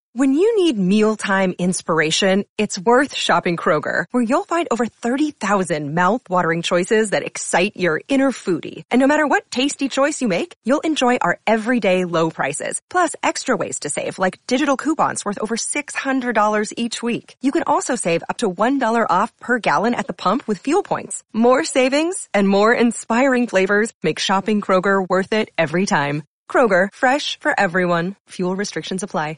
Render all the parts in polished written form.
When you need mealtime inspiration, it's worth shopping Kroger, where you'll find over 30,000 mouth-watering choices that excite your inner foodie. And no matter what tasty choice you make, you'll enjoy our everyday low prices, plus extra ways to save, like digital coupons worth over $600 each week. You can also save up to $1 off per gallon at the pump with fuel points. More savings and more inspiring flavors make shopping Kroger worth it every time. Kroger, fresh for everyone. Fuel restrictions apply.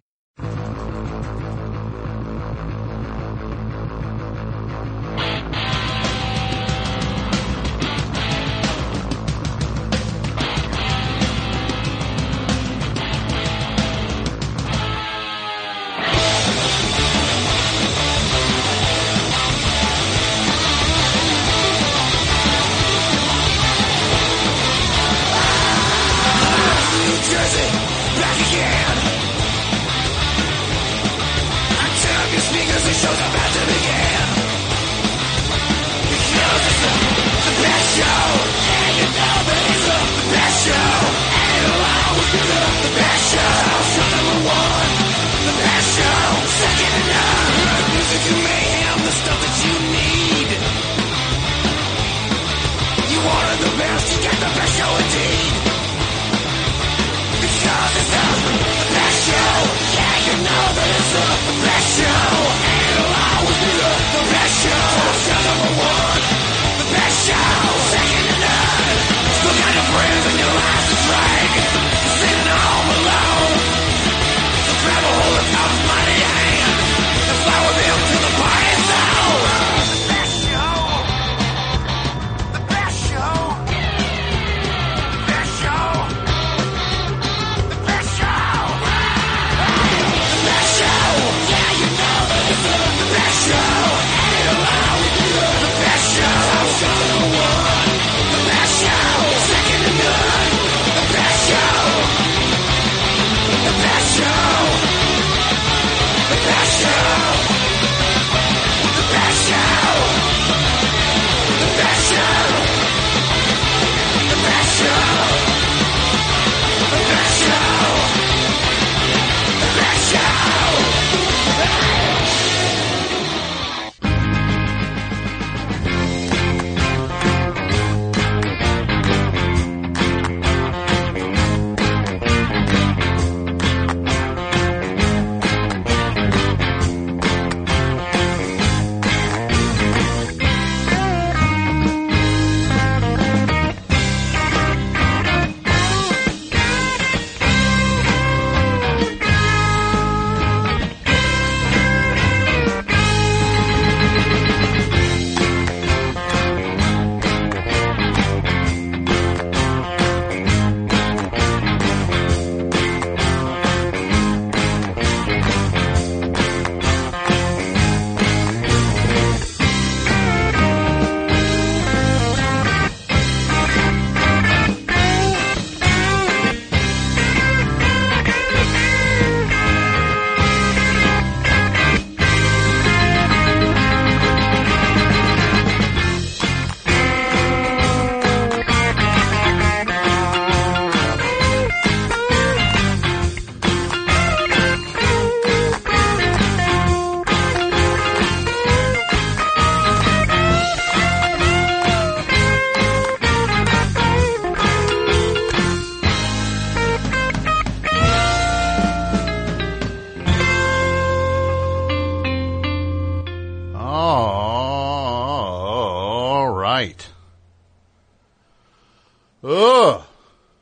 Ugh.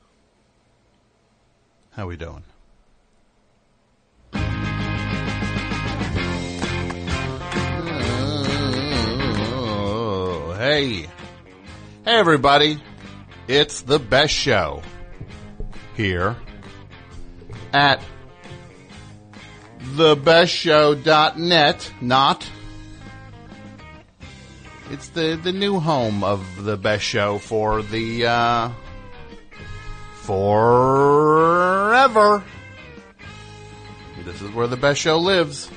How we doing? Hey. Hey, everybody. It's the best show here at thebestshow.net. Not. It's the new home of the best show for the, forever. This is where the best show lives.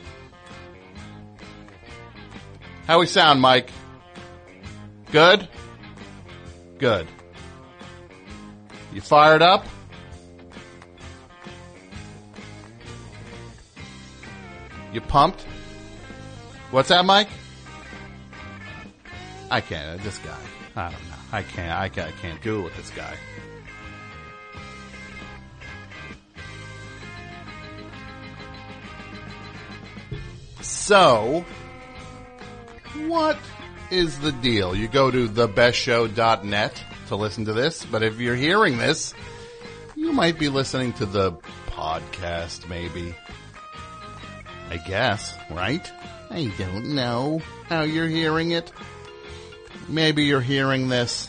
How we sound, Mike? Good? Good. You fired up? You pumped? What's that, Mike? I can't. This guy. I don't know. I can't do it with this guy. So, what is the deal? You go to thebestshow.net to listen to this, but if you're hearing this, you might be listening to the podcast, maybe. I guess, right? I don't know how you're hearing it. Maybe you're hearing this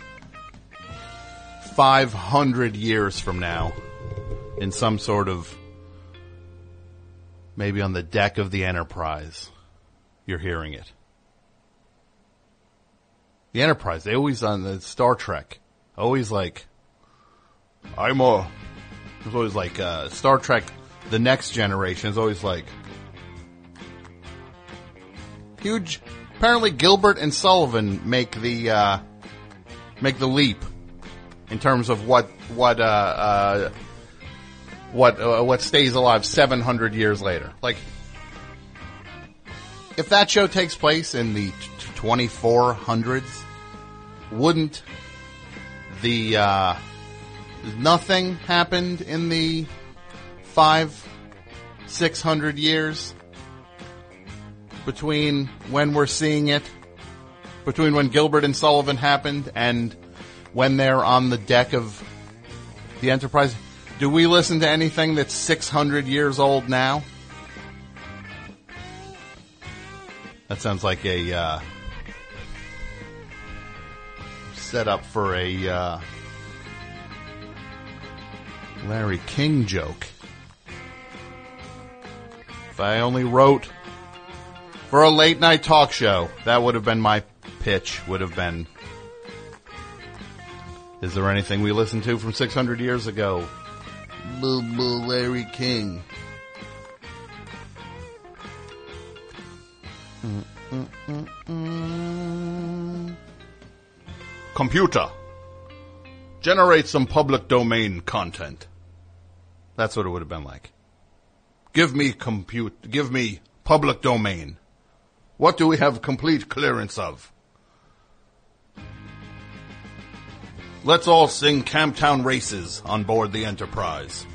500 years from now in some sort of, maybe on the deck of the Enterprise. You're hearing it. The Enterprise, they always on the Star Trek, always like, it's always like, Star Trek, The Next Generation is always like, huge. Apparently Gilbert and Sullivan make the leap in terms of what stays alive 700 years later. Like, if that show takes place in the 2400s, wouldn't nothing happened in the 500-600 years between when we're seeing it, between when Gilbert and Sullivan happened and when they're on the deck of the Enterprise? Do we listen to anything that's 600 years old now? That sounds like a setup for a Larry King joke. If I only wrote for a late night talk show, that would have been my pitch, would have been, is there anything we listened to from 600 years ago? Boo boo Larry King. Computer, generate some public domain content. That's what it would have been like. Give me public domain. What do we have complete clearance of? Let's all sing Camptown Races on board the Enterprise.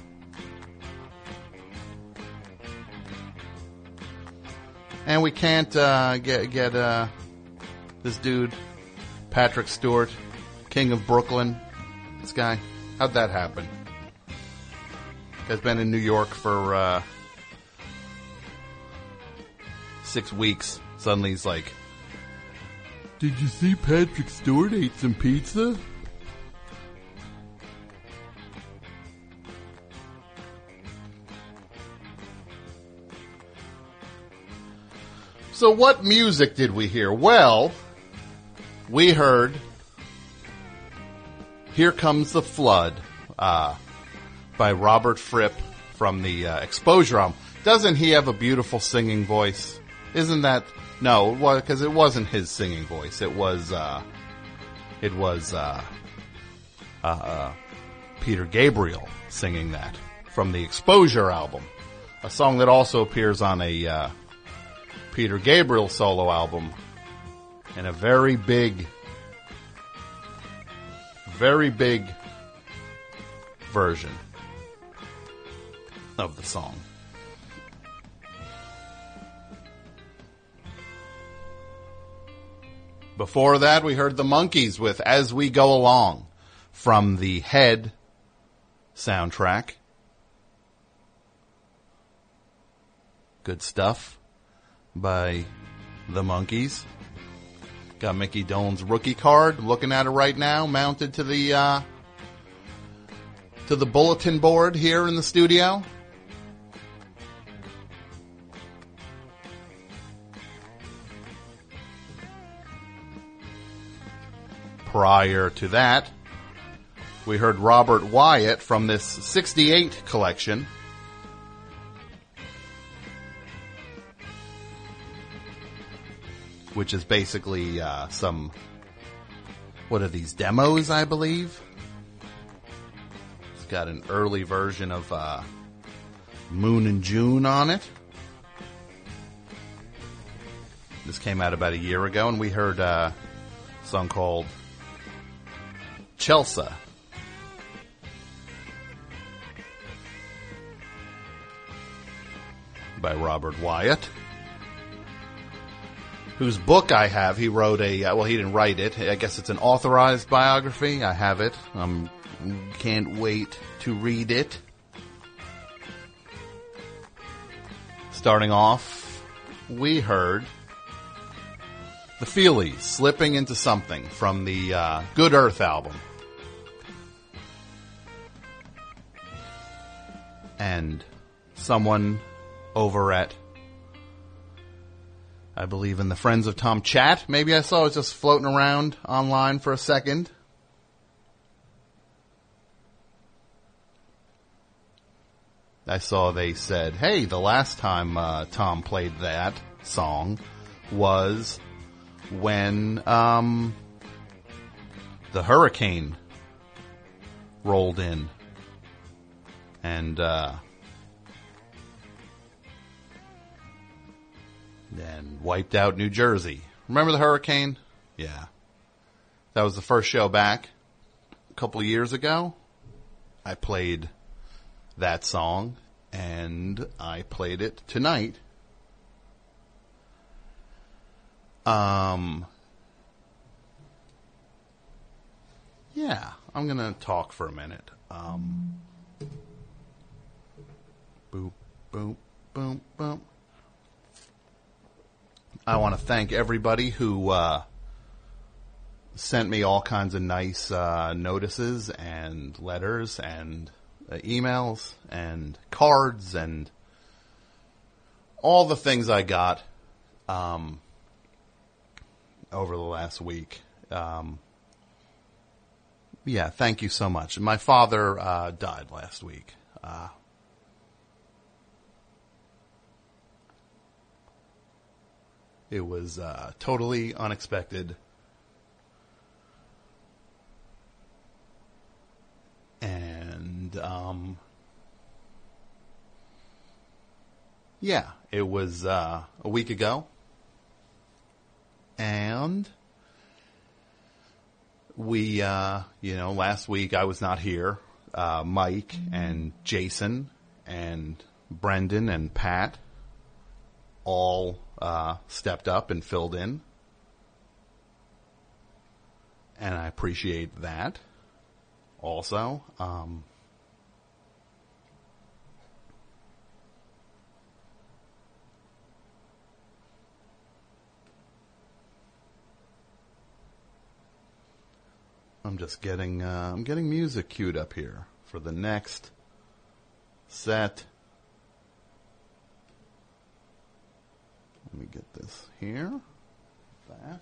And we can't get this dude, Patrick Stewart, King of Brooklyn. This guy, how'd that happen? Guy's been in New York for 6 weeks. Suddenly he's like, did you see Patrick Stewart ate some pizza? So what music did we hear? Well, we heard Here Comes the Flood by Robert Fripp from the Exposure album. Doesn't he have a beautiful singing voice? Isn't that... No, because it wasn't his singing voice. It was Peter Gabriel singing that from the Exposure album. A song that also appears on a Peter Gabriel solo album, and a very big version of the song. Before that, we heard the Monkees with As We Go Along from the Head soundtrack. Good stuff by the Monkees. Got Mickey Dolenz rookie card, looking at it right now, mounted to the bulletin board here in the studio. Prior to that, we heard Robert Wyatt from this 68 collection. Which is basically some, what are these, demos, I believe? It's got an early version of Moon and June on it. This came out about a year ago, and we heard a song called Chelsea by Robert Wyatt, whose book I have. He wrote he didn't write it. I guess it's an authorized biography. I have it. Can't wait to read it. Starting off, we heard the Feelies, Slipping Into Something, from the Good Earth album. And someone over at, I believe, in the Friends of Tom chat, maybe I saw it just floating around online for a second. I saw they said, hey, the last time Tom played that song was when the hurricane rolled in and wiped out New Jersey. Remember the hurricane? Yeah. That was the first show back a couple of years ago. I played that song, and I played it tonight. Yeah, I'm gonna talk for a minute. Boop, boop, boop, boop. I want to thank everybody who sent me all kinds of nice notices and letters and emails and cards and all the things I got over the last week. Yeah, thank you so much. My father died last week. It was totally unexpected. And, yeah, it was a week ago. And we, last week I was not here. Mike and Jason and Brendan and Pat all stepped up and filled in. And I appreciate that also. I'm just getting I'm getting music queued up here for the next set. Let me get this here. That.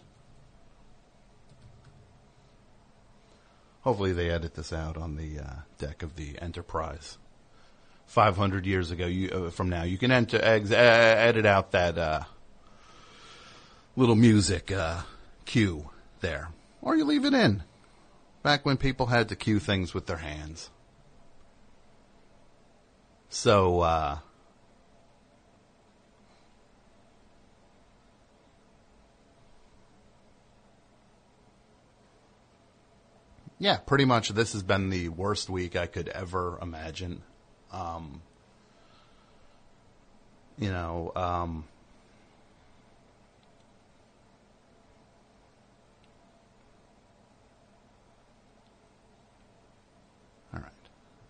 Hopefully they edit this out on the deck of the Enterprise. 500 years ago, from now, you can edit out that little music cue there, or you leave it in. Back when people had to cue things with their hands. So, yeah, pretty much this has been the worst week I could ever imagine. All right.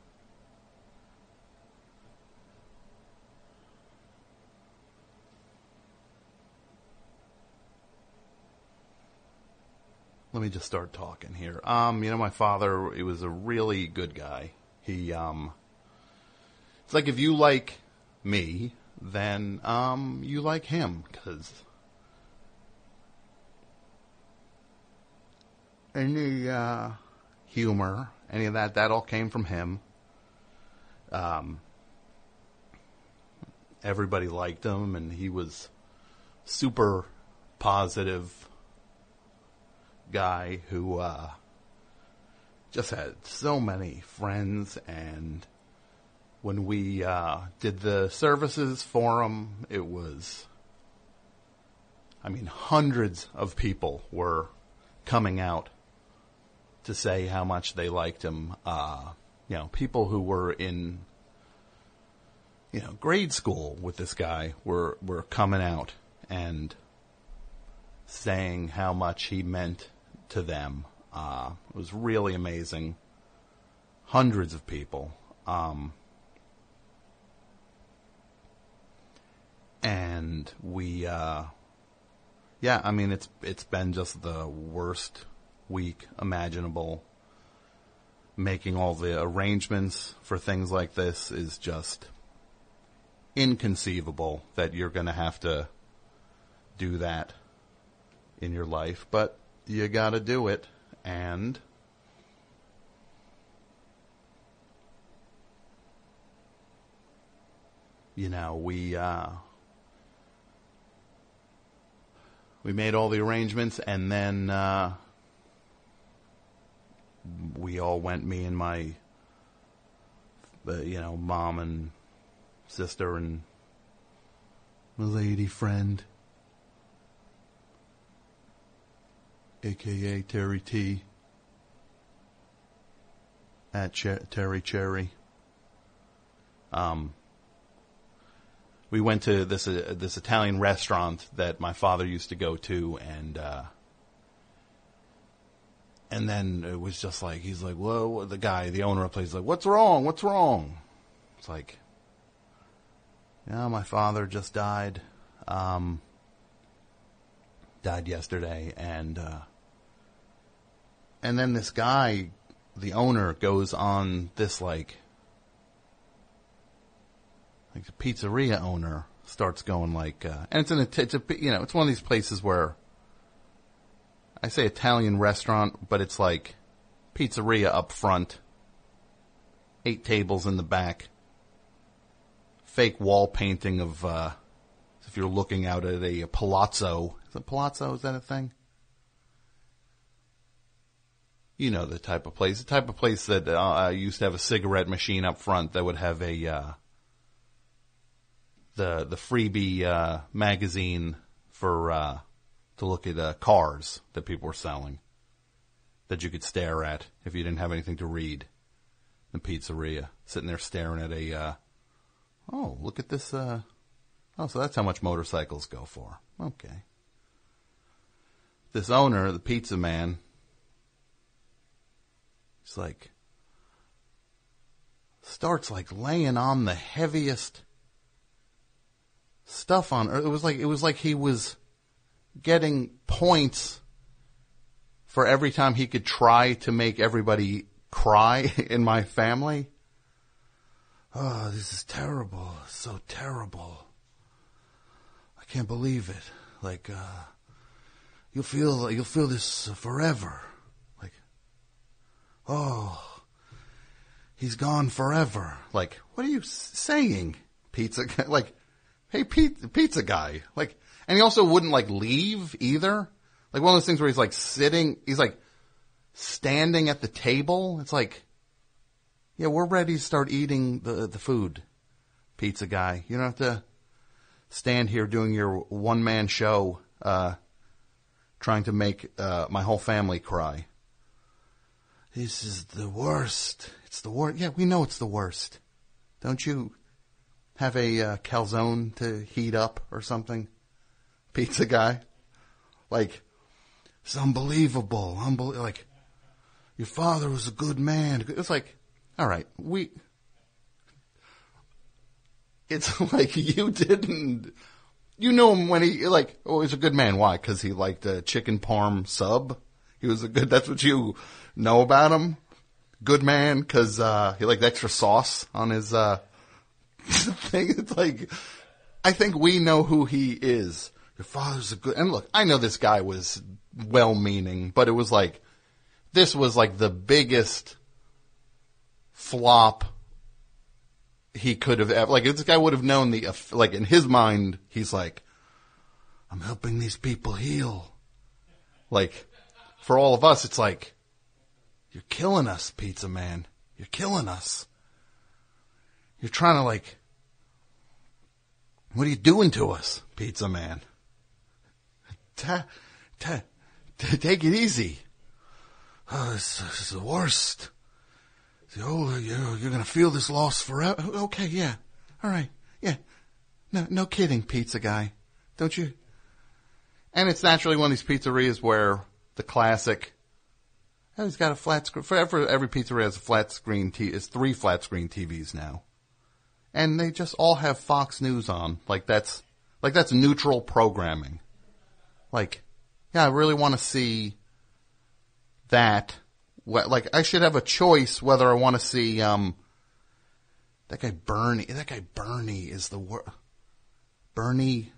Let me just start talking here. My father, he was a really good guy. He, it's like if you like me, then, you like him, 'cause any, humor, any of that all came from him. Everybody liked him, and he was super positive guy who just had so many friends. And when we did the services for him, it was I mean, hundreds of people were coming out to say how much they liked him. People who were in, grade school with this guy were coming out and saying how much he meant to them. It was really amazing. Hundreds of people. And we, it's been just the worst week imaginable. Making all the arrangements for things like this is just inconceivable that you're going to have to do that in your life, but you got to do it. And we made all the arrangements, and then we all went, me and my mom and sister and my lady friend, a.k.a. Terry T, at Terry Cherry. We went to this Italian restaurant that my father used to go to, and then it was just like, he's like, well, the owner of the place is like, what's wrong? What's wrong? It's like, my father just died. Died yesterday. And then this guy, the owner, goes on this like the pizzeria owner starts going like, and it's one of these places where I say Italian restaurant, but it's like pizzeria up front, 8 tables in the back, fake wall painting of, if you're looking out at a palazzo. Is it palazzo? Is that a thing? You know the type of place. The type of place that used to have a cigarette machine up front that would have a the freebie magazine for to look at cars that people were selling that you could stare at if you didn't have anything to read. The pizzeria, sitting there staring at look at this. So that's how much motorcycles go for. Okay. This owner, the pizza man, he's like, starts like laying on the heaviest stuff on earth. It was like he was getting points for every time he could try to make everybody cry in my family. Oh, this is terrible. So terrible. I can't believe it. Like, you'll feel this forever. Like, oh, he's gone forever. Like, what are you saying, pizza guy? Like, hey, pizza guy. Like, and he also wouldn't like leave either. Like one of those things where he's like he's like standing at the table. It's like, yeah, we're ready to start eating the food, pizza guy. You don't have to stand here doing your one-man show, trying to make my whole family cry. This is the worst. It's the worst. Yeah, we know it's the worst. Don't you have a calzone to heat up or something, pizza guy? Like, it's unbelievable. Like, your father was a good man. It's like, all right, it's like you didn't, you knew him when he, like, oh, he's a good man. Why? Because he liked a chicken parm sub. He was that's what you know about him? Good man, because he liked extra sauce on his thing. It's like, I think we know who he is. Your father's a good, and look, I know this guy was well-meaning, but it was like, this was like the biggest flop he could have ever, like, this guy would have known like, in his mind, he's like, I'm helping these people heal. Like, for all of us, it's like, you're killing us, pizza man. You're killing us. You're trying to like, what are you doing to us, pizza man? Take it easy. Oh, this is the worst. Oh, you're going to feel this loss forever. Okay, yeah. All right. Yeah. No kidding, pizza guy. Don't you? And it's naturally one of these pizzerias where the classic, oh, he's got a flat screen. Every pizzeria has a flat screen it's 3 flat screen TVs now. And they just all have Fox News on. Like that's neutral programming. Like, yeah, I really want to see that. Like, I should have a choice whether I want to see, that guy Bernie is the worst. Bernie,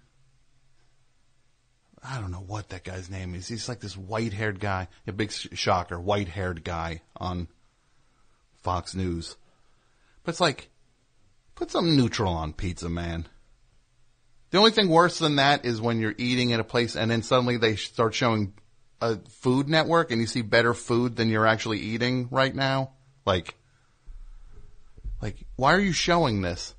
I don't know what that guy's name is. He's like this white-haired guy, a big shocker, white-haired guy on Fox News. But it's like, put something neutral on pizza, man. The only thing worse than that is when you're eating at a place and then suddenly they start showing a Food Network and you see better food than you're actually eating right now. Like, why are you showing this?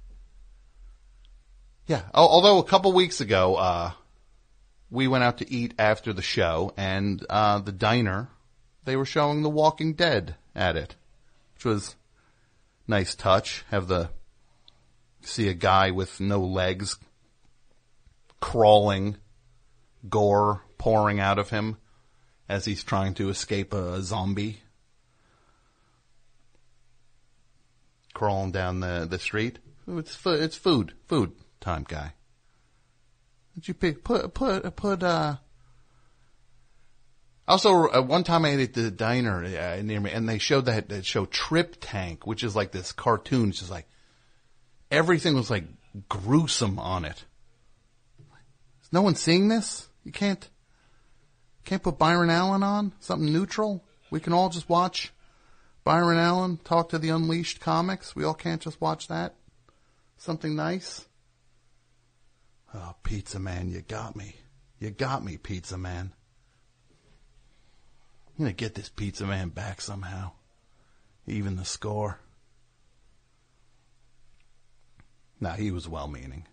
Yeah. Although a couple weeks ago, we went out to eat after the show and, the diner, they were showing The Walking Dead at it, which was a nice touch. See a guy with no legs crawling, gore pouring out of him as he's trying to escape a zombie crawling down the street. It's food time, guy. Did you put also, one time I ate at the diner near me, and they showed that show Trip Tank, which is like this cartoon. It's just like, everything was like gruesome on it. Is no one seeing this? You can't put Byron Allen on? Something neutral? We can all just watch Byron Allen talk to the Unleashed comics? We all can't just watch that? Something nice? Oh, Pizza Man, you got me. You got me, Pizza Man. I'm going to get this Pizza Man back somehow. Even the score. No, he was well-meaning.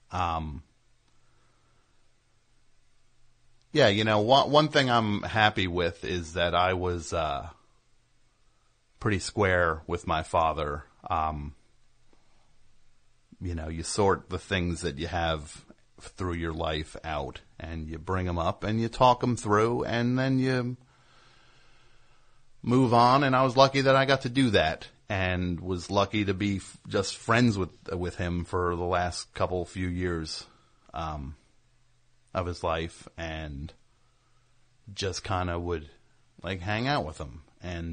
Yeah, you know, one thing I'm happy with is that I was pretty square with my father. You know, you sort the things that you have through your life out, and you bring them up, and you talk them through, and then you move on. And I was lucky that I got to do that, and was lucky to be just friends with him for the last few years of his life, and just kind of would like hang out with him. And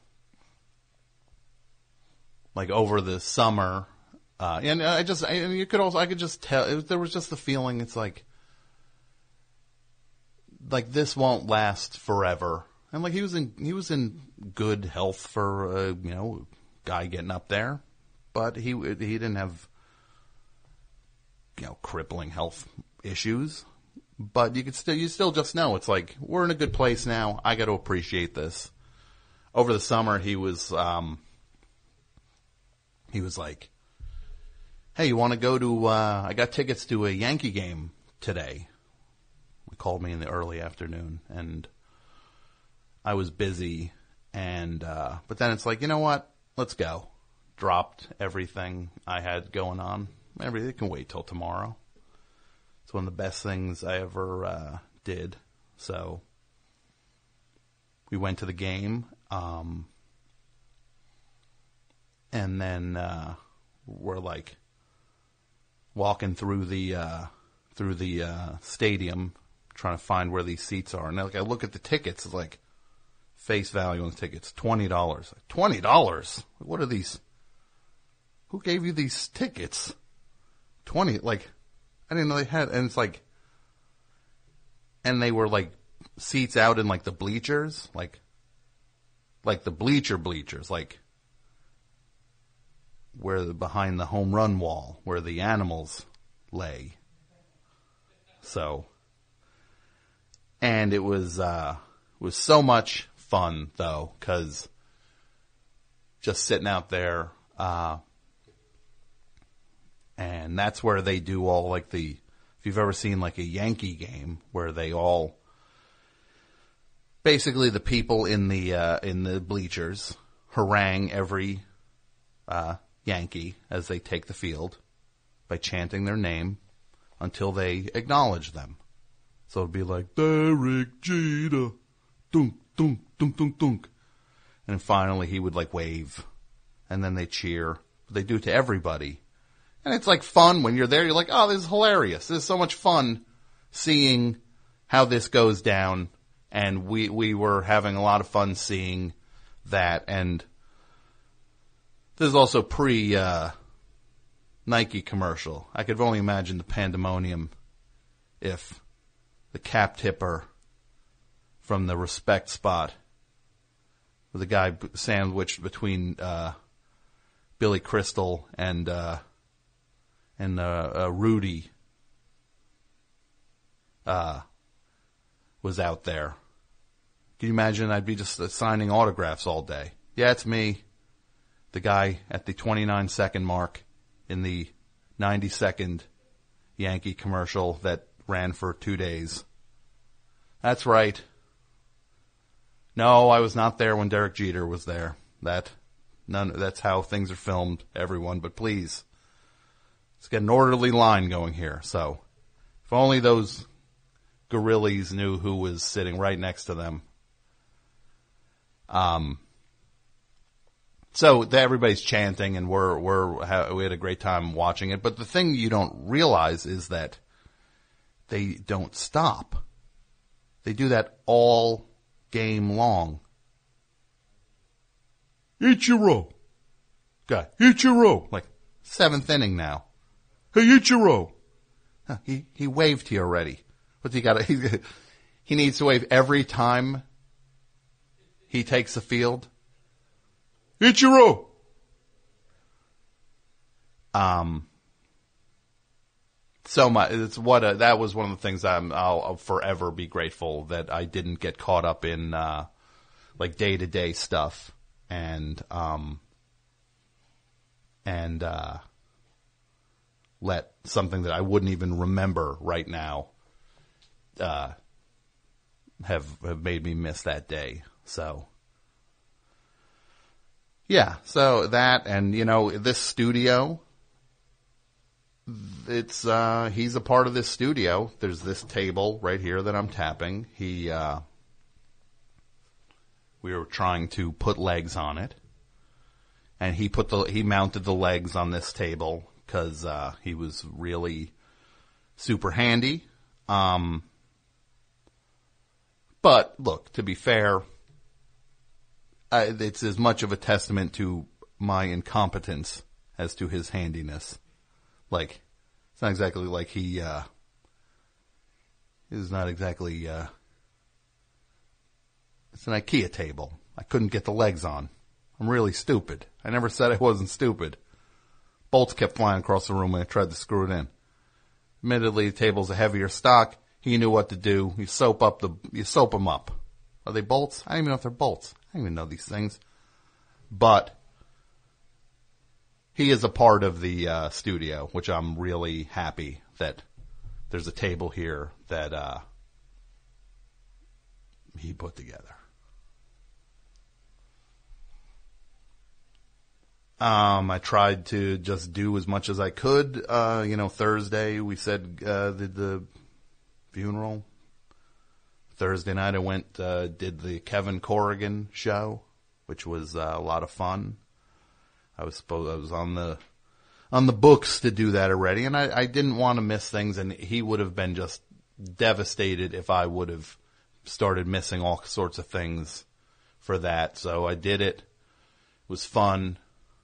like over the summer, and I could just tell there was just the feeling. It's like this won't last forever. And like he was in good health for you know, guy getting up there, but he didn't have, you know, crippling health issues. But you still just know it's like we're in a good place now. I got to appreciate this. Over the summer, he was like, "Hey, you want to go to? I got tickets to a Yankee game today." He called me in the early afternoon, and I was busy. And but then it's like, you know what? Let's go. Dropped everything I had going on. Everything can wait till tomorrow. It's one of the best things I ever did. So we went to the game, and then we're like walking through the stadium, trying to find where these seats are. And like I look at the tickets, it's like face value on the tickets, $20. $20? What are these? Who gave you these tickets? 20, like, I didn't know they had, and it's like, and they were like seats out in like the bleachers, like the bleachers, like behind the home run wall where the animals lay. So, and it was so much fun though, cause just sitting out there, and that's where they do all like the if you've ever seen like a Yankee game where they all, basically the people in the bleachers harangue every Yankee as they take the field by chanting their name until they acknowledge them. So it'd be like, Derek Jeter, dunk, dunk, dunk, dunk, dunk. And finally he would like wave, and then they cheer. They do to everybody. And it's like fun when you're there. You're like, oh, this is hilarious. This is so much fun seeing how this goes down. And we were having a lot of fun seeing that. And there's also Nike commercial. I could only imagine the pandemonium if the cap tipper from the respect spot with the guy sandwiched between Billy Crystal and Rudy was out there. Can you imagine? I'd be just signing autographs all day. Yeah, it's me, the guy at the 29-second mark in the 90-second Yankee commercial that ran for 2 days. That's right. No, I was not there when Derek Jeter was there. That's how things are filmed, everyone. But please, let's get an orderly line going here. So, if only those gorillas knew who was sitting right next to them. So everybody's chanting, and we had a great time watching it. But the thing you don't realize is that they don't stop. They do that all game long. Ichiro. Guy, Ichiro. Like, 7th inning now. Hey, Ichiro. Huh, he waved to you already. What's he got? He needs to wave every time he takes the field. Ichiro. So much. That was one of the things I'll forever be grateful that I didn't get caught up in, like day-to-day stuff and let something that I wouldn't even remember right now, have made me miss that day. So, yeah, so that, and this studio, he's a part of this studio. There's this table right here that I'm tapping. We were trying to put legs on it, and he mounted the legs on this table because he was really super handy. But look, to be fair, it's as much of a testament to my incompetence as to his handiness. Like, it's not exactly like he is not exactly, it's an IKEA table. I couldn't get the legs on. I'm really stupid. I never said I wasn't stupid. Bolts kept flying across the room when I tried to screw it in. Admittedly, the table's a heavier stock. He knew what to do. You soap them up. Are they bolts? I don't even know if they're bolts. I don't even know these things. But he is a part of the studio, which I'm really happy that there's a table here that he put together. I tried to just do as much as I could. Thursday we said the funeral. Thursday night I went did the Kevin Corrigan show, which was a lot of fun. I was on the books to do that already, and I didn't want to miss things, and he would have been just devastated if I would have started missing all sorts of things for that. So I did it. It was fun.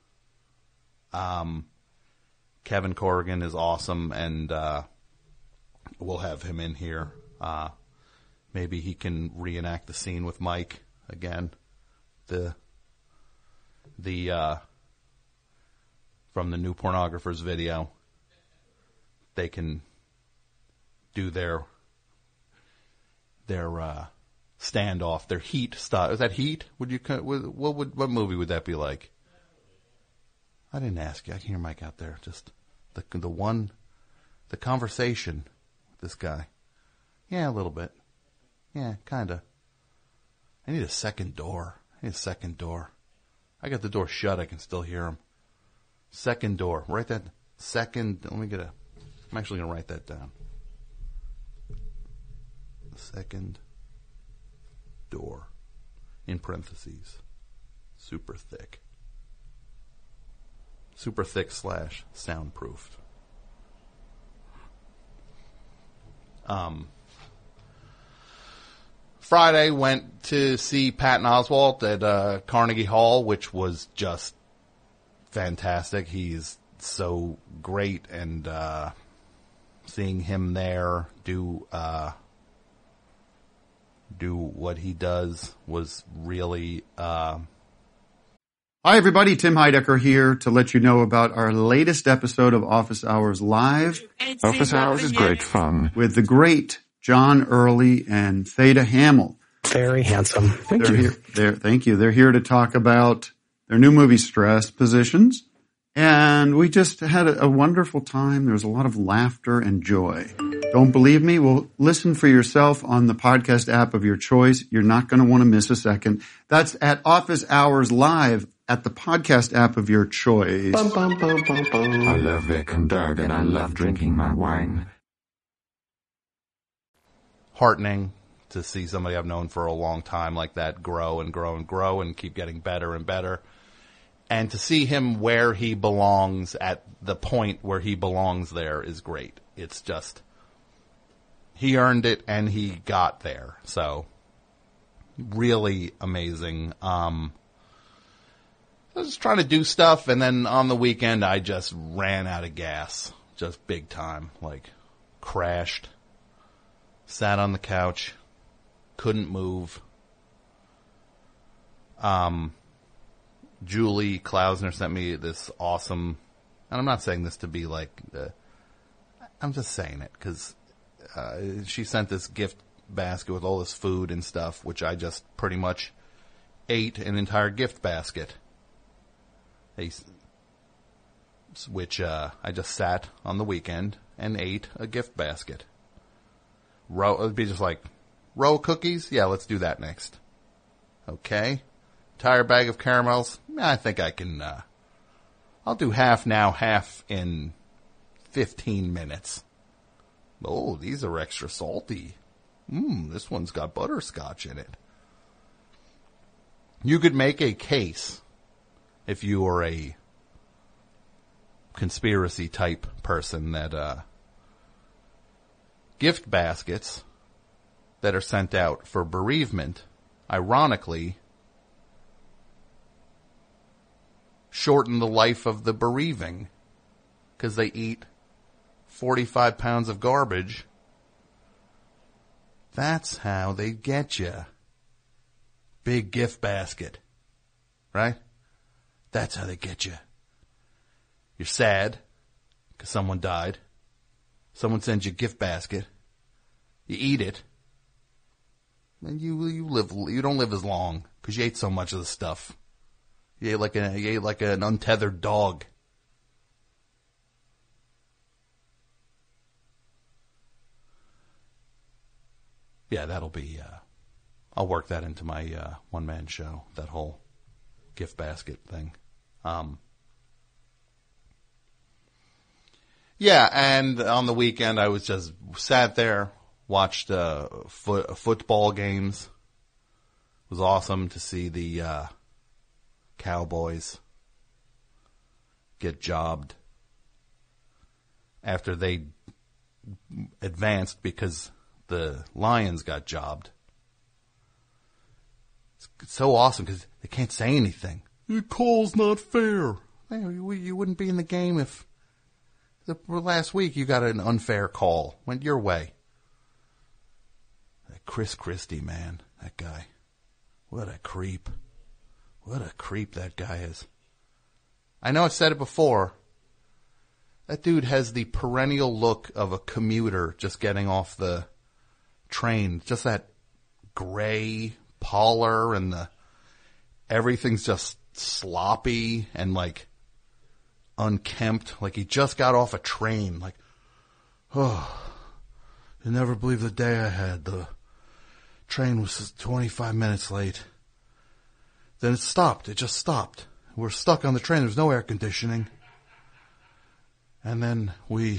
Kevin Corrigan is awesome, and we'll have him in here. Maybe he can reenact the scene with Mike again. The from the New Pornographers video. They can do their standoff, their Heat style. Is that Heat? What movie would that be like? I didn't ask you. I can hear Mike out there. Just the conversation. this guy. Yeah, a little bit. Yeah, kinda. I need a second door. I got the door shut. I can still hear him. Second door. Write that. Second. I'm actually going to write that down. Second door. In parentheses. Super thick. Super thick / soundproofed. Friday went to see Patton Oswalt at Carnegie Hall, which was just fantastic. He's so great, and seeing him there do what he does was really. Hi, everybody. Tim Heidecker here to let you know about our latest episode of Office Hours Live. Office Hours is great fun. With the great John Early and Theda Hamill. Very handsome. Thank you. Thank you. They're here to talk about their new movie, Stress Positions. And we just had a wonderful time. There was a lot of laughter and joy. Don't believe me? Well, listen for yourself on the podcast app of your choice. You're not going to want to miss a second. That's at Office Hours Live at the podcast app of your choice. Bum, bum, bum, bum, bum. I love Vic and Doug, and I love drinking my wine. Heartening to see somebody I've known for a long time like that grow and grow and grow and keep getting better and better. And to see him where he belongs at the point where he belongs there is great. It's just, he earned it and he got there. So, really amazing. I was just trying to do stuff, and then on the weekend I just ran out of gas. Just big time. Like, crashed. Sat on the couch. Couldn't move. Julie Klausner sent me this awesome, and I'm not saying this to be like, I'm just saying it because she sent this gift basket with all this food and stuff, which I just pretty much ate an entire gift basket. Which I just sat on the weekend and ate a gift basket. It'd be just like, row of cookies? Yeah, let's do that next. Okay. Entire bag of caramels? I think I can, I'll do half now, half in 15 minutes. Oh, these are extra salty. This one's got butterscotch in it. You could make a case, if you were a conspiracy type person, that, gift baskets that are sent out for bereavement, ironically, shorten the life of the bereaving because they eat 45 pounds of garbage. That's how they get you. Big gift basket. Right? That's how they get you. You're sad because someone died. Someone sends you a gift basket. You eat it. And you don't live as long because you ate so much of the stuff. You ate like an untethered dog. Yeah, that'll be, I'll work that into my, one-man show, that whole gift basket thing. Yeah, and on the weekend I was just sat there, watched, football games. It was awesome to see the, Cowboys get jobbed after they advanced because the Lions got jobbed. It's so awesome because they can't say anything. The call's not fair. You wouldn't be in the game if last week you got an unfair call. Went your way. That Chris Christie, man, that guy. What a creep. What a creep that guy is. I know I've said it before. That dude has the perennial look of a commuter just getting off the train. Just that gray pallor and everything's just sloppy and like unkempt. Like he just got off a train. Like, oh, You'll never believe the day I had. The train was 25 minutes late. Then it stopped. It just stopped. We're stuck on the train. There's no air conditioning. And then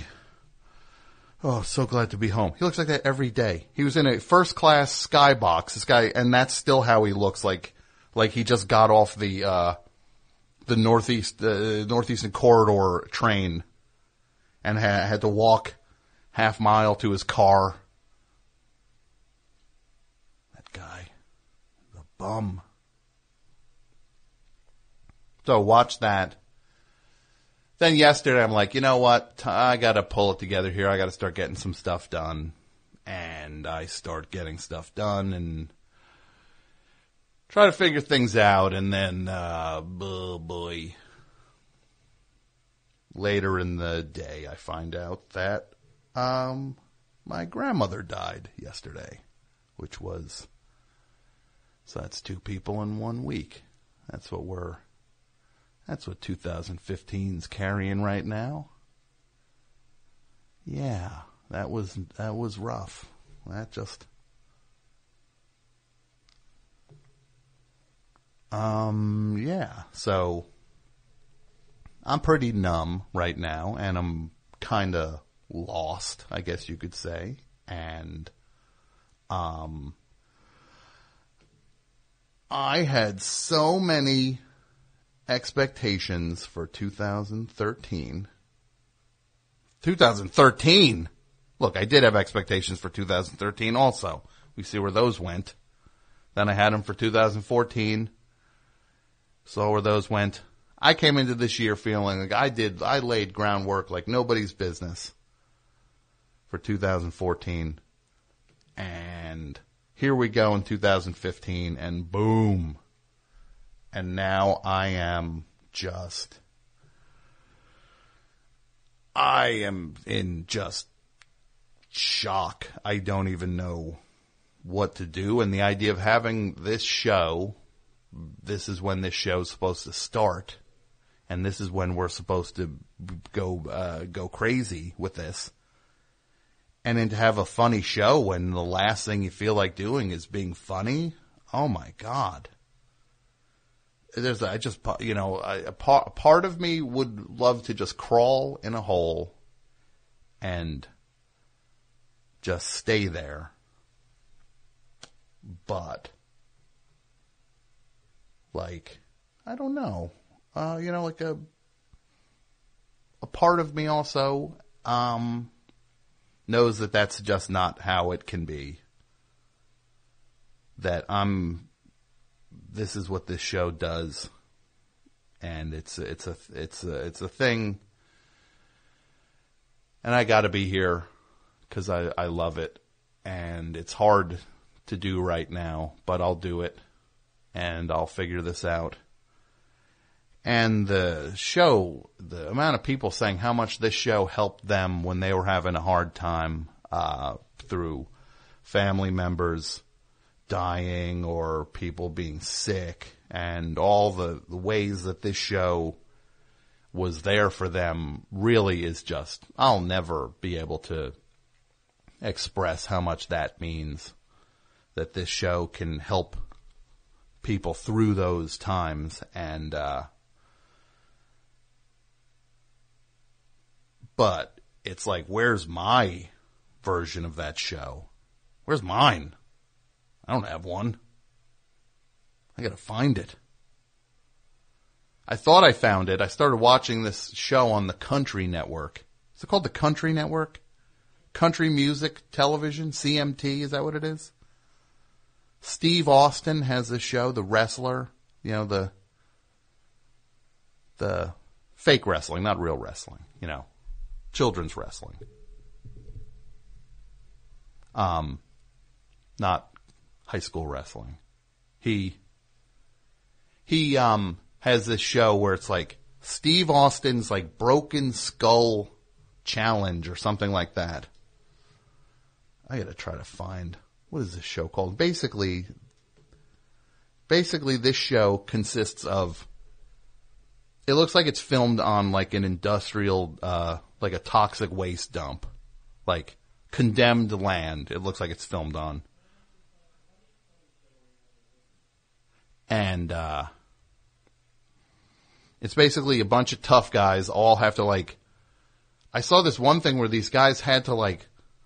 so glad to be home. He looks like that every day. He was in a first class skybox, this guy, and that's still how he looks, like he just got off the Northeastern Corridor train and had to walk half mile to his car. That guy, the bum. So watch that. Then yesterday I'm like, you know what? I got to pull it together here. I got to start getting some stuff done. And I start getting stuff done and try to figure things out. And then, boy, later in the day I find out that my grandmother died yesterday, so that's 2 people in 1 week. That's what 2015's carrying right now. Yeah, that was rough. So I'm pretty numb right now, and I'm kind of lost, I guess you could say. And I had so many expectations for 2013. 2013? Look, I did have expectations for 2013 also. We see where those went. Then I had them for 2014. Saw where those went. I came into this year feeling like I laid groundwork like nobody's business for 2014. And here we go in 2015, and boom. And now I am in just shock. I don't even know what to do. And the idea of having this show, this is when this show is supposed to start. And this is when we're supposed to go crazy with this. And then to have a funny show when the last thing you feel like doing is being funny. Oh my God. A part of me would love to just crawl in a hole and just stay there. But, I don't know. A part of me also, knows that that's just not how it can be. That this is what this show does, and it's a thing, and I got to be here because I love it, and it's hard to do right now, but I'll do it, and I'll figure this out. And the show, the amount of people saying how much this show helped them when they were having a hard time through family members dying or people being sick, and all the ways that this show was there for them really is just, I'll never be able to express how much that means, that this show can help people through those times. And but it's like, where's my version of that show? Where's mine? I don't have one. I gotta find it. I thought I found it. I started watching this show on the Country Network. Is it called the Country Network? Country Music Television? CMT, is that what it is? Steve Austin has this show, the wrestler. The fake wrestling, not real wrestling. Children's wrestling. Not high school wrestling. He has this show where it's like Steve Austin's Broken Skull Challenge or something like that. I gotta try to find, what is this show called? Basically this show consists of, it looks like it's filmed on an industrial, a toxic waste dump. condemned land. It looks like it's filmed on. And, it's basically a bunch of tough guys all have to like, I saw this one thing where these guys had to like,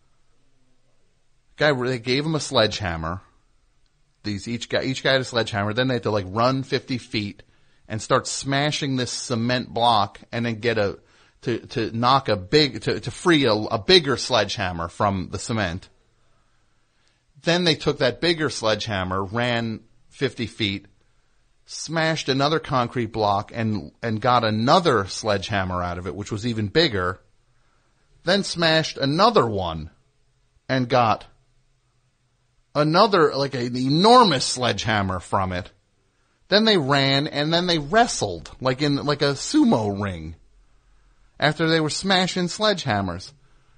they gave him a sledgehammer. Each guy had a sledgehammer. Then they had to like run 50 feet and start smashing this cement block and then get to knock to free a bigger sledgehammer from the cement. Then they took that bigger sledgehammer, ran 50 feet, smashed another concrete block and got another sledgehammer out of it, which was even bigger. Then smashed another one and got another, like an enormous sledgehammer from it. Then they ran and then they wrestled like in like a sumo ring after they were smashing sledgehammers.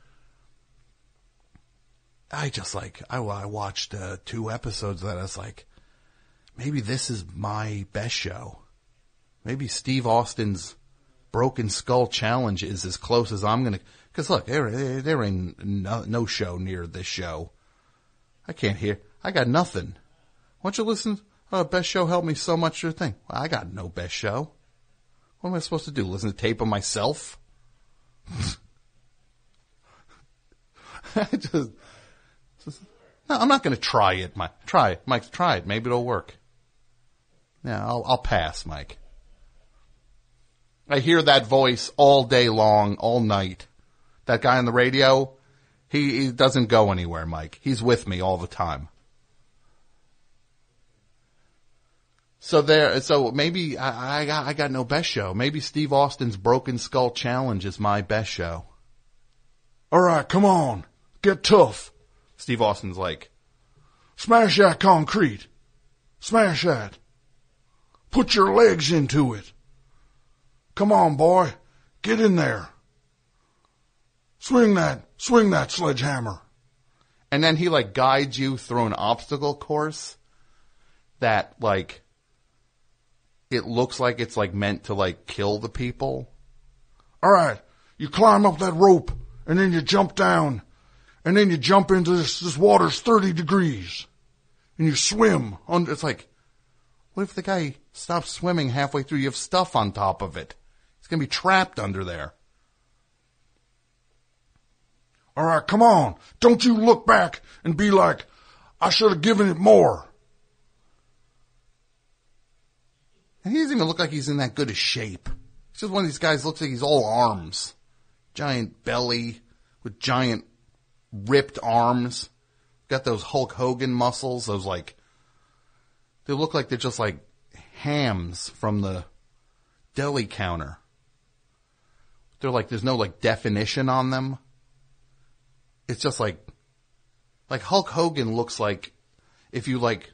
I watched 2 episodes that I was like, maybe this is my best show. Maybe Steve Austin's Broken Skull Challenge is as close as I'm gonna. Because look, there ain't no show near this show. I can't hear. I got nothing. Why don't you listen? Oh, best show helped me so much. Your thing. Well, I got no best show. What am I supposed to do? Listen to tape of myself? No, I'm not going to try it. Mike, try it. Maybe it'll work. Yeah, I'll pass, Mike. I hear that voice all day long, all night. That guy on the radio, he doesn't go anywhere, Mike. He's with me all the time. So maybe I got no best show. Maybe Steve Austin's Broken Skull Challenge is my best show. All right, come on. Get tough. Steve Austin's like, smash that concrete. Smash that. Put your legs into it. Come on, boy. Get in there. Swing that sledgehammer. And then he like guides you through an obstacle course that like, it looks like it's like meant to like kill the people. All right. You climb up that rope and then you jump down and then you jump into this water's 30 degrees and you swim. It's like, what if the guy stops swimming halfway through? You have stuff on top of it. He's going to be trapped under there. All right, come on. Don't you look back and be like, I should have given it more. And he doesn't even look like he's in that good a shape. He's just one of these guys looks like he's all arms. Giant belly with giant ripped arms. Got those Hulk Hogan muscles. Those like, they look like they're just like hams from the deli counter. They're like, there's no like definition on them. It's just like Hulk Hogan looks like if you like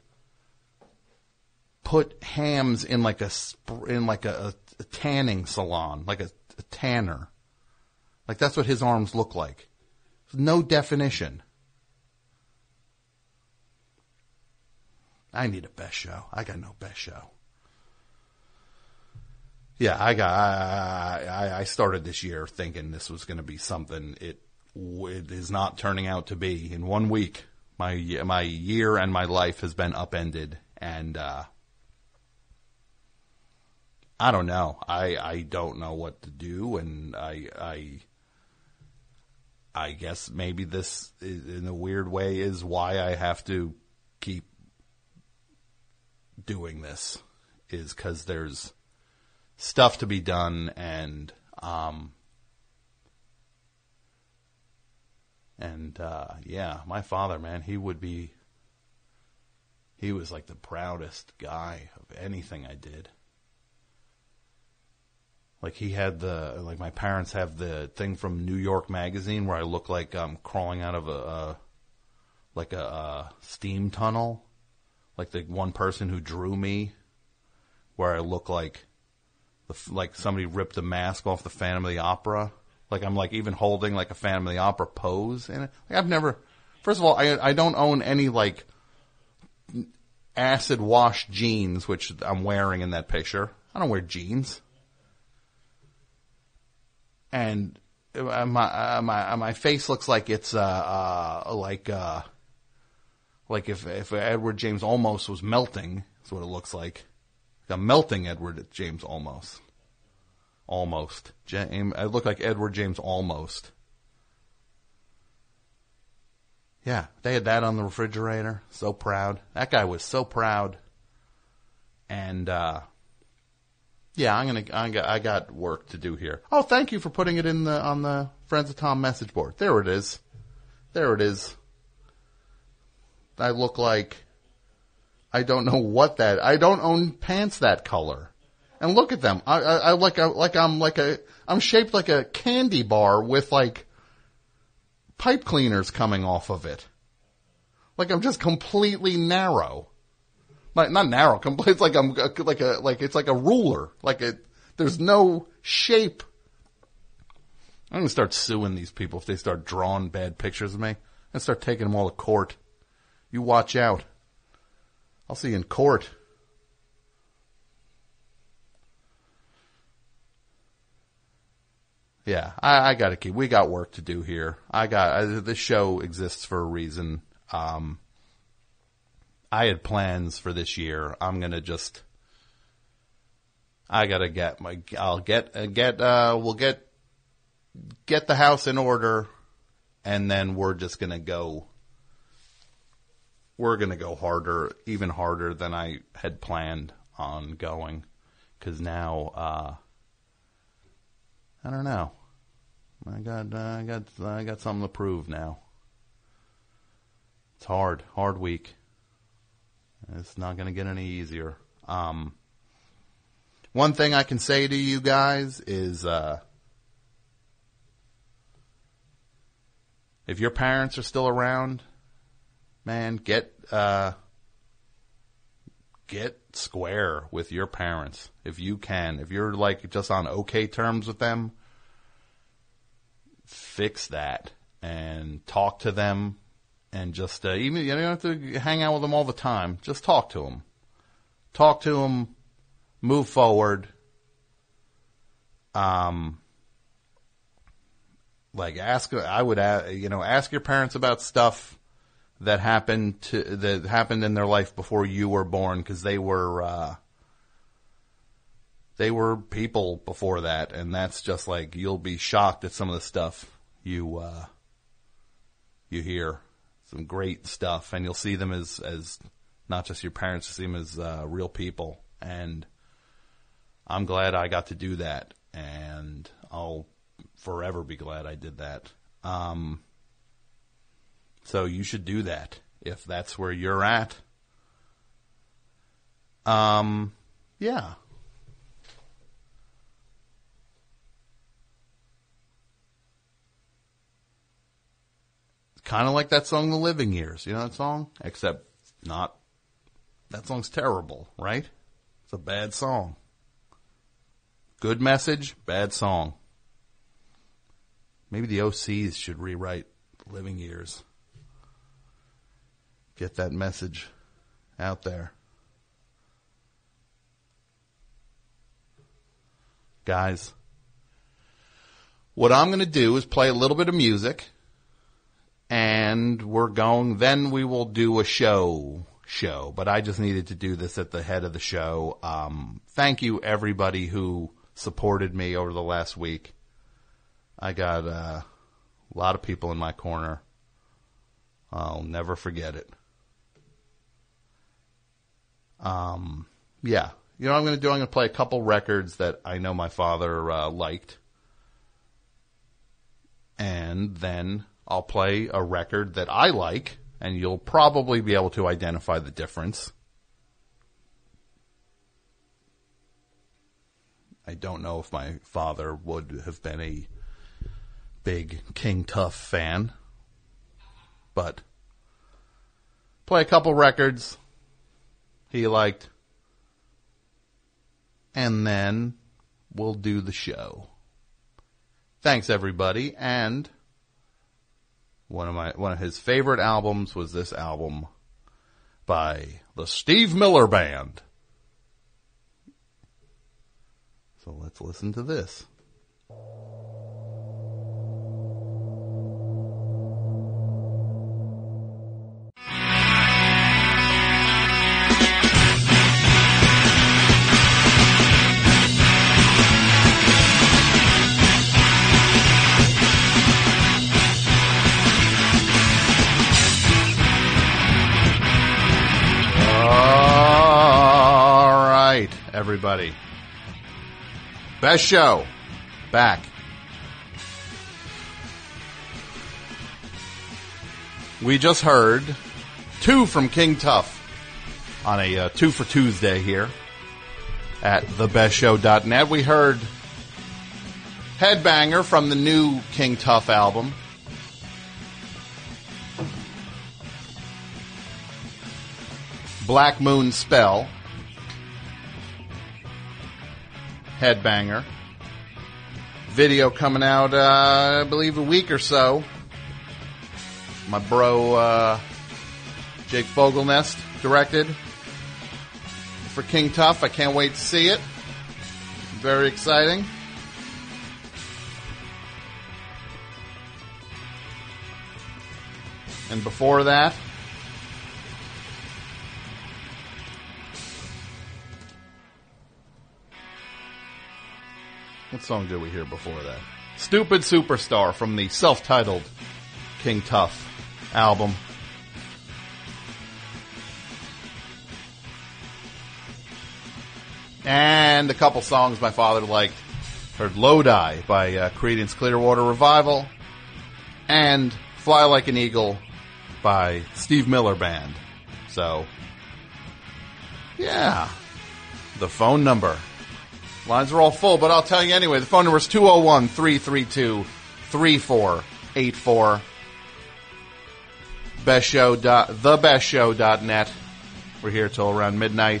put hams in like a tanning salon, like a tanner. Like that's what his arms look like. No definition. I need a best show. I got no best show. Yeah, I started this year thinking this was going to be something. It is not turning out to be. In 1 week, my year and my life has been upended, and I don't know. I don't know what to do, and I guess maybe this, in a weird way, is why I have to keep doing this, is because there's stuff to be done, and yeah, my father, man, he was like the proudest guy of anything I did. Like he had like my parents have the thing from New York Magazine where I look like I'm crawling out of a steam tunnel. Like the one person who drew me, where I look like somebody ripped a mask off the Phantom of the Opera. Like I'm like even holding like a Phantom of the Opera pose in it. Like I've never, first of all, I don't own any like acid wash jeans, which I'm wearing in that picture. I don't wear jeans. And my face looks like it's like if Edward James Olmos was melting. That's what it looks like. A melting Edward James Olmos. Almost. I look like Edward James Almost. Yeah, they had that on the refrigerator. So proud. That guy was so proud. And yeah, I got work to do here. Oh, thank you for putting it on the Friends of Tom message board. There it is. There it is. I look like I don't know what that. I don't own pants that color. And look at them. I'm shaped like a candy bar with like pipe cleaners coming off of it. Like I'm just completely narrow. Like not narrow, it's like it's like a ruler. There's no shape. I'm gonna start suing these people if they start drawing bad pictures of me. And start taking them all to court. You watch out. I'll see you in court. Yeah, I gotta keep. We got work to do here. This show exists for a reason. I had plans for this year. I gotta we'll get the house in order, and then we're gonna go harder, even harder than I had planned on going. 'Cause now, I don't know. I got something to prove now. It's hard week. It's not going to get any easier. One thing I can say to you guys is, if your parents are still around, man, get square with your parents if you can. If you're like just on okay terms with them, fix that and talk to them, and just even you don't have to hang out with them all the time. Just talk to them. Talk to them. Move forward. Ask your parents about stuff that happened in their life before you were born, because they were people before that, and that's just like, you'll be shocked at some of the stuff you hear. Some great stuff, and you'll see them as not just your parents, you'll see them as real people, and I'm glad I got to do that, and I'll forever be glad I did that. So you should do that if that's where you're at. Yeah. Kind of like that song, The Living Years. You know that song? Except not. That song's terrible, right? It's a bad song. Good message, bad song. Maybe the OCs should rewrite Living Years. Get that message out there. Guys, what I'm going to do is play a little bit of music, and then we will do a show, but I just needed to do this at the head of the show. Thank you everybody who supported me over the last week. I got a lot of people in my corner. I'll never forget it. Yeah. You know what I'm going to do? I'm going to play a couple records that I know my father liked. And then I'll play a record that I like, and you'll probably be able to identify the difference. I don't know if my father would have been a big King Tuff fan, but play a couple records he liked, and then we'll do the show. Thanks everybody. And one of his favorite albums was this album by the Steve Miller Band. So let's listen to this. everybody. Best show. Back. We just heard 2 from King Tuff on a 2 for Tuesday here at thebestshow.net. We heard Headbanger from the new King Tuff album. Black Moon Spell. Headbanger. Video coming out, I believe, a week or so. My bro, Jake Fogelnest directed for King Tuff. I can't wait to see it. Very exciting. And before that, what song did we hear before that? Stupid Superstar from the self-titled King Tuff album. And a couple songs my father liked. Heard Lodi by Creedence Clearwater Revival and Fly Like an Eagle by Steve Miller Band. So, yeah. The phone number. Lines are all full, but I'll tell you anyway. The phone number is 201-332-3484. Thebestshow.net. We're here till around midnight.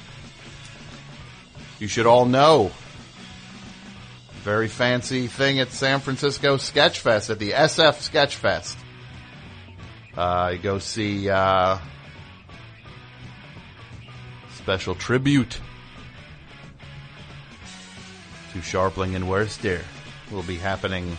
You should all know. Very fancy thing at San Francisco Sketchfest, at the SF Sketchfest. You go see special tribute to Sharpling and Worcester. Will be happening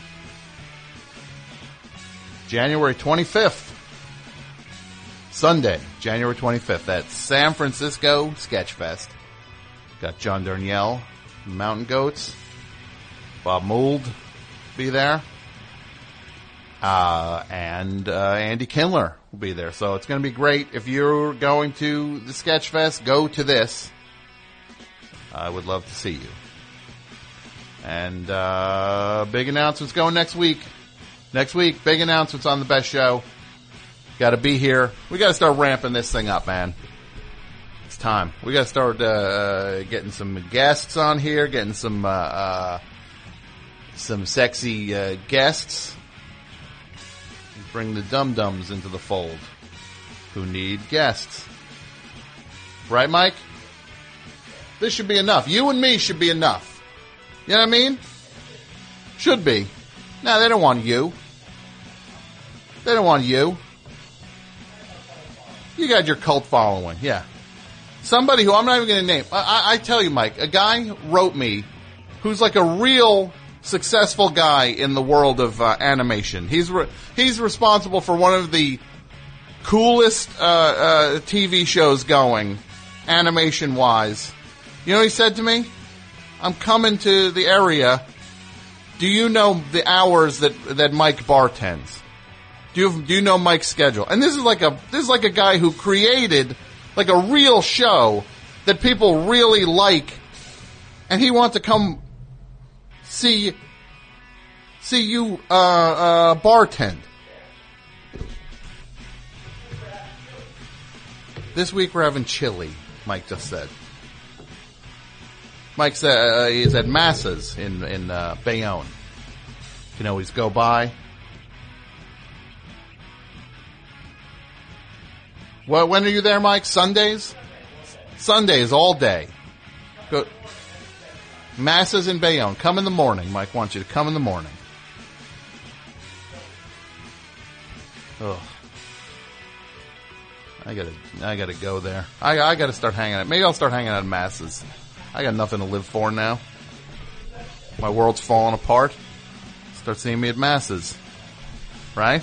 January 25th. Sunday, January 25th at San Francisco Sketchfest. Got John Darnielle, Mountain Goats, Bob Mould be there, and Andy Kindler will be there. So it's going to be great. If you're going to the Sketchfest, go to this. I would love to see you. And big announcements going next week. Next week, big announcements on the Best Show. Got to be here. We got to start ramping this thing up, man. It's time. We got to start getting some guests on here, getting some sexy guests. Bring the dum-dums into the fold who need guests. Right, Mike? This should be enough. You and me should be enough. You know what I mean? Should be. No, they don't want you. They don't want you. You got your cult following, yeah. Somebody who I'm not even going to name. I tell you, Mike, a guy wrote me who's like a real successful guy in the world of animation. He's responsible for one of the coolest TV shows going, animation-wise. You know what he said to me? I'm coming to the area. Do you know the hours that Mike bartends? Do you know Mike's schedule? And this is like a guy who created like a real show that people really like, and he wants to come see you bartend. This week we're having chili, Mike just said. Mike said he's at Massa's in Bayonne. You can always go by. Well, when are you there, Mike? Sundays? Sundays all day. Go. Massa's in Bayonne. Come in the morning. Mike wants you to come in the morning. Ugh. I gotta go there. I gotta start hanging out. Maybe I'll start hanging out at Massa's. I got nothing to live for now. My world's falling apart. Start seeing me at Massa's. Right?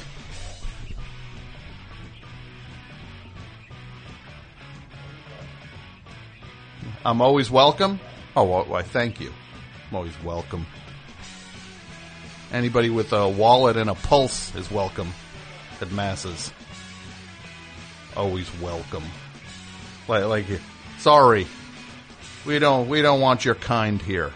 I'm always welcome. Oh, why, thank you. I'm always welcome. Anybody with a wallet and a pulse is welcome at Massa's. Always welcome. Like, sorry. We don't want your kind here.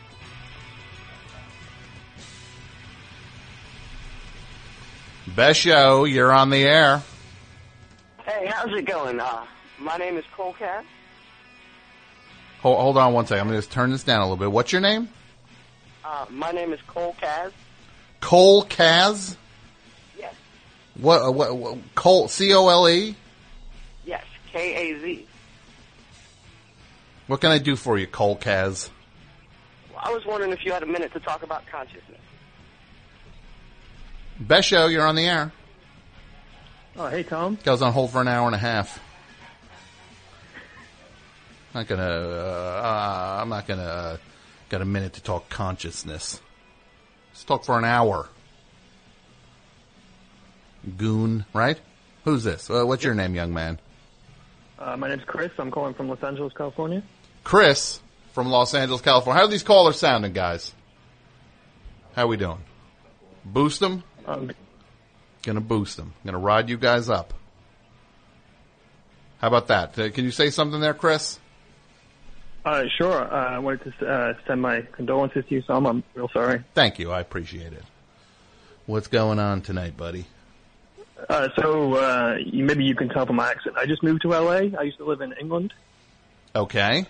Best show, you're on the air. Hey, how's it going? My name is Cole Cass. Hold on one second. I'm going to just turn this down a little bit. What's your name? My name is Cole Cass. Cole Kaz? Yes. What Cole, C-O-L-E? Yes, K-A-Z. What can I do for you, Cole Kaz? Well, I was wondering if you had a minute to talk about consciousness. Best show, you're on the air. Oh, hey, Tom. Goes on hold for an hour and a half. I'm not gonna got a minute to talk consciousness. Let's talk for an hour. Goon, right? Who's this? What's your name, young man? My name's Chris. I'm calling from Los Angeles, California. Chris from Los Angeles, California. How are these callers sounding, guys? How we doing? Boost them? Gonna boost them. Gonna ride you guys up. How about that? Can you say something there, Chris? Sure. I wanted to send my condolences to you, Tom. I'm real sorry. Thank you. I appreciate it. What's going on tonight, buddy? Maybe you can tell from my accent. I just moved to L.A. I used to live in England. Okay.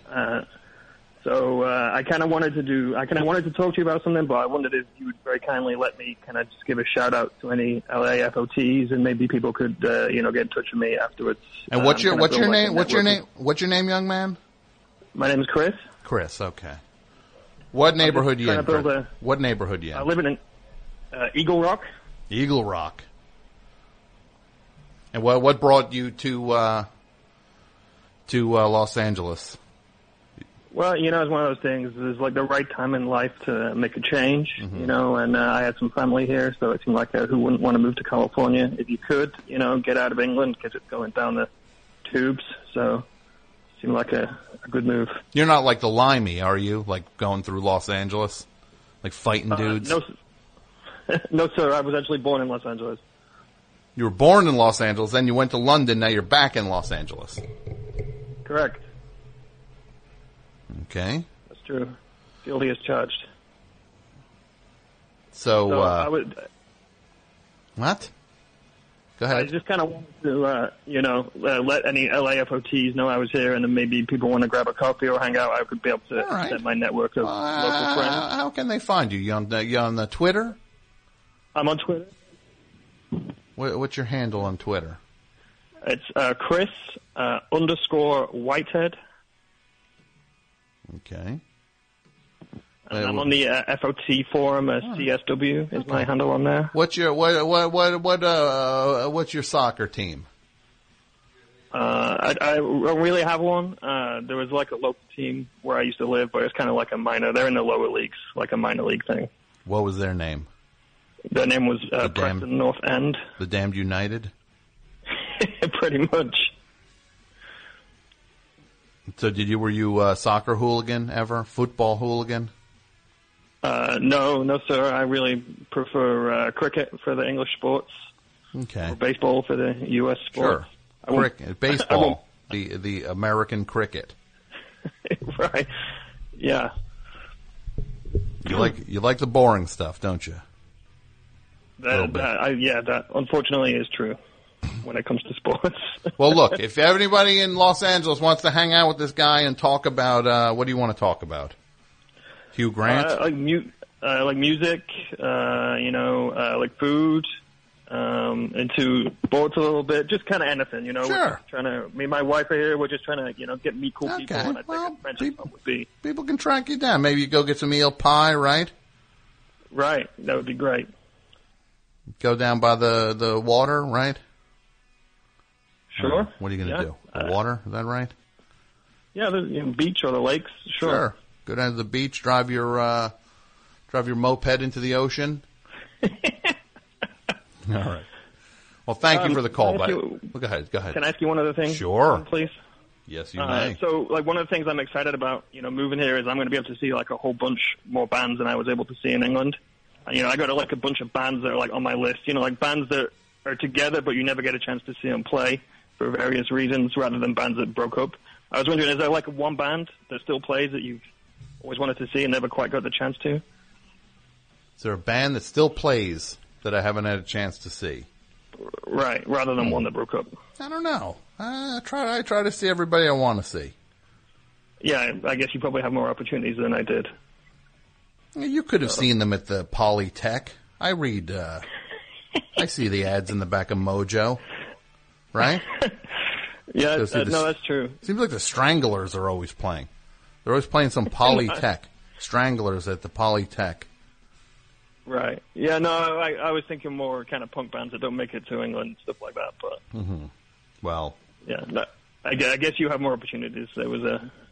I kind of wanted to talk to you about something, but I wondered if you would very kindly let me kind of just give a shout out to any LA FOTs, and maybe people could, get in touch with me afterwards. And what's your name? What's your name, young man? My name is Chris. Chris. Okay. What neighborhood you in? What neighborhood you in? I live in Eagle Rock. Eagle Rock. And what brought you to Los Angeles? Well, it's one of those things. It's like the right time in life to make a change, and I had some family here, so it seemed like who wouldn't want to move to California if you could, get out of England because it's going down the tubes. So it seemed like a good move. You're not like the Limey, are you? Like going through Los Angeles? Like fighting dudes? No, sir. I was actually born in Los Angeles. You were born in Los Angeles, then you went to London, now you're back in Los Angeles. Correct. Okay. That's true. Guilty as charged. So I would... What? Go ahead. I just kind of wanted to, let any LAFOTs know I was here, and then maybe people want to grab a coffee or hang out. I could be able to set my network of local friends. How can they find you? You on the Twitter? I'm on Twitter. What's your handle on Twitter? It's Chris _Whitehead. Okay. And I'm on the FOT forum. CSW is my handle on there. What's your soccer team? I don't really have one. There was like a local team where I used to live, but it's kind of like a minor. They're in the lower leagues, like a minor league thing. What was their name? Their name was Preston North End. The Damned United? Pretty much. So were you a soccer hooligan ever? Football hooligan? No, sir. I really prefer cricket for the English sports. Okay. Or baseball for the U.S. sports. Sure. Cricket, baseball, the American cricket. Right. Yeah. You like the boring stuff, don't you? That unfortunately is true when it comes to sports. Well, look, if anybody in Los Angeles wants to hang out with this guy and talk about, what do you want to talk about? Hugh Grant? Like music, like food, into sports a little bit, just kind of anything, Sure. Me and my wife are here, we're just trying to, meet cool people, and I think friendship would be. People can track you down. Maybe you go get some eel pie, right? Right, that would be great. Go down by the water, right? Sure. What are you going to do? The water, is that right? Yeah, the beach or the lakes, sure. Go down to the beach, drive your moped into the ocean. All right. Well, thank you for the call, buddy. Go ahead. Can I ask you one other thing? Sure. Please? Yes, you may. So, one of the things I'm excited about, moving here is I'm going to be able to see, a whole bunch more bands than I was able to see in England. I go to, a bunch of bands that are, on my list. Bands that are together, but you never get a chance to see them play for various reasons, rather than bands that broke up. I was wondering, is there like one band that still plays that you've always wanted to see and never quite got the chance to? Is there a band that still plays that I haven't had a chance to see? Right, rather than one that broke up. I don't know. I try to see everybody I want to see. Yeah, I guess you probably have more opportunities than I did. You could have seen them at the Polytech. I read, I see the ads in the back of Mojo, right? Yeah, no, that's true. Seems like the Stranglers are always playing. They're always playing some Polytech. Stranglers at the Polytech. Right. Yeah, no, I was thinking more kind of punk bands that don't make it to England, stuff like that. But Well, yeah, no, I guess you have more opportunities. There was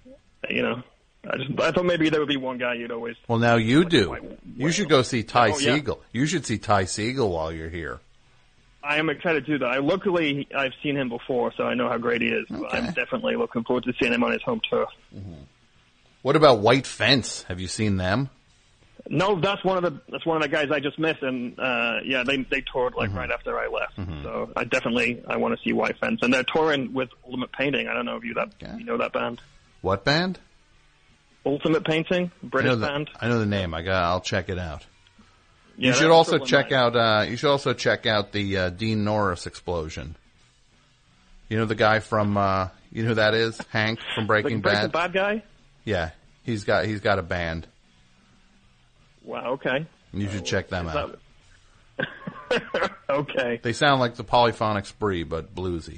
I thought maybe there would be one guy you'd always. well, now you do. You should go see Ty Oh, yeah. Segall. You should see Ty Segall while you're here. I am excited to do that. Luckily, I've seen him before, so I know how great he is. Okay. I'm definitely looking forward to seeing him on his home turf. What about White Fence? Have you seen them? No, that's one of the guys I just missed, and they toured like right after I left. So I want to see White Fence, and they're touring with Ultimate Painting. I don't know if you know that band. What band? Ultimate Painting, British band. I know the name. I'll check it out. Yeah, You should also check out. You should also check out the Dean Norris explosion. You know the guy from. You know who that is? Hank from Breaking the Bad. bad guy. Yeah, he's got a band. Wow. Okay. You should check them out. Okay. They sound like the Polyphonic Spree, but bluesy.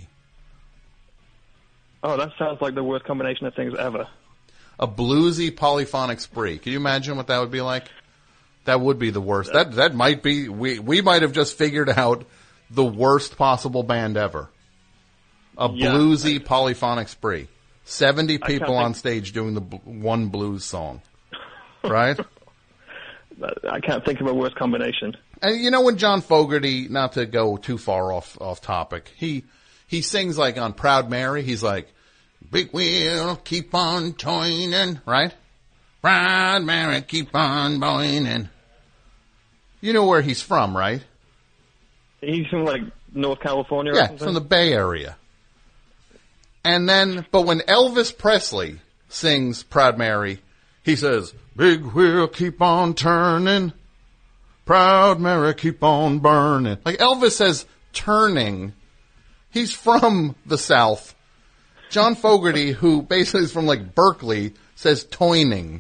Oh, that sounds like the worst combination of things ever. A bluesy Polyphonic Spree. Can you imagine what that would be like? That would be the worst. That might be. We might have just figured out the worst possible band ever. A bluesy Polyphonic Spree. 70 people on stage doing the one blues song. Right? I can't think of a worse combination. And you know when John Fogerty, not to go too far off topic, he sings like on Proud Mary, he's like, big wheel, keep on turning, right? Proud Mary, keep on boining. You know where he's from, right? He's from like North California or Yeah, something? from the Bay Area. And then, but when Elvis Presley sings Proud Mary, he says, big wheel, keep on turning. Proud Mary, keep on burning. Like Elvis says turning. He's from the South. John Fogerty, who basically is from like Berkeley, says toining.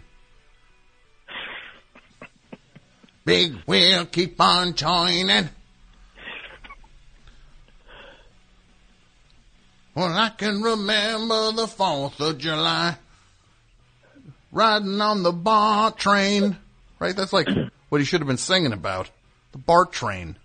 Big wheel, keep on toining. Well, I can remember the 4th of July. Riding on the BART train. Right? That's like what he should have been singing about. The BART train.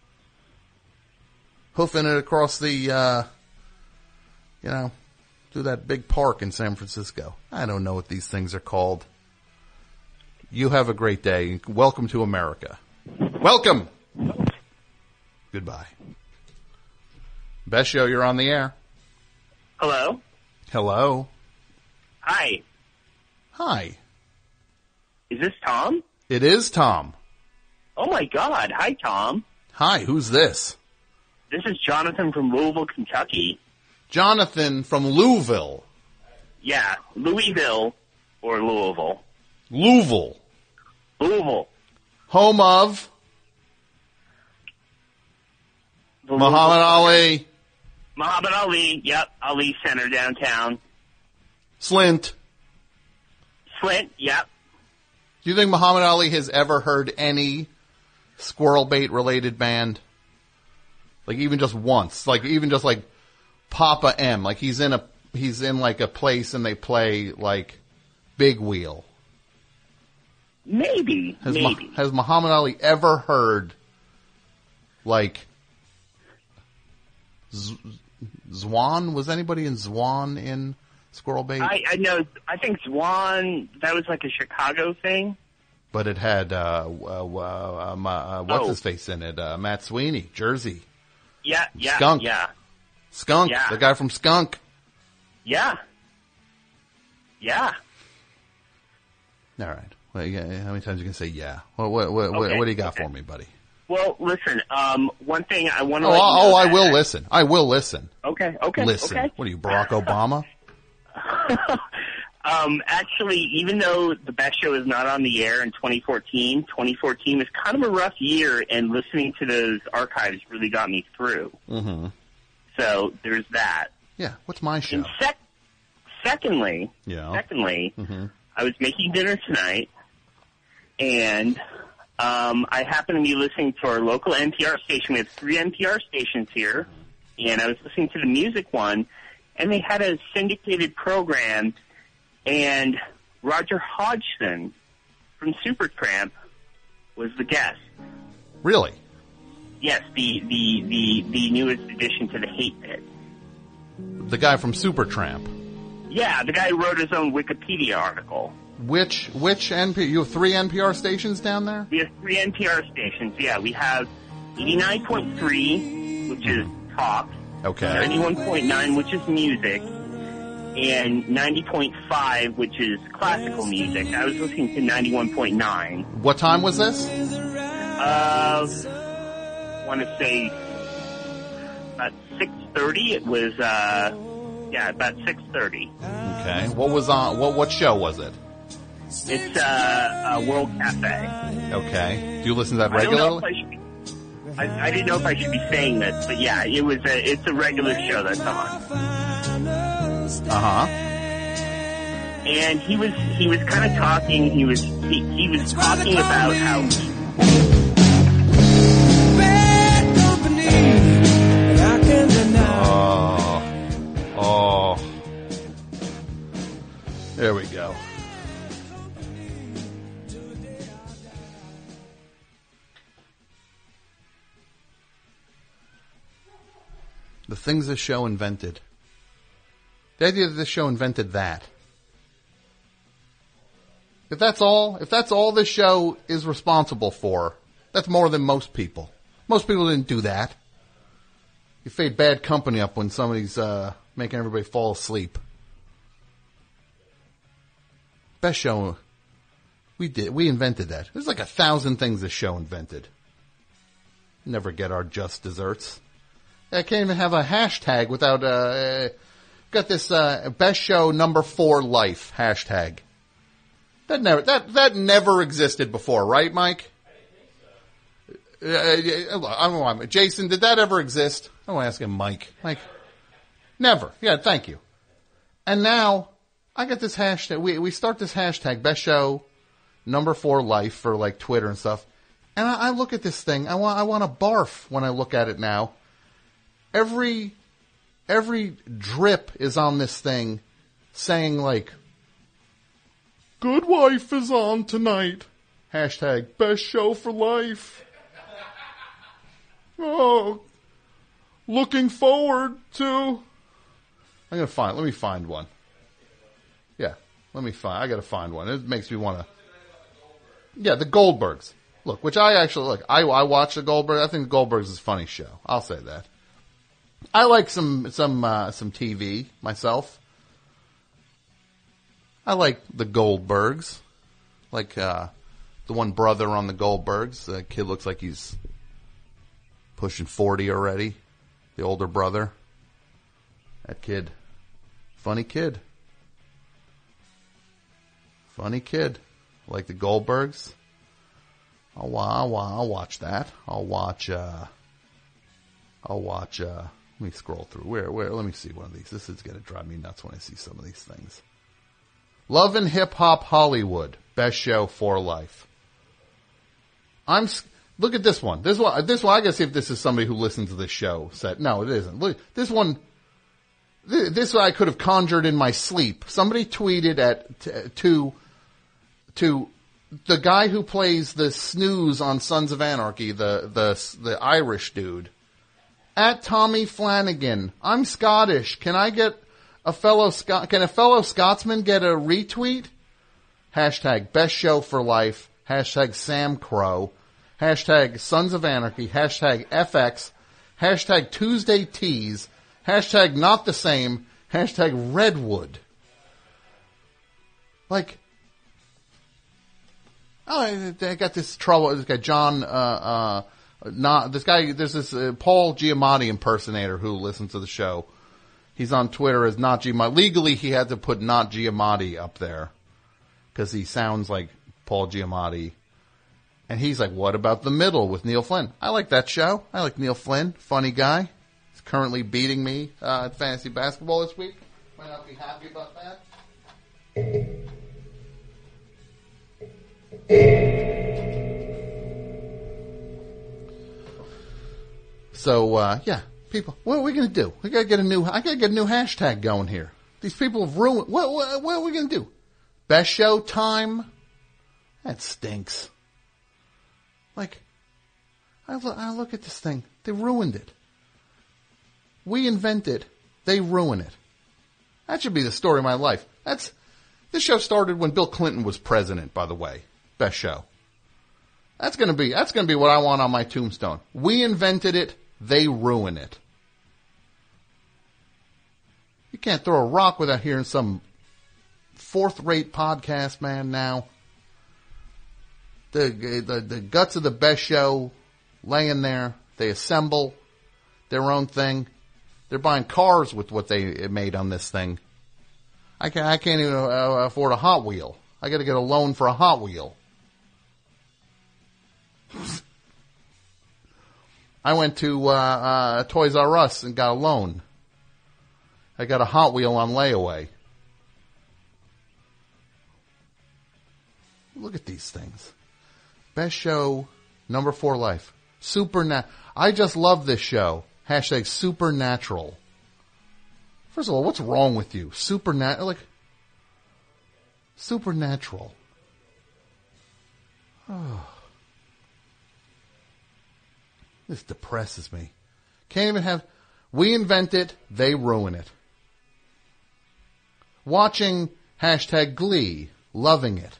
Hoofing it across the, through that big park in San Francisco. I don't know what these things are called. You have a great day. Welcome to America. Welcome! Goodbye. Best show, you're on the air. Hello? Hello. Hi. Hi. Is this Tom? It is Tom. Oh, my God. Hi, Tom. Hi, who's this? This is Jonathan from Louisville, Kentucky. Jonathan from Louisville. Yeah, Louisville or Louisville. Louisville. Louisville. Home of Muhammad Ali. Muhammad Ali, yep. Ali Center downtown. Slint. Flint, yep. Do you think Muhammad Ali has ever heard any squirrel bait related band? Like even just once. Like even just like Papa M. Like he's in like a place and they play like Big Wheel. Maybe. Has Muhammad Ali ever heard like Zwan? Was anybody in Zwan in Squirrel Bait? I know. I think Zwan, that was like a Chicago thing. But it had, what's his face in it? Matt Sweeney, Jersey. Yeah. Skunk. Yeah. Skunk, Yeah. the guy from Skunk. Yeah. All right. Well, yeah, how many times are you going to say yeah? What do you got for me, buddy? Well, listen, one thing I want to I will listen. I will listen. Okay. Listen. Okay. What are you, Barack Obama? Actually, even though the best show is not on the air in 2014 was kind of a rough year, and listening to those archives really got me through. Mm-hmm. So there's that. Yeah, what's my show? And secondly, mm-hmm. I was making dinner tonight, and I happened to be listening to our local NPR station. We have 3 NPR stations here, and I was listening to the music one, and they had a syndicated program, and Roger Hodgson from Supertramp was the guest. Really? Yes, the newest addition to the Hate Pit. The guy from Supertramp. Yeah, the guy who wrote his own Wikipedia article. Which NPR? You have 3 NPR stations down there? We have 3 NPR stations, yeah. We have 89.3, which is talk. Okay. 91.9, which is music. And 90.5, which is classical music. I was listening to 91.9. What time was this? I want to say about 6:30. It was, about 6:30. Okay. What was on? What show was it? It's World Cafe. Okay. Do you listen to that regularly? I didn't know if I should be saying this, but yeah, it's a regular show that's on. Uh-huh. And he was kind of talking. He was talking about how. Oh. There we go. The things this show invented. The idea that this show invented that. If that's all this show is responsible for, that's more than most people. Most people didn't do that. You fade bad company up when somebody's making everybody fall asleep. Best show, we invented that. There's like 1,000 things this show invented. Never get our just desserts. I can't even have a hashtag without got this best show number 4 life hashtag. That never existed before, right, Mike? Jason, did that ever exist? I want to ask him, Mike. Mike, never. Yeah, thank you. And now I got this hashtag. We start this hashtag best show number 4 life for like Twitter and stuff. And I look at this thing. I want to barf when I look at it now. Every drip is on this thing saying like, Good Wife is on tonight. Hashtag best show for life. Oh, looking forward to. Let me find one. Yeah, I gotta find one. It makes me want to. Yeah, the Goldbergs. Look, I watch the Goldbergs. I think the Goldbergs is a funny show. I'll say that. I like some TV myself. I like the Goldbergs. Like, the one brother on the Goldbergs. The kid looks like he's pushing 40 already. The older brother. That kid. Funny kid. Funny kid. Like the Goldbergs. I'll watch that. I'll watch, let me scroll through. Where, let me see one of these. This is going to drive me nuts when I see some of these things. Love and Hip Hop Hollywood. Best show for life. Look at this one. This one, I gotta see if this is somebody who listens to this show said. No, it isn't. Look, this one I could have conjured in my sleep. Somebody tweeted to the guy who plays the snooze on Sons of Anarchy, the Irish dude. At Tommy Flanagan. I'm Scottish. Can a fellow Scotsman get a retweet? Hashtag best show for life. Hashtag Sam Crow. Hashtag Sons of Anarchy. Hashtag FX. Hashtag Tuesday Teas. Hashtag not the same. Hashtag Redwood. Like, I got this trouble. This guy, John, there's this Paul Giamatti impersonator who listens to the show. He's on Twitter as Not Giamatti. Legally, he had to put Not Giamatti up there because he sounds like Paul Giamatti. And he's like, what about The Middle with Neil Flynn? I like that show. I like Neil Flynn. Funny guy. He's currently beating me at fantasy basketball this week. Might not be happy about that. So, yeah, people, what are we going to do? I got to get a new hashtag going here. These people have ruined, what are we going to do? Best show time? That stinks. Like, I look at this thing. They ruined it. We invent it. They ruin it. That should be the story of my life. This show started when Bill Clinton was president, by the way. Best show. That's gonna be what I want on my tombstone. We invented it. They ruin it. You can't throw a rock without hearing some fourth-rate podcast, man, now. The guts of the Best Show laying there. They assemble their own thing. They're buying cars with what they made on this thing. I can't even afford a Hot Wheel. I got to get a loan for a Hot Wheel. I went to Toys R Us and got a loan. I got a Hot Wheel on layaway. Look at these things. Best show, number 4 life. I just love this show. Hashtag supernatural. First of all, what's wrong with you? Supernatural. Oh. This depresses me. Can't even have... We invent it, they ruin it. Watching hashtag Glee, loving it.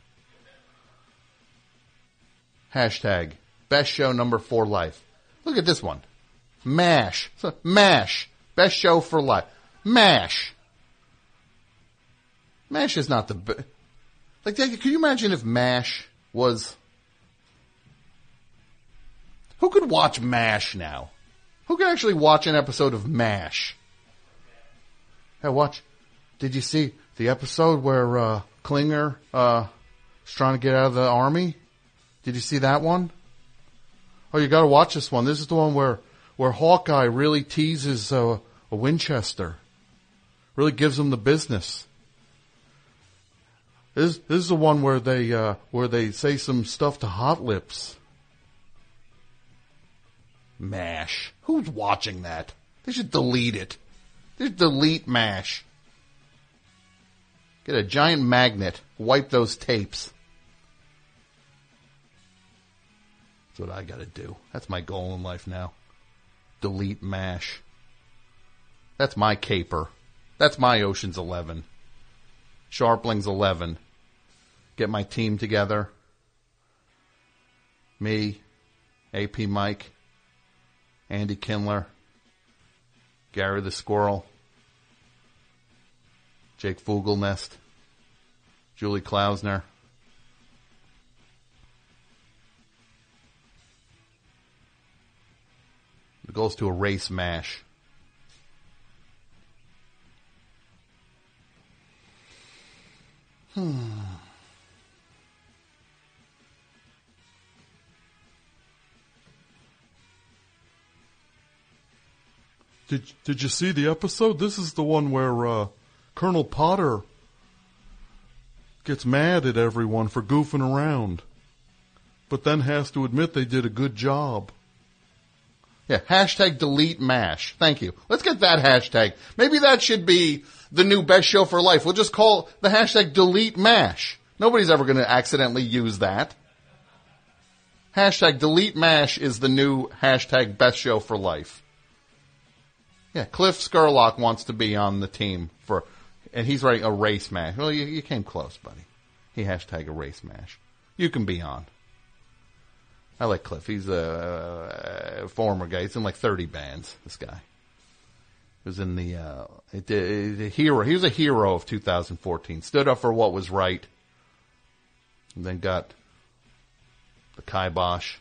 Hashtag best show number 4 life. Look at this one. MASH. MASH. Best show for life. MASH. MASH is not the... can you imagine if MASH was... Who could watch MASH now? Who could actually watch an episode of MASH? Hey, watch. Did you see the episode where Klinger is trying to get out of the army? Did you see that one? Oh, you got to watch this one. This is the one where Hawkeye really teases a Winchester. Really gives him the business. This is the one where they say some stuff to Hot Lips. MASH. Who's watching that? They should delete it. They should delete MASH. Get a giant magnet. Wipe those tapes. That's what I gotta do. That's my goal in life now. Delete MASH. That's my caper. That's my Ocean's 11. Sharplings 11. Get my team together. Me, AP Mike, Andy Kindler, Gary the Squirrel, Jake Fugelnest, Julie Klausner. The goal is to erase MASH. Did you see the episode? This is the one where Colonel Potter gets mad at everyone for goofing around, but then has to admit they did a good job. Yeah, hashtag delete MASH. Thank you. Let's get that hashtag. Maybe that should be the new best show for life. We'll just call the hashtag delete MASH. Nobody's ever going to accidentally use that. Hashtag delete MASH is the new hashtag best show for life. Yeah, Cliff Skurlock wants to be on the team and he's writing erase MASH. Well, you came close, buddy. He hashtag erase MASH. You can be on. I like Cliff. He's a former guy. He's in like 30 bands, this guy. He was in the hero. He was a hero of 2014. Stood up for what was right. And then got the kibosh.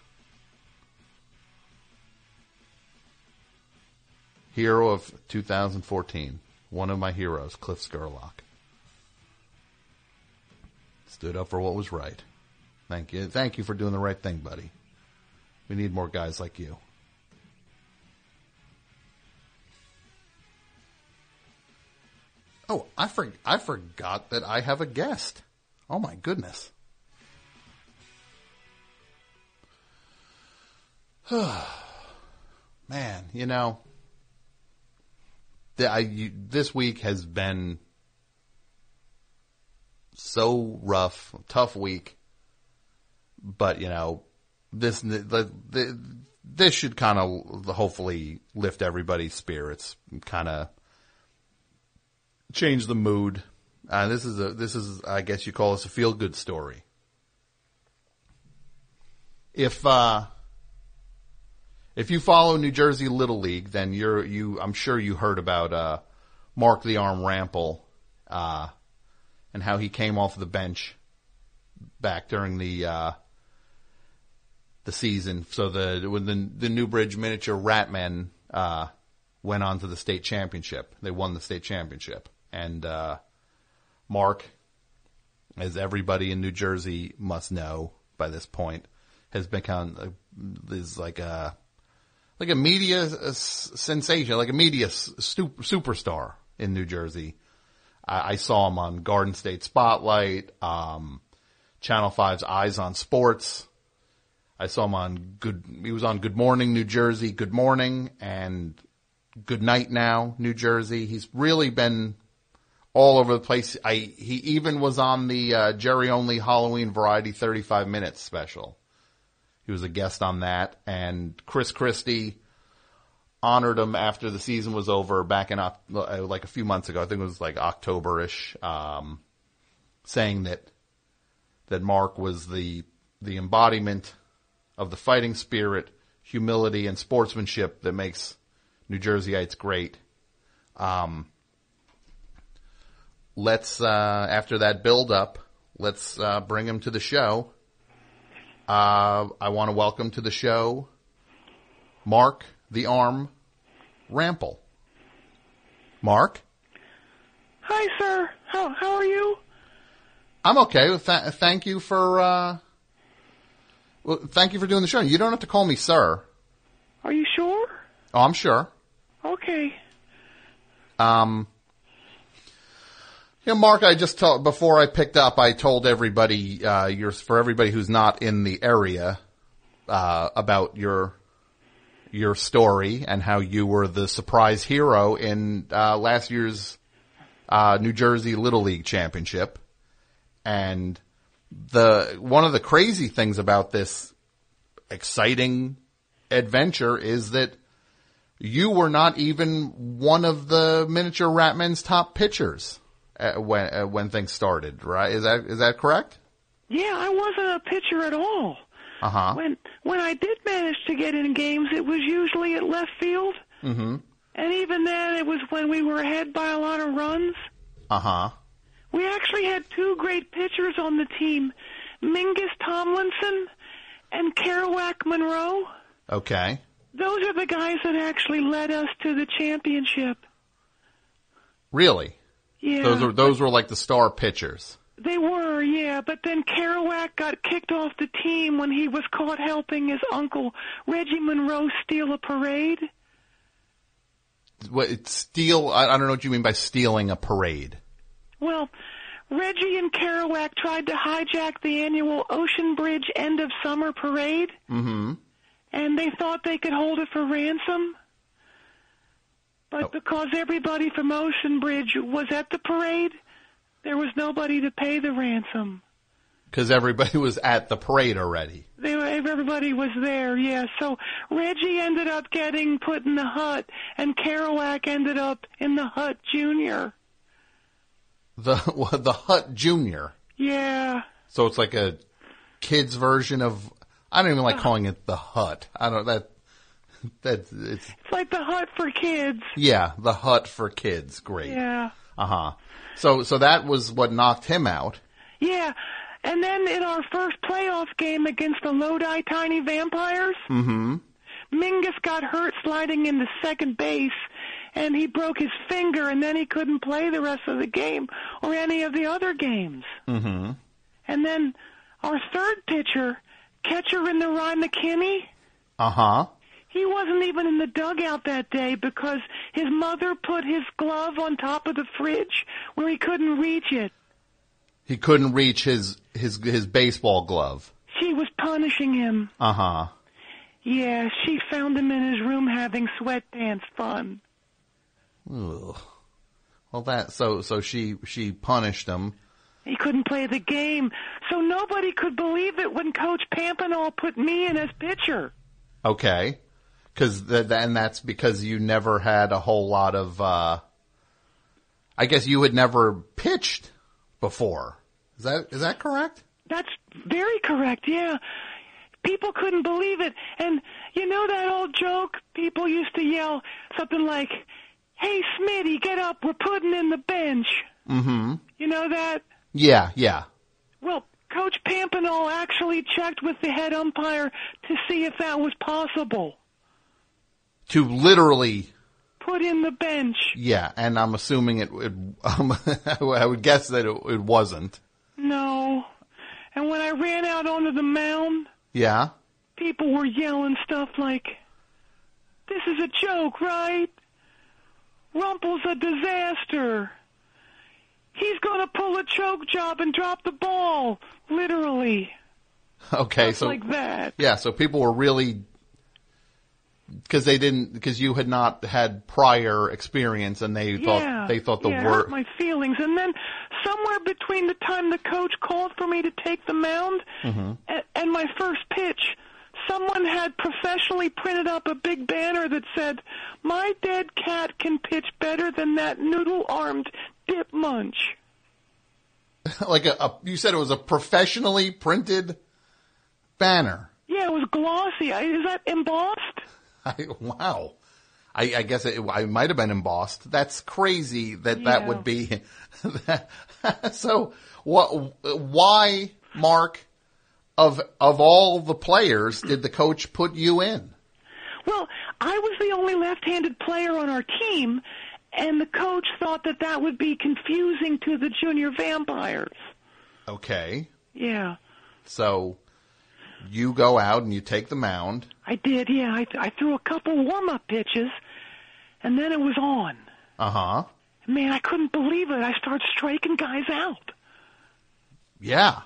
Hero of 2014. one of my heroes, Cliff Scurlock. Stood up for what was right. Thank you. Thank you for doing the right thing, buddy. We need more guys like you. Oh, I forgot that I have a guest. Oh my goodness. Man, you know, this week has been so rough, tough week. But, you know, this should kind of hopefully lift everybody's spirits, kind of change the mood. This is I guess you call this a feel good story. If you follow New Jersey Little League, then I'm sure you heard about Mark the Arm Rampel and how he came off the bench back during the season. So when the Newbridge Miniature Ratmen went on to the state championship, they won the state championship. And Mark, as everybody in New Jersey must know by this point, has become like a media sensation, like a media superstar in New Jersey. I saw him on Garden State Spotlight, Channel 5's Eyes on Sports. I saw him he was on Good Morning New Jersey, Good Morning, and Good Night Now, New Jersey. He's really been all over the place. He even was on the Jerry Only Halloween Variety 35 Minutes special. He was a guest on that, and Chris Christie honored him after the season was over back in like a few months ago. I think it was like October-ish, saying that Mark was the embodiment of the fighting spirit, humility, and sportsmanship that makes New Jerseyites great. Let's after that build up, let's bring him to the show. I want to welcome to the show Mark the Arm Rampel. Mark? Hi, sir. How are you? I'm okay. Thank you for thank you for doing the show. You don't have to call me sir. Are you sure? Oh, I'm sure. Okay. Mark, I just told, before I picked up, I told everybody, for everybody who's not in the area, about your story and how you were the surprise hero in, last year's, New Jersey Little League Championship. And one of the crazy things about this exciting adventure is that you were not even one of the Miniature Ratmen's top pitchers. When things started, right? Is that correct? Yeah, I wasn't a pitcher at all. Uh-huh. When I did manage to get in games, it was usually at left field. Mm-hmm. And even then, it was when we were ahead by a lot of runs. Uh-huh. We actually had two great pitchers on the team, Mingus Tomlinson and Kerouac Monroe. Okay. Those are the guys that actually led us to the championship. Really? Yeah. Those were like the star pitchers. They were, yeah, but then Kerouac got kicked off the team when he was caught helping his uncle Reggie Monroe steal a parade. What, I don't know what you mean by stealing a parade. Well, Reggie and Kerouac tried to hijack the annual Ocean Bridge End of Summer Parade. Mm-hmm. And they thought they could hold it for ransom. But because everybody from Ocean Bridge was at the parade, there was nobody to pay the ransom. Because everybody was at the parade already. Everybody was there, yeah. So Reggie ended up getting put in the hut, and Kerouac ended up in the Hut Junior. The Hut Junior? Yeah. So it's like a kid's version of... I don't even like calling it the Hut. I don't... It's like the Hut for kids. Yeah, the Hut for kids. Great. Yeah. Uh-huh. So that was what knocked him out. Yeah. And then in our first playoff game against the Lodi Tiny Vampires, mm-hmm. Mingus got hurt sliding into second base, and he broke his finger, and then he couldn't play the rest of the game or any of the other games. Mm-hmm. And then our third pitcher, catcher in the Rye McKinney, Uh-huh. he wasn't even in the dugout that day because his mother put his glove on top of the fridge where he couldn't reach it. He couldn't reach his baseball glove. She was punishing him. Uh-huh. Yeah, she found him in his room having sweatpants fun. Ugh. Well, so she punished him. He couldn't play the game, so nobody could believe it when Coach Pampinall put me in as pitcher. Okay. And that's because you never had a whole lot of, I guess you had never pitched before. Is that correct? That's very correct, yeah. People couldn't believe it. And you know that old joke? People used to yell something like, "Hey, Smitty, get up, we're putting in the bench." Mm-hmm. You know that? Yeah. Well, Coach Pampinall actually checked with the head umpire to see if that was possible. To literally put in the bench. Yeah, and I'm assuming I would guess that it wasn't. No. And when I ran out onto the mound, yeah, people were yelling stuff like, "This is a joke, right? Rumpel's a disaster. He's going to pull a choke job and drop the ball," literally. Okay, stuff like that. Yeah, so people were really, because you had not had prior experience, and they thought the word hurt my feelings. And then somewhere between the time the coach called for me to take the mound and my first pitch, someone had professionally printed up a big banner that said, "My dead cat can pitch better than that noodle-armed Dip Munch." Like you said it was a professionally printed banner. Yeah, it was glossy. Is that embossed? Wow. I guess it might have been embossed. That's crazy that would be. So why, Mark, of all the players, did the coach put you in? Well, I was the only left-handed player on our team, and the coach thought that would be confusing to the junior vampires. Okay. Yeah. So you go out and you take the mound. I did, yeah. I threw a couple warm-up pitches, and then it was on. Uh-huh. Man, I couldn't believe it. I started striking guys out. Yeah.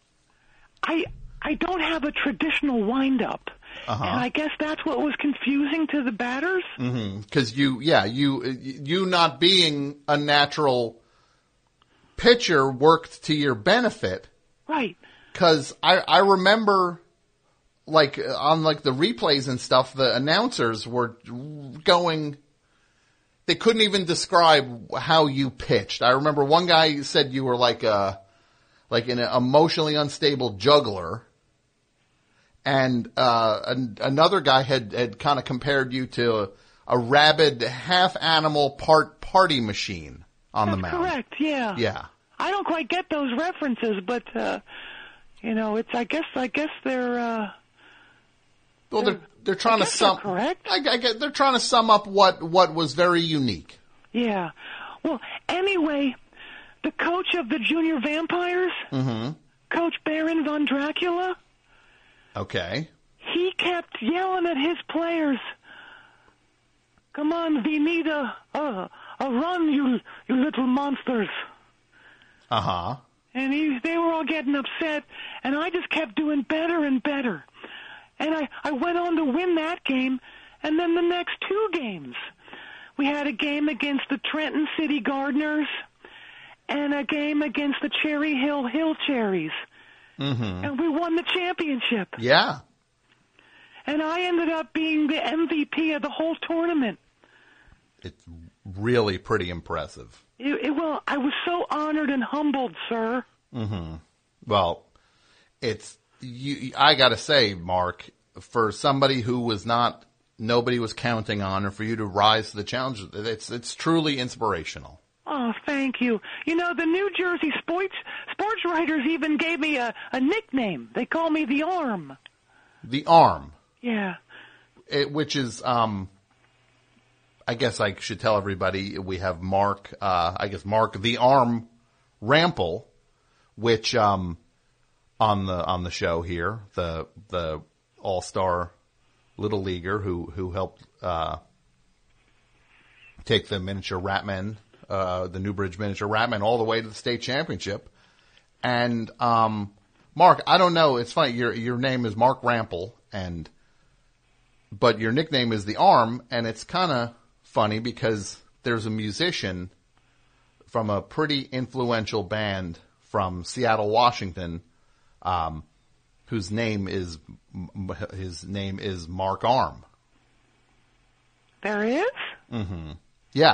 I don't have a traditional wind-up. Uh-huh. And I guess that's what was confusing to the batters. Mm-hmm. Because you not being a natural pitcher worked to your benefit. Right. Because I remember, on the replays and stuff, the announcers were going, they couldn't even describe how you pitched. I remember one guy said you were like an emotionally unstable juggler. And another guy had kind of compared you to a rabid, half animal, part party machine on the mound. That's correct, yeah. Yeah. I don't quite get those references, but it's I guess they're well, they're trying to sum. Correct. They're trying to sum up what was very unique. Yeah. Well, anyway, the coach of the junior vampires, Coach Baron von Dracula. Okay. He kept yelling at his players, "Come on, we need a run, you little monsters." Uh-huh. And they were all getting upset, and I just kept doing better and better. And I went on to win that game, and then the next two games. We had a game against the Trenton City Gardeners and a game against the Cherry Hill Cherries. Mm-hmm. And we won the championship. Yeah. And I ended up being the MVP of the whole tournament. It's really pretty impressive. Well, I was so honored and humbled, sir. Mm-hmm. Well, I gotta say, Mark, for somebody who nobody was counting on, or for you to rise to the challenge, it's truly inspirational. Oh, thank you. You know, the New Jersey sports writers even gave me a nickname. They call me the Arm. The Arm. Yeah. Which is, I guess I should tell everybody we have Mark the Arm Rampel, which, on the show here, the all-star little leaguer who helped, take the miniature Ratmen, the Newbridge miniature Ratmen all the way to the state championship. And, Mark, I don't know, it's funny, your name is Mark Rampel, but your nickname is the Arm, and it's kinda funny because there's a musician from a pretty influential band from Seattle, Washington, whose name is Mark Arm. There is? Mm-hmm. Yeah.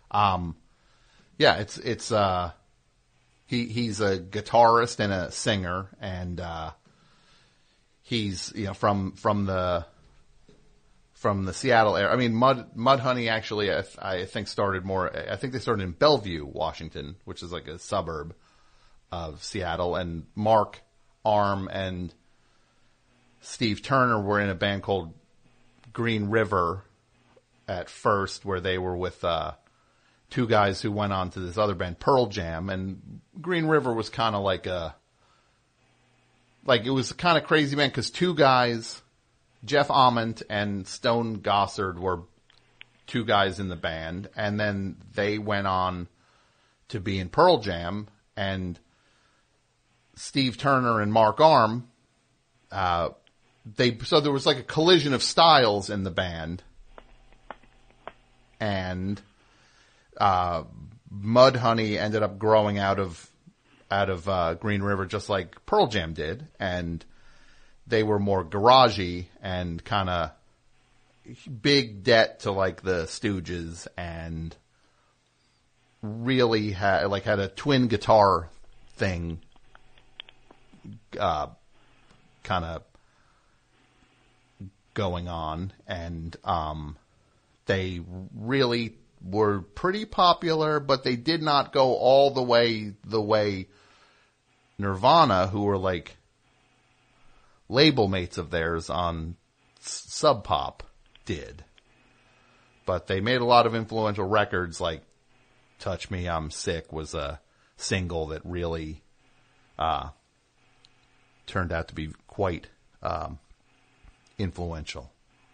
He's a guitarist and a singer, and, he's, from the Seattle area. I mean, Mudhoney actually, I think they started in Bellevue, Washington, which is like a suburb of Seattle. And Mark Arm and Steve Turner were in a band called Green River at first, where they were with, two guys who went on to this other band, Pearl Jam. And Green River was kind of like it was a kind of crazy band because two guys, Jeff Ament and Stone Gossard, were two guys in the band, and then they went on to be in Pearl Jam, and Steve Turner and Mark Arm, so there was like a collision of styles in the band, and Mudhoney ended up growing out of Green River just like Pearl Jam did, and they were more garagey and kind of big debt to like the Stooges, and really had a twin guitar thing, kind of going on, and they really were pretty popular, but they did not go all the way Nirvana, who were like label mates of theirs on Sub Pop, did. But they made a lot of influential records, like Touch Me, I'm Sick was a single that really turned out to be quite influential.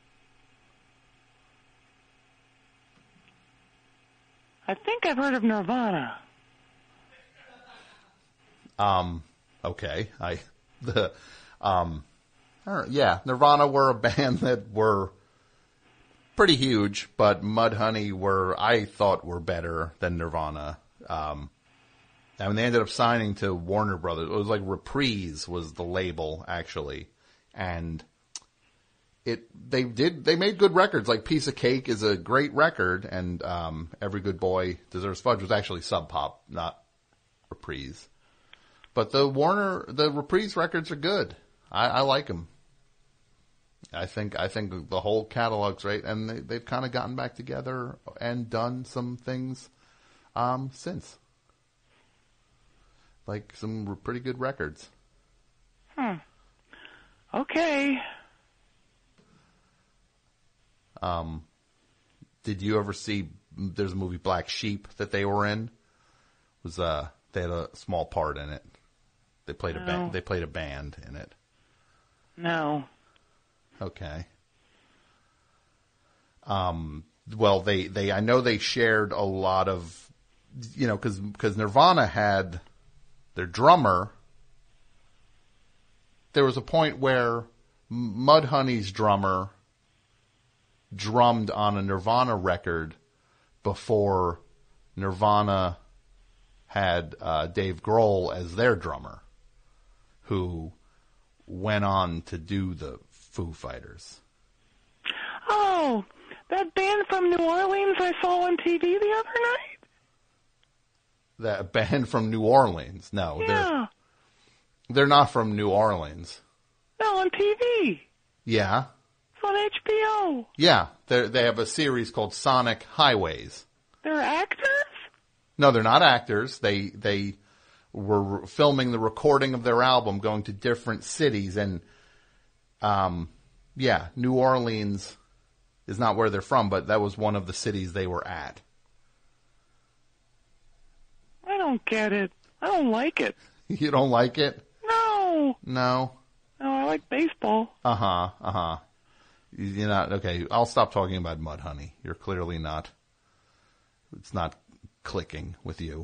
I think I've heard of Nirvana. Okay. Nirvana were a band that were pretty huge, but Mudhoney I thought were better than Nirvana. And they ended up signing to Warner Brothers. It was like Reprise was the label, actually. And they made good records. Like Piece of Cake is a great record, and Every Good Boy Deserves Fudge was actually Sub Pop, not Reprise. But the Reprise records are good. I like them. I think the whole catalog's right, and they've kind of gotten back together and done some things since. Like some pretty good records. Okay. Did you ever see? There's a movie Black Sheep that they were in. They had a small part in it. They played a band. They played a band in it. No. Okay. Well, I know they shared a lot of, because Nirvana had their drummer. There was a point where Mudhoney's drummer drummed on a Nirvana record before Nirvana had Dave Grohl as their drummer, who went on to do the Foo Fighters. Oh, that band from New Orleans I saw on TV the other night? That band from New Orleans? No, yeah. They're not from New Orleans. No, on TV. Yeah. It's on HBO. Yeah, they have a series called Sonic Highways. They're actors? No, they're not actors. They were filming the recording of their album, going to different cities, and New Orleans is not where they're from, but that was one of the cities they were at. I don't get it. I don't like it. You don't like it? No. No. No, I like baseball. You're not, okay, I'll stop talking about Mudhoney. You're clearly not, it's not clicking with you.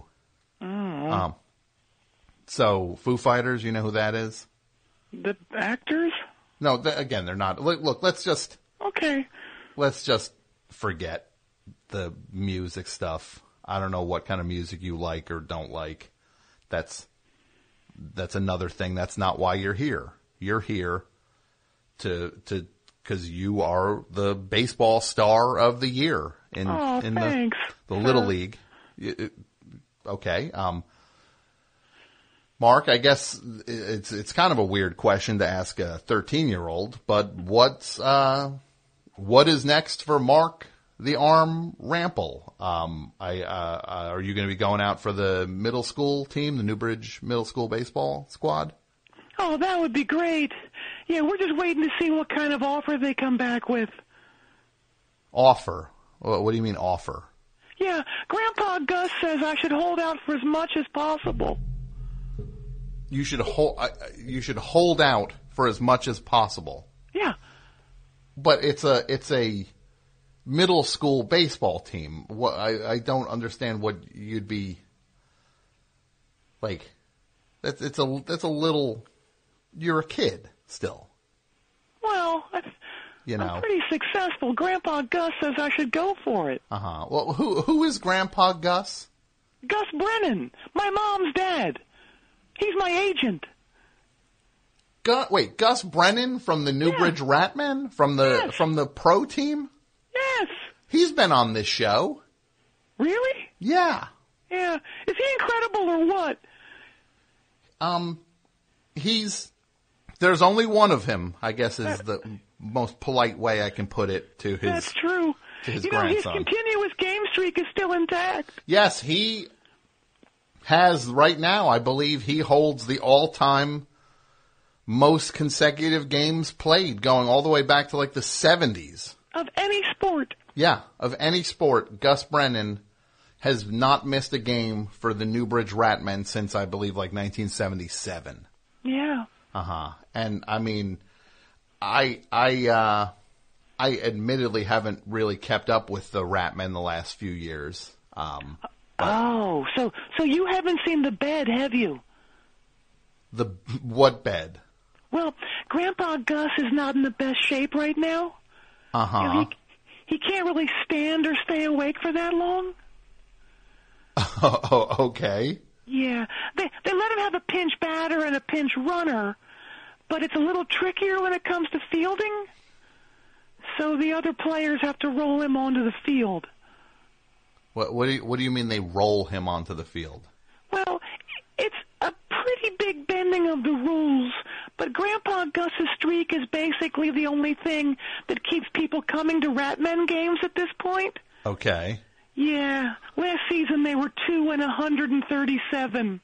So, Foo Fighters, you know who that is? The actors? No, again, they're not. Look, let's just forget the music stuff. I don't know what kind of music you like or don't like. That's another thing. That's not why you're here. You're here because you are the baseball star of the year in the Little League. Okay. Mark, I guess it's kind of a weird question to ask a 13-year-old, but what is next for Mark the Arm Rampel? Are you going to be going out for the middle school team, the Newbridge Middle School baseball squad? Oh, that would be great. Yeah, we're just waiting to see what kind of offer they come back with. Offer? What do you mean offer? Yeah, Grandpa Gus says I should hold out for as much as possible. You should hold out for as much as possible. Yeah. But it's a middle school baseball team. I don't understand what you'd be like. That's a little. You're a kid still. Well, I'm pretty successful. Grandpa Gus says I should go for it. Well, who is Grandpa Gus? Gus Brennan, my mom's dad. He's my agent. Wait, Gus Brennan from the Newbridge Ratmen? From the pro team? Yes. He's been on this show. Really? Yeah. Yeah. Is he incredible or what? There's only one of him, I guess is the most polite way I can put it to his. That's true. To his grandson. His continuous game streak is still intact. Yes, he has right now, I believe he holds the all-time most consecutive games played, going all the way back to like the 70s. Of any sport. Yeah, of any sport. Gus Brennan has not missed a game for the Newbridge Ratmen since, I believe, like 1977. Yeah. And I mean, I admittedly haven't really kept up with the Ratmen the last few years. So you haven't seen the bed, have you? What bed? Well, Grandpa Gus is not in the best shape right now. He can't really stand or stay awake for that long. Oh, okay. Yeah, they let him have a pinch batter and a pinch runner, but it's a little trickier when it comes to fielding. So the other players have to roll him onto the field. What do you mean they roll him onto the field? Well, it's a pretty big bending of the rules, but Grandpa Gus's streak is basically the only thing that keeps people coming to Ratmen games at this point. Okay. Yeah, last season they were 2-137.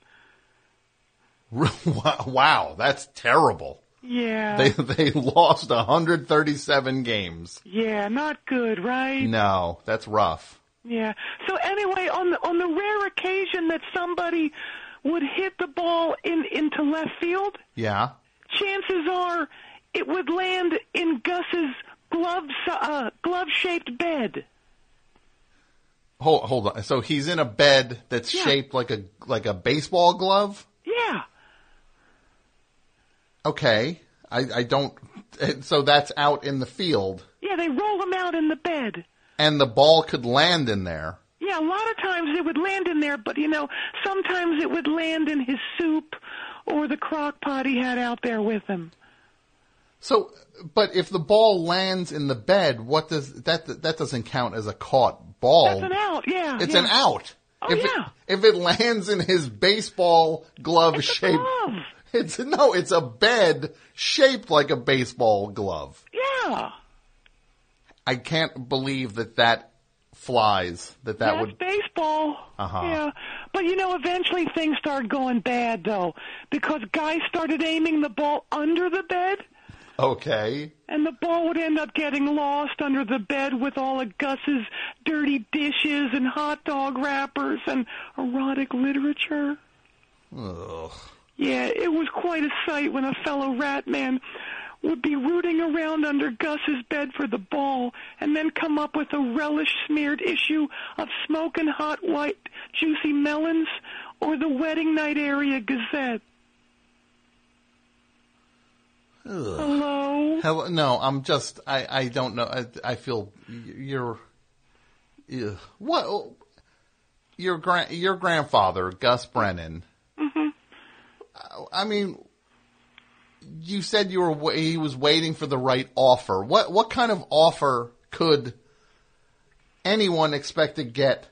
Wow, that's terrible. Yeah. They lost 137 games. Yeah, not good, right? No, that's rough. Yeah. So anyway, on the rare occasion that somebody would hit the ball into left field, yeah, chances are it would land in Gus's glove-shaped bed. Hold on. So he's in a bed that's shaped like a baseball glove? Yeah. Okay. I don't. So that's out in the field. Yeah, they roll him out in the bed. And the ball could land in there. Yeah, a lot of times it would land in there, but, sometimes it would land in his soup or the crock pot he had out there with him. So, but if the ball lands in the bed, what does that doesn't count as a caught ball? That's an out, yeah. It's an out. Oh, If it lands in his baseball glove shape. It's a glove. It's a bed shaped like a baseball glove. Yeah. I can't believe that flies. That's baseball. Yeah. But eventually things started going bad though, because guys started aiming the ball under the bed. Okay. And the ball would end up getting lost under the bed with all of Gus's dirty dishes and hot dog wrappers and erotic literature. Ugh. Yeah, it was quite a sight when a fellow rat man would be rooting around under Gus's bed for the ball and then come up with a relish-smeared issue of Smokin' Hot White Juicy Melons or the Wedding Night Area Gazette. Ugh. Hello? No, I'm just, I don't know. I feel you're, ugh. What, your grandfather, Gus Brennan. Mm-hmm. I mean, you said he was waiting for the right offer. What kind of offer could anyone expect to get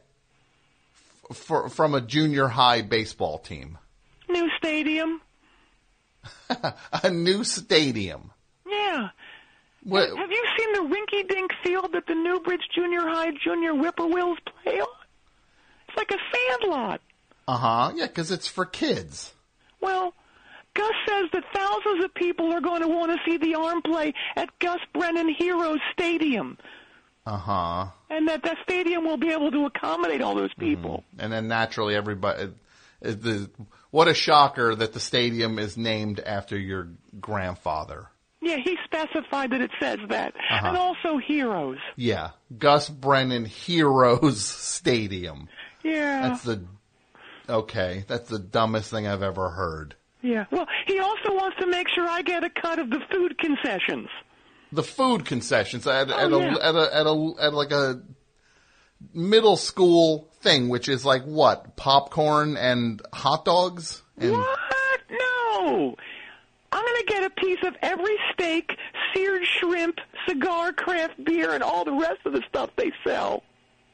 from a junior high baseball team? New stadium. A new stadium. Yeah. What? Have you seen the rinky-dink field that the Newbridge Junior High Junior Whippoorwills play on? It's like a sandlot. Uh-huh. Yeah, because it's for kids. Well, Gus says that thousands of people are going to want to see the arm play at Gus Brennan Heroes Stadium. Uh-huh. And that stadium will be able to accommodate all those people. Mm-hmm. And then naturally everybody... What a shocker that the stadium is named after your grandfather. Yeah, he specified that it says that. Uh-huh. And also Heroes. Yeah, Gus Brennan Heroes Stadium. Yeah. That's the dumbest thing I've ever heard. Yeah. Well, he also wants to make sure I get a cut of the food concessions. The food concessions at like a middle school thing, which is like what? Popcorn and hot dogs? And what? No. I'm going to get a piece of every steak, seared shrimp, cigar, craft beer, and all the rest of the stuff they sell.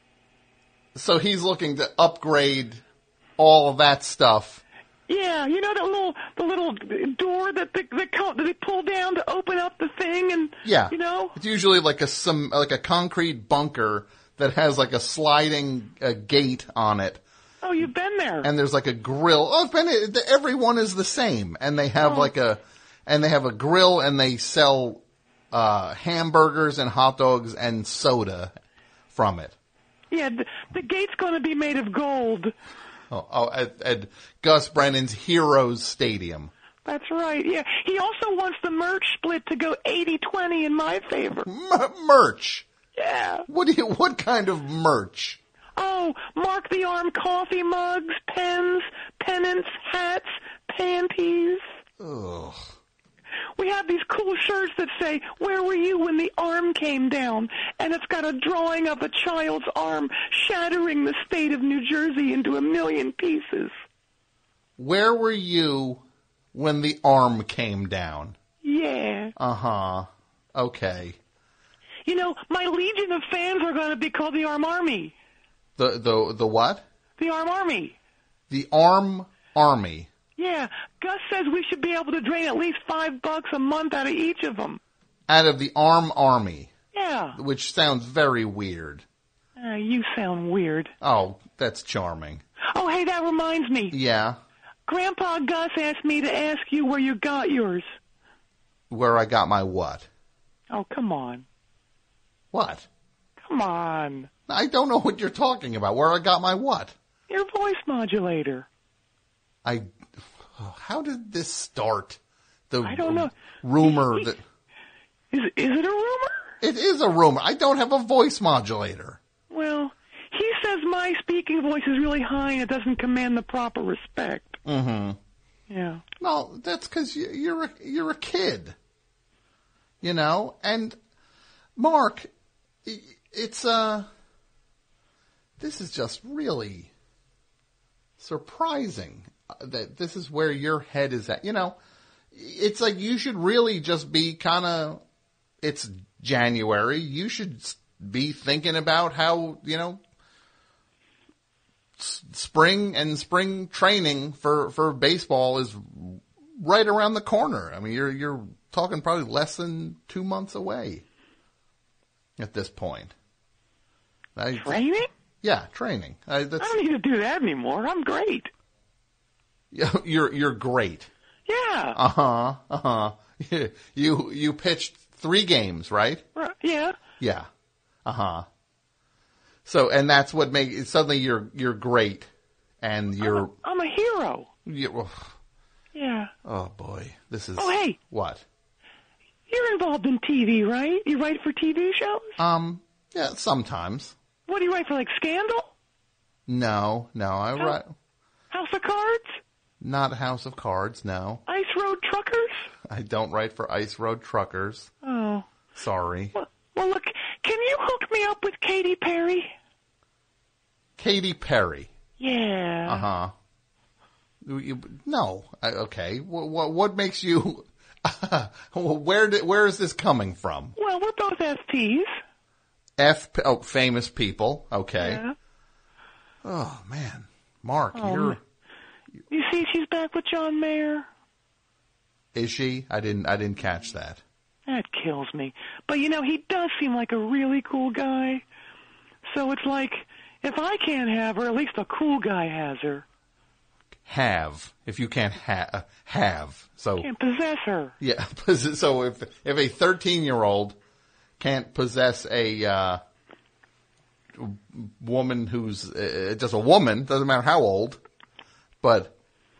So he's looking to upgrade all of that stuff. Yeah, you know the little door that they pull down to open up the thing, and yeah, you know, it's usually like a concrete bunker that has like a sliding gate on it. Oh, you've been there. And there's like a grill. Oh, I've been. Everyone is the same, and they have a grill, and they sell hamburgers and hot dogs and soda from it. Yeah, the gate's going to be made of gold. At Gus Brennan's Heroes Stadium. That's right, yeah. He also wants the merch split to go 80-20 in my favor. Merch? Yeah. What kind of merch? Oh, Mark the Arm coffee mugs, pens, pennants, hats, panties. Ugh. We have these cool shirts that say, "Where were you when the arm came down?" And it's got a drawing of a child's arm shattering the state of New Jersey into a million pieces. Where were you when the arm came down? Yeah. Uh-huh. Okay. You know, my legion of fans are going to be called the Arm Army. The what? The Arm Army. The Arm Army. Yeah, Gus says we should be able to drain at least $5 a month out of each of them. Out of the Arm Army. Yeah. Which sounds very weird. You sound weird. Oh, that's charming. Oh, hey, that reminds me. Yeah? Grandpa Gus asked me to ask you where you got yours. Where I got my what? Oh, come on. What? Come on. I don't know what you're talking about. Where I got my what? Your voice modulator. How did this start? I don't know. Rumor that... Is it a rumor? It is a rumor. I don't have a voice modulator. Well, he says my speaking voice is really high and it doesn't command the proper respect. Mm-hmm. Yeah. No, that's because you're a kid. You know? And, Mark, it's, this is just really surprising that this is where your head is at. You know, it's like you should really just be kind of, it's January. You should be thinking about how, you know, spring training for baseball is right around the corner. I mean, you're talking probably less than 2 months away at this point. Training? Yeah, training. I don't need to do that anymore. I'm great. You're great. Yeah. Uh-huh. You pitched 3 games, right? Yeah. Yeah. So, and that's what makes suddenly you're great, and you're I'm a hero. well, Yeah. oh boy, this is. Oh, hey. What? You're involved in TV, right? You write for TV shows? Yeah, sometimes. What do you write for, like Scandal? No, I write House of Cards? not House of Cards. No, Ice Road Truckers? I don't write for Ice Road Truckers. Oh. Sorry, Well, look, can you hook me up with Katy Perry? Katy Perry. Yeah. No, okay. What makes you? Where is this coming from? Well, we're both FPs. Famous people. Okay. Yeah. Oh man, Mark, You see, she's back with John Mayer. Is she? I didn't catch that. That kills me. But you know, he does seem like a really cool guy. So it's like, if I can't have her, at least a cool guy has her. Have, if you can't have. So Can't possess her. yeah. So if a 13-year-old can't possess a woman who's just a woman, doesn't matter how old, but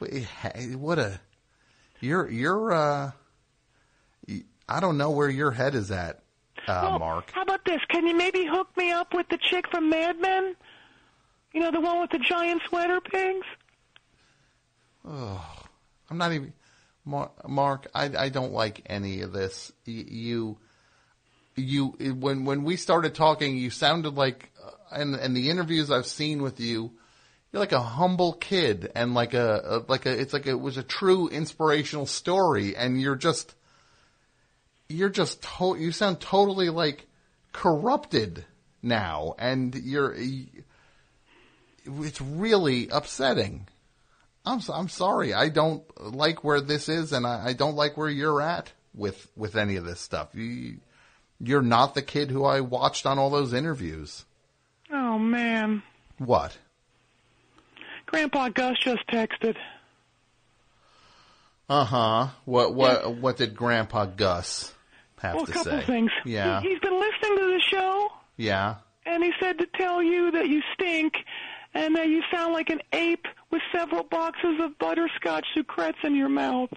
you're I don't know where your head is at, Mark. How about this? Can you maybe hook me up with the chick from Mad Men? You know, the one with the giant sweater pigs? Oh, I'm not even, Mark. I don't like any of this. You when we started talking, you sounded like, and the interviews I've seen with you, you're like a humble kid, and it was a true inspirational story, and you sound totally like corrupted now, and it's really upsetting. I'm sorry. I don't like where this is, and I don't like where you're at with any of this stuff. You're not the kid who I watched on all those interviews. Oh, man. What? Grandpa Gus just texted. Uh-huh. What did Grandpa Gus have to say? Well, a couple things. Yeah. He's been listening to the show. Yeah. And he said to tell you that you stink and that you sound like an ape with several boxes of butterscotch sucrets in your mouth.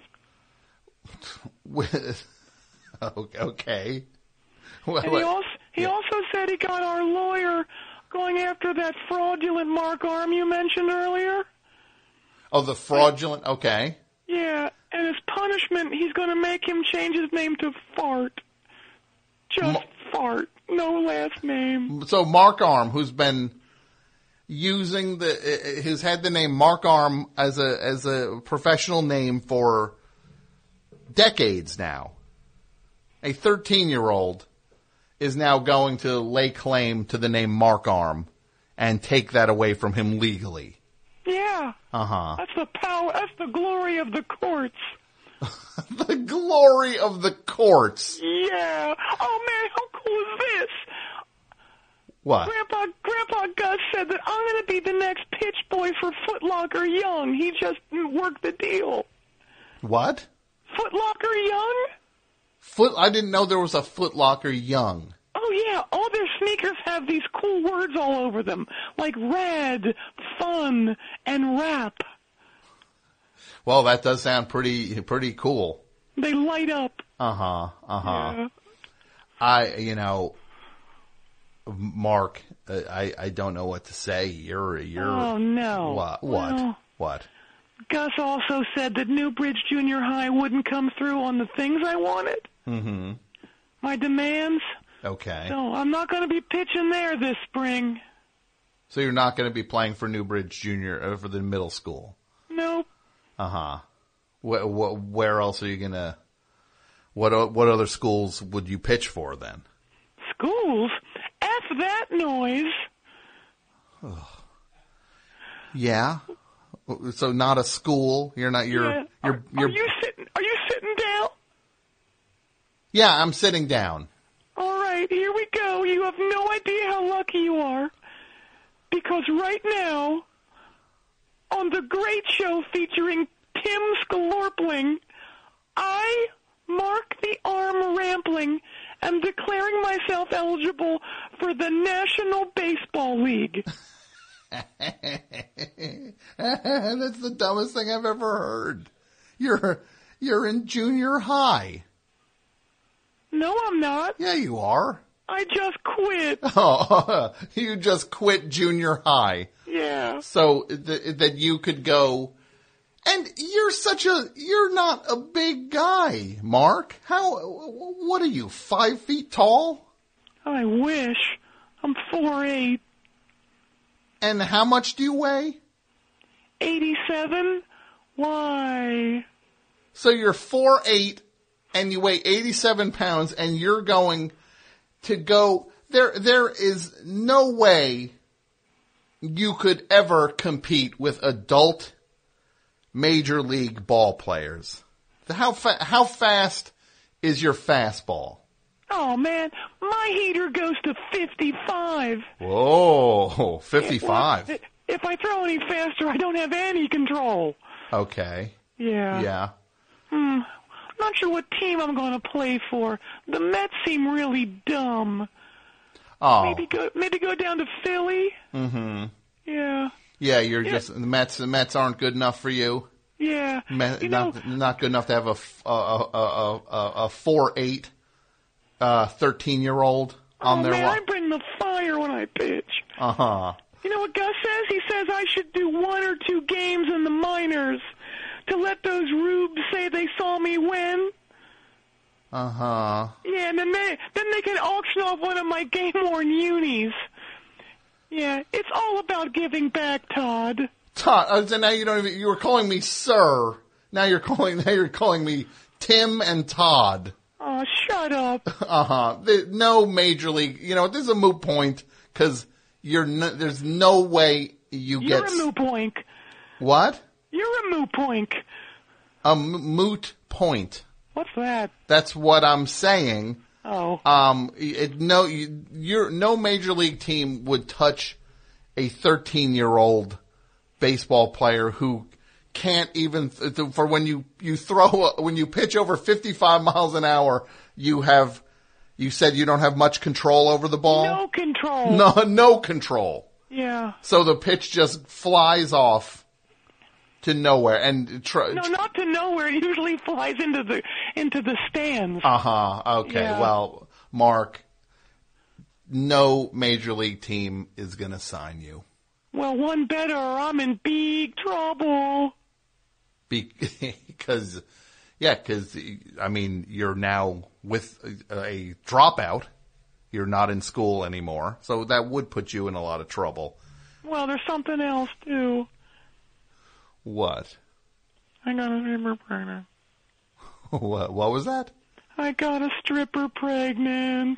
Okay. Well, And he also said he got our lawyer going after that fraudulent Mark Arm you mentioned earlier. Oh, the fraudulent? Okay. Yeah, and as punishment, he's going to make him change his name to Fart. Just Fart. No last name. So Mark Arm, who's been using who's had the name Mark Arm as a professional name for decades now. A 13-year-old is now going to lay claim to the name Mark Arm and take that away from him legally. Yeah. Uh-huh. That's the power. That's the glory of the courts. The glory of the courts. Yeah. Oh, man, how cool is this? What? Grandpa Gus said that I'm going to be the next pitch boy for Foot Locker Young. He just worked the deal. What? Foot Locker Young? I didn't know there was a Foot Locker Young. Oh, yeah. All their sneakers have these cool words all over them, like rad, fun, and rap. Well, that does sound pretty cool. They light up. Uh-huh. Uh-huh. Yeah. Mark, I don't know what to say. You're. Oh, no. What? Well, What? Gus also said that Newbridge Junior High wouldn't come through on the things I wanted. Mm-hmm. My demands. Okay. So I'm not going to be pitching there this spring. So you're not going to be playing for Newbridge Junior for the middle school? Nope. Uh-huh. Where else are you going to... What other schools would you pitch for then? Schools? F that noise. Yeah? So not a school? You're not... Yeah. Are you sitting down? Yeah, I'm sitting down. All right, here we go. You have no idea how lucky you are. Because right now, on The Great Show featuring Tim Scalorpling, I Mark the Arm Rampling, am declaring myself eligible for the National Baseball League. That's the dumbest thing I've ever heard. You're in junior high. No, I'm not. Yeah, you are. I just quit. Oh, you just quit junior high. Yeah. So that you could go, and you're not a big guy, Mark. What are you, 5 feet tall? I wish. I'm 4'8". And how much do you weigh? 87? Why? So you're 4'8", and you weigh 87 pounds, and you're going to go, there is no way you could ever compete with adult major league ball players. How fast is your fastball? Oh, man, my heater goes to 55. Whoa, 55. Well, if I throw any faster, I don't have any control. Okay. Yeah. Yeah. I'm not sure what team I'm going to play for. The Mets seem really dumb. Oh. Maybe go down to Philly. Mm-hmm. Yeah. Yeah, you're just the Mets aren't good enough for you. Yeah. Not good enough to have a 4'8", 13-year-old on their. Man, I bring the fire when I pitch. Uh-huh. You know what Gus says? He says I should do 1 or 2 games in the minors to let those rubes say they saw me win. Uh-huh. Yeah, and then they can auction off one of my game-worn unis. Yeah, it's all about giving back, Todd. Todd, so now you were calling me sir. Now you're calling me Tim and Todd. Oh, shut up. Uh-huh. No major league, this is a moot point because there's no way You're a moot point. What? You're a moot point. A moot point. What's that? That's what I'm saying. Oh. No major league team would touch a 13-year-old baseball player who can't even for when you pitch over 55 miles an hour, you said you don't have much control over the ball? No control. No control. Yeah. So the pitch just flies off to nowhere and no, not to nowhere. It usually flies into the stands. Okay. Yeah. Well, Mark, no major league team is going to sign you. Well, one better, or I'm in big trouble. Because you're now with a dropout. You're not in school anymore, so that would put you in a lot of trouble. Well, there's something else too. What? I got a stripper pregnant. What was that? I got a stripper pregnant.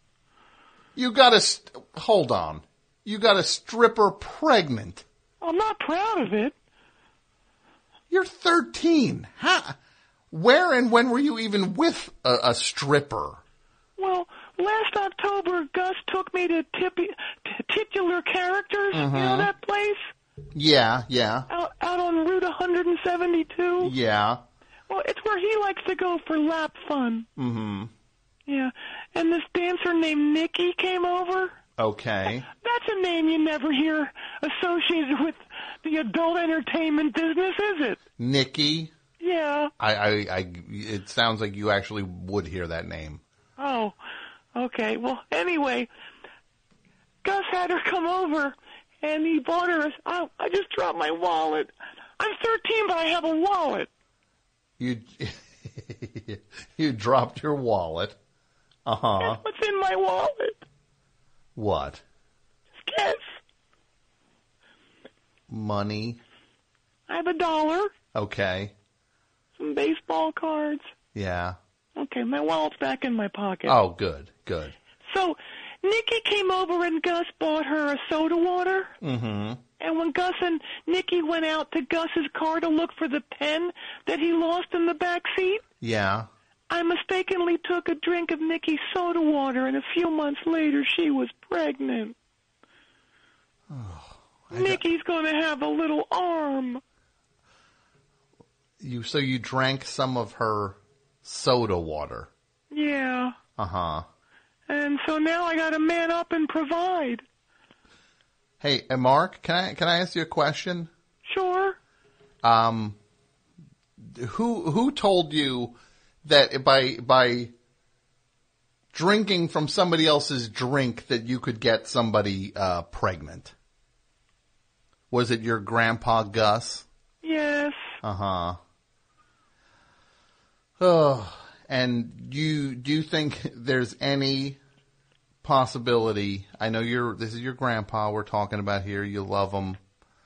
Hold on. You got a stripper pregnant. I'm not proud of it. You're 13. Where and when were you even with a stripper? Well, last October, Gus took me to Titular Characters. Mm-hmm. You know that place? Yeah. Out on Route 172? Yeah. Well, it's where he likes to go for lap fun. Mm-hmm. Yeah. And this dancer named Nikki came over. Okay. That's a name you never hear associated with the adult entertainment business, is it? Nikki? Yeah. It sounds like you actually would hear that name. Oh, okay. Well, anyway, Gus had her come over, and he bought her I just dropped my wallet. I'm 13, but I have a wallet. You dropped your wallet. Uh-huh. What's in my wallet? What? Just guess. Money. I have $1. Okay. Some baseball cards. Yeah. Okay, my wallet's back in my pocket. Oh, good. So, Nikki came over and Gus bought her a soda water. Mm-hmm. And when Gus and Nikki went out to Gus's car to look for the pen that he lost in the back seat, yeah, I mistakenly took a drink of Nikki's soda water, and a few months later she was pregnant. Nikki's going to have a little arm. So you drank some of her soda water. Yeah. Uh-huh. And so now I got to man up and provide. Hey, Mark, can I ask you a question? Sure. Who told you that by drinking from somebody else's drink that you could get somebody pregnant? Was it your grandpa Gus? Yes. Uh-huh. Oh, and do you think there's any possibility? I know this is your grandpa we're talking about here. You love him.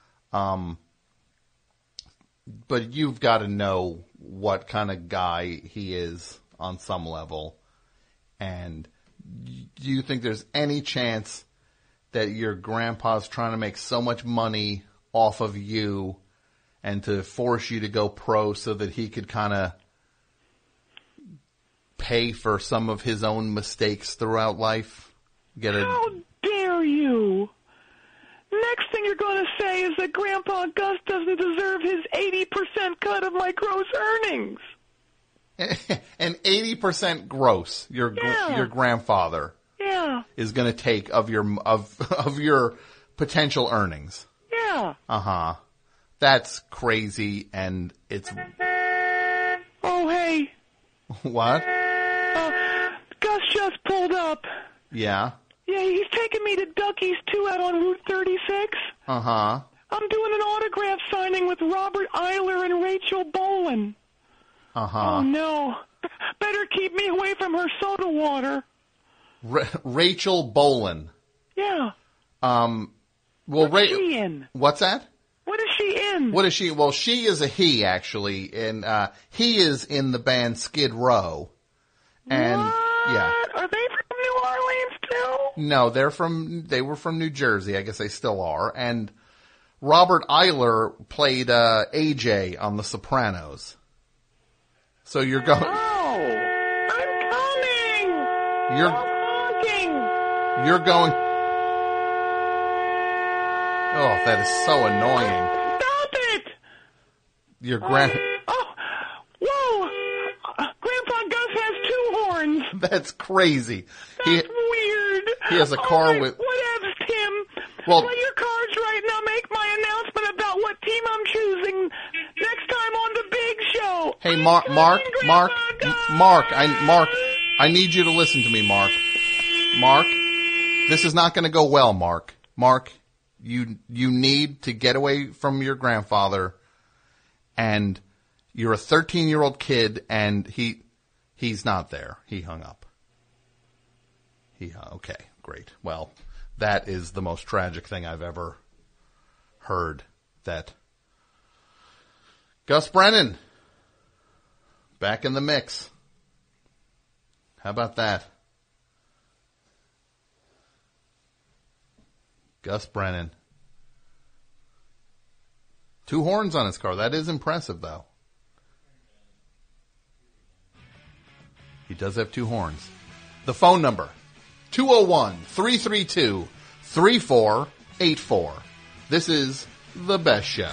But you've got to know what kind of guy he is on some level. And do you think there's any chance that your grandpa's trying to make so much money off of you and to force you to go pro so that he could kind of pay for some of his own mistakes throughout life? How dare you? Next thing you're going to say is that Grandpa Gus doesn't deserve his 80% cut of my gross earnings. And 80% gross, your grandfather is going to take of your potential earnings. Yeah. Uh-huh. That's crazy, and it's... Oh, hey. What? Gus just pulled up. Yeah? Yeah, he's taking me to Ducky's 2 out on Route 36. Uh-huh. I'm doing an autograph signing with Robert Eiler and Rachel Bolan. Uh-huh. Oh, no. Better keep me away from her soda water. Rachel Bolan. Yeah. Well, What's she in? What's that? What is she in? What is she? Well, she is a he, actually, and he is in the band Skid Row. And what? Yeah. Are they from New Orleans too? No, they were from New Jersey. I guess they still are. And Robert Eiler played AJ on The Sopranos. So you're going. Oh, I'm coming. You're honking. You're going. Oh, that is so annoying. Stop it! Your Oh, whoa! Grandpa Gus has 2 horns. That's crazy. That's weird. He has a car with. Whatevs, Tim. Well, Play your cards right now. Make my announcement about what team I'm choosing next time on the big show. Hey, Mark, I need you to listen to me, Mark. Mark, this is not going to go well, Mark. Mark, you need to get away from your grandfather, and you're a 13-year-old kid, and he's not there. He hung up. Okay, great. Well, that is the most tragic thing I've ever heard. That Gus Brennan back in the mix. How about that? Gus Brennan. 2 horns on his car. That is impressive, though. He does have 2 horns. The phone number, 201-332-3484. This is The Best Show.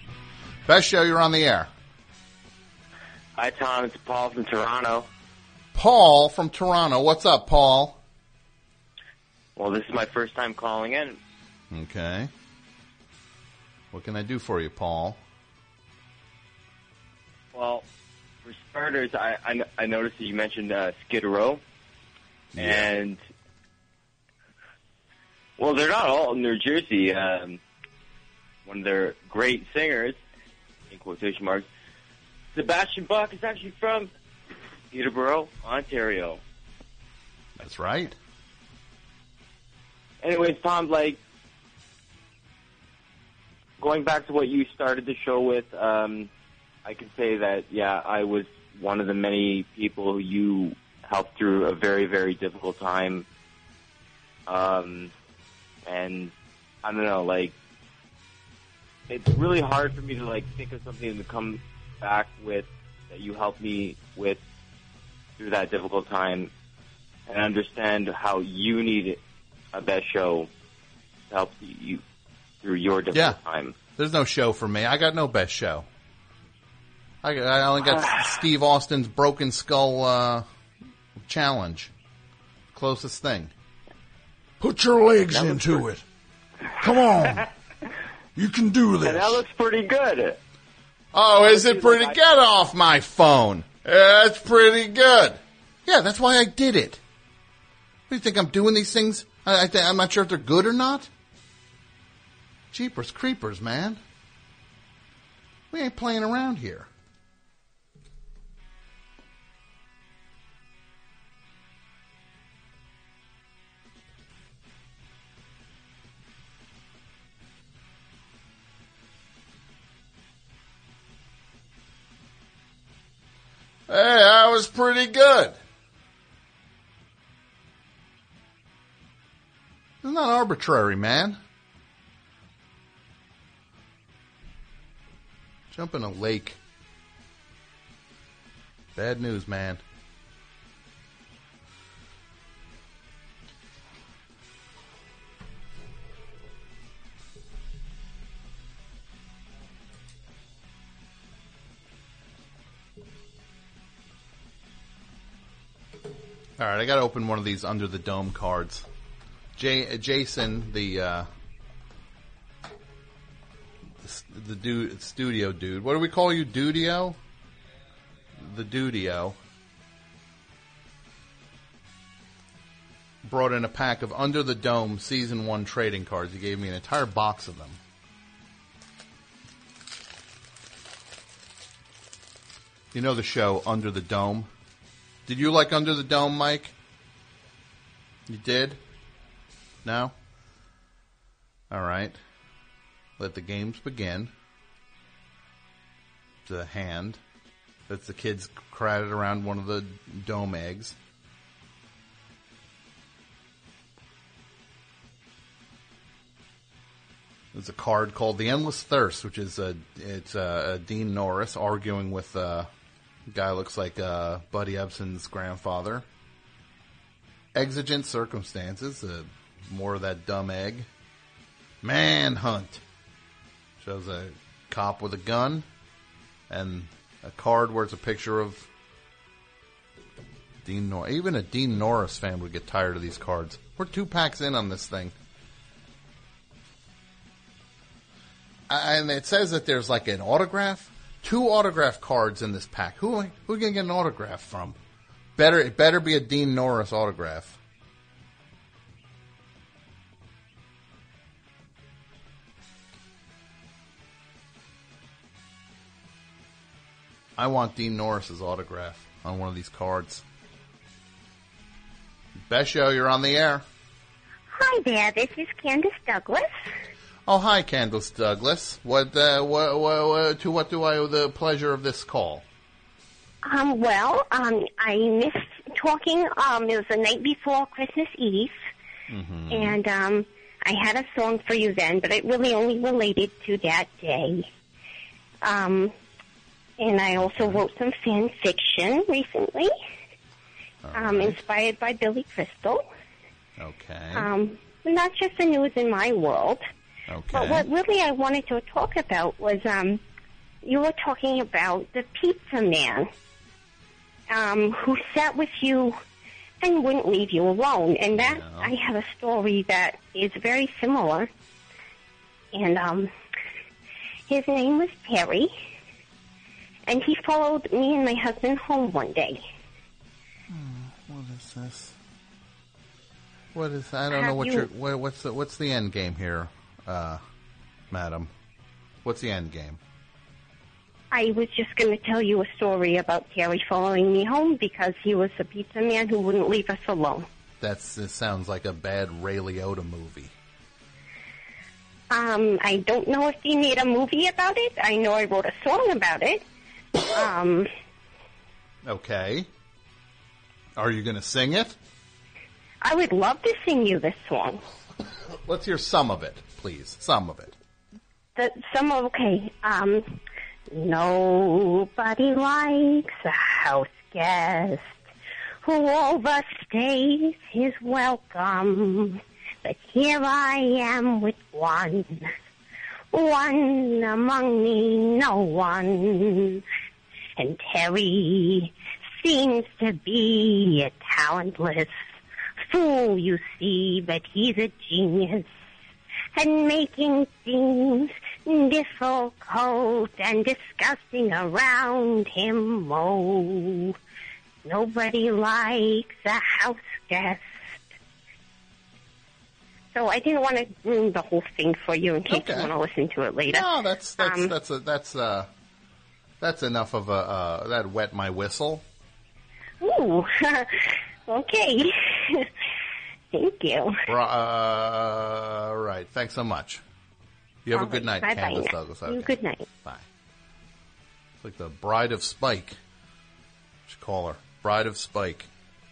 Best Show, you're on the air. Hi, Tom. It's Paul from Toronto. Paul from Toronto. What's up, Paul? Well, this is my first time calling in. Okay. What can I do for you, Paul? Well, for starters, I noticed that you mentioned Skid Row. Yeah. And, well, they're not all in New Jersey. One of their great singers, in quotation marks, Sebastian Bach, is actually from Peterborough, Ontario. That's right. Anyways, Tom, like, going back to what you started the show with, I could say that, yeah, I was one of the many people who you helped through a very, very difficult time. And I don't know, like, it's really hard for me to, like, think of something to come back with that you helped me with through that difficult time and understand how you need a best show to help you through your difficult time. There's no show for me. I got no best show. I only got Steve Austin's Broken Skull challenge. Closest thing. Put your legs into it. Come on. You can do this. And that looks pretty good. Oh, is it pretty? Get off my phone. That's pretty good. Yeah, that's why I did it. What do you think I'm doing these things? I'm not sure if they're good or not. Jeepers creepers, man. We ain't playing around here. Hey, that was pretty good. It's not arbitrary, man. Jump in a lake. Bad news, man. All right, I got to open one of these Under the Dome cards. Jason, the studio dude. What do we call you, Dudio? The Dudio. Brought in a pack of Under the Dome Season 1 trading cards. He gave me an entire box of them. You know the show Under the Dome? Did you like Under the Dome, Mike? You did? No? All right. Let the games begin. The hand. That's the kids crowded around one of the dome eggs. There's a card called The Endless Thirst, which is Dean Norris arguing with a guy who looks like Buddy Ebsen's grandfather. Exigent Circumstances, more of that dumb egg. Manhunt. Shows a cop with a gun and a card where it's a picture of Dean Norris. Even a Dean Norris fan would get tired of these cards. We're 2 packs in on this thing. And it says that there's like an autograph. 2 autograph cards in this pack. Who are you going to get an autograph from? It better be a Dean Norris autograph. I want Dean Norris's autograph on one of these cards. Besho, you're on the air. Hi there, this is Candace Douglas. Oh, hi, Candace Douglas. To what do I owe the pleasure of this call? I missed talking. It was the night before Christmas Eve, and I had a song for you then, but it really only related to that day. And I also wrote some fan fiction recently, inspired by Billy Crystal. Okay. Not just the news in my world. Okay. But what really I wanted to talk about was you were talking about the Pizza Man. who sat with you and wouldn't leave you alone. And that, I have a story that is very similar. And his name was Perry, and he followed me and my husband home one day. What is this? What is? I don't know what what's the end game here, madam? What's the end game? I was just going to tell you a story about Terry following me home because he was a pizza man who wouldn't leave us alone. It sounds like a bad Ray Liotta movie. I don't know if he made a movie about it. I know I wrote a song about it. Okay. Are you going to sing it? I would love to sing you this song. Let's hear some of it, please. Some of it. Okay. Nobody likes a house guest who overstays his welcome. But here I am with one among me, no one. And Terry seems to be a talentless fool, you see, but he's a genius at making things difficult and disgusting around him. Oh, nobody likes a house guest. So I didn't want to ruin the whole thing for you in case you want to listen to it later. No, that's enough of that wet my whistle. Ooh, okay. Thank you. Right. Thanks so much. You have a good night, Candace Douglas. Okay. Good night. Bye. It's like the Bride of Spike. What should call her? Bride of Spike.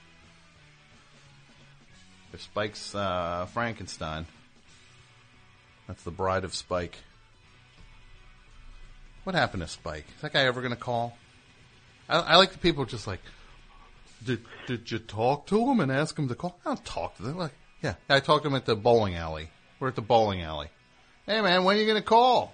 If Spike's Frankenstein, that's the Bride of Spike. What happened to Spike? Is that guy ever going to call? I like the people just like, did you talk to him and ask him to call? I don't talk to them. Like, yeah, I talked to him at the bowling alley. We're at the bowling alley. Hey, man, when are you going to call?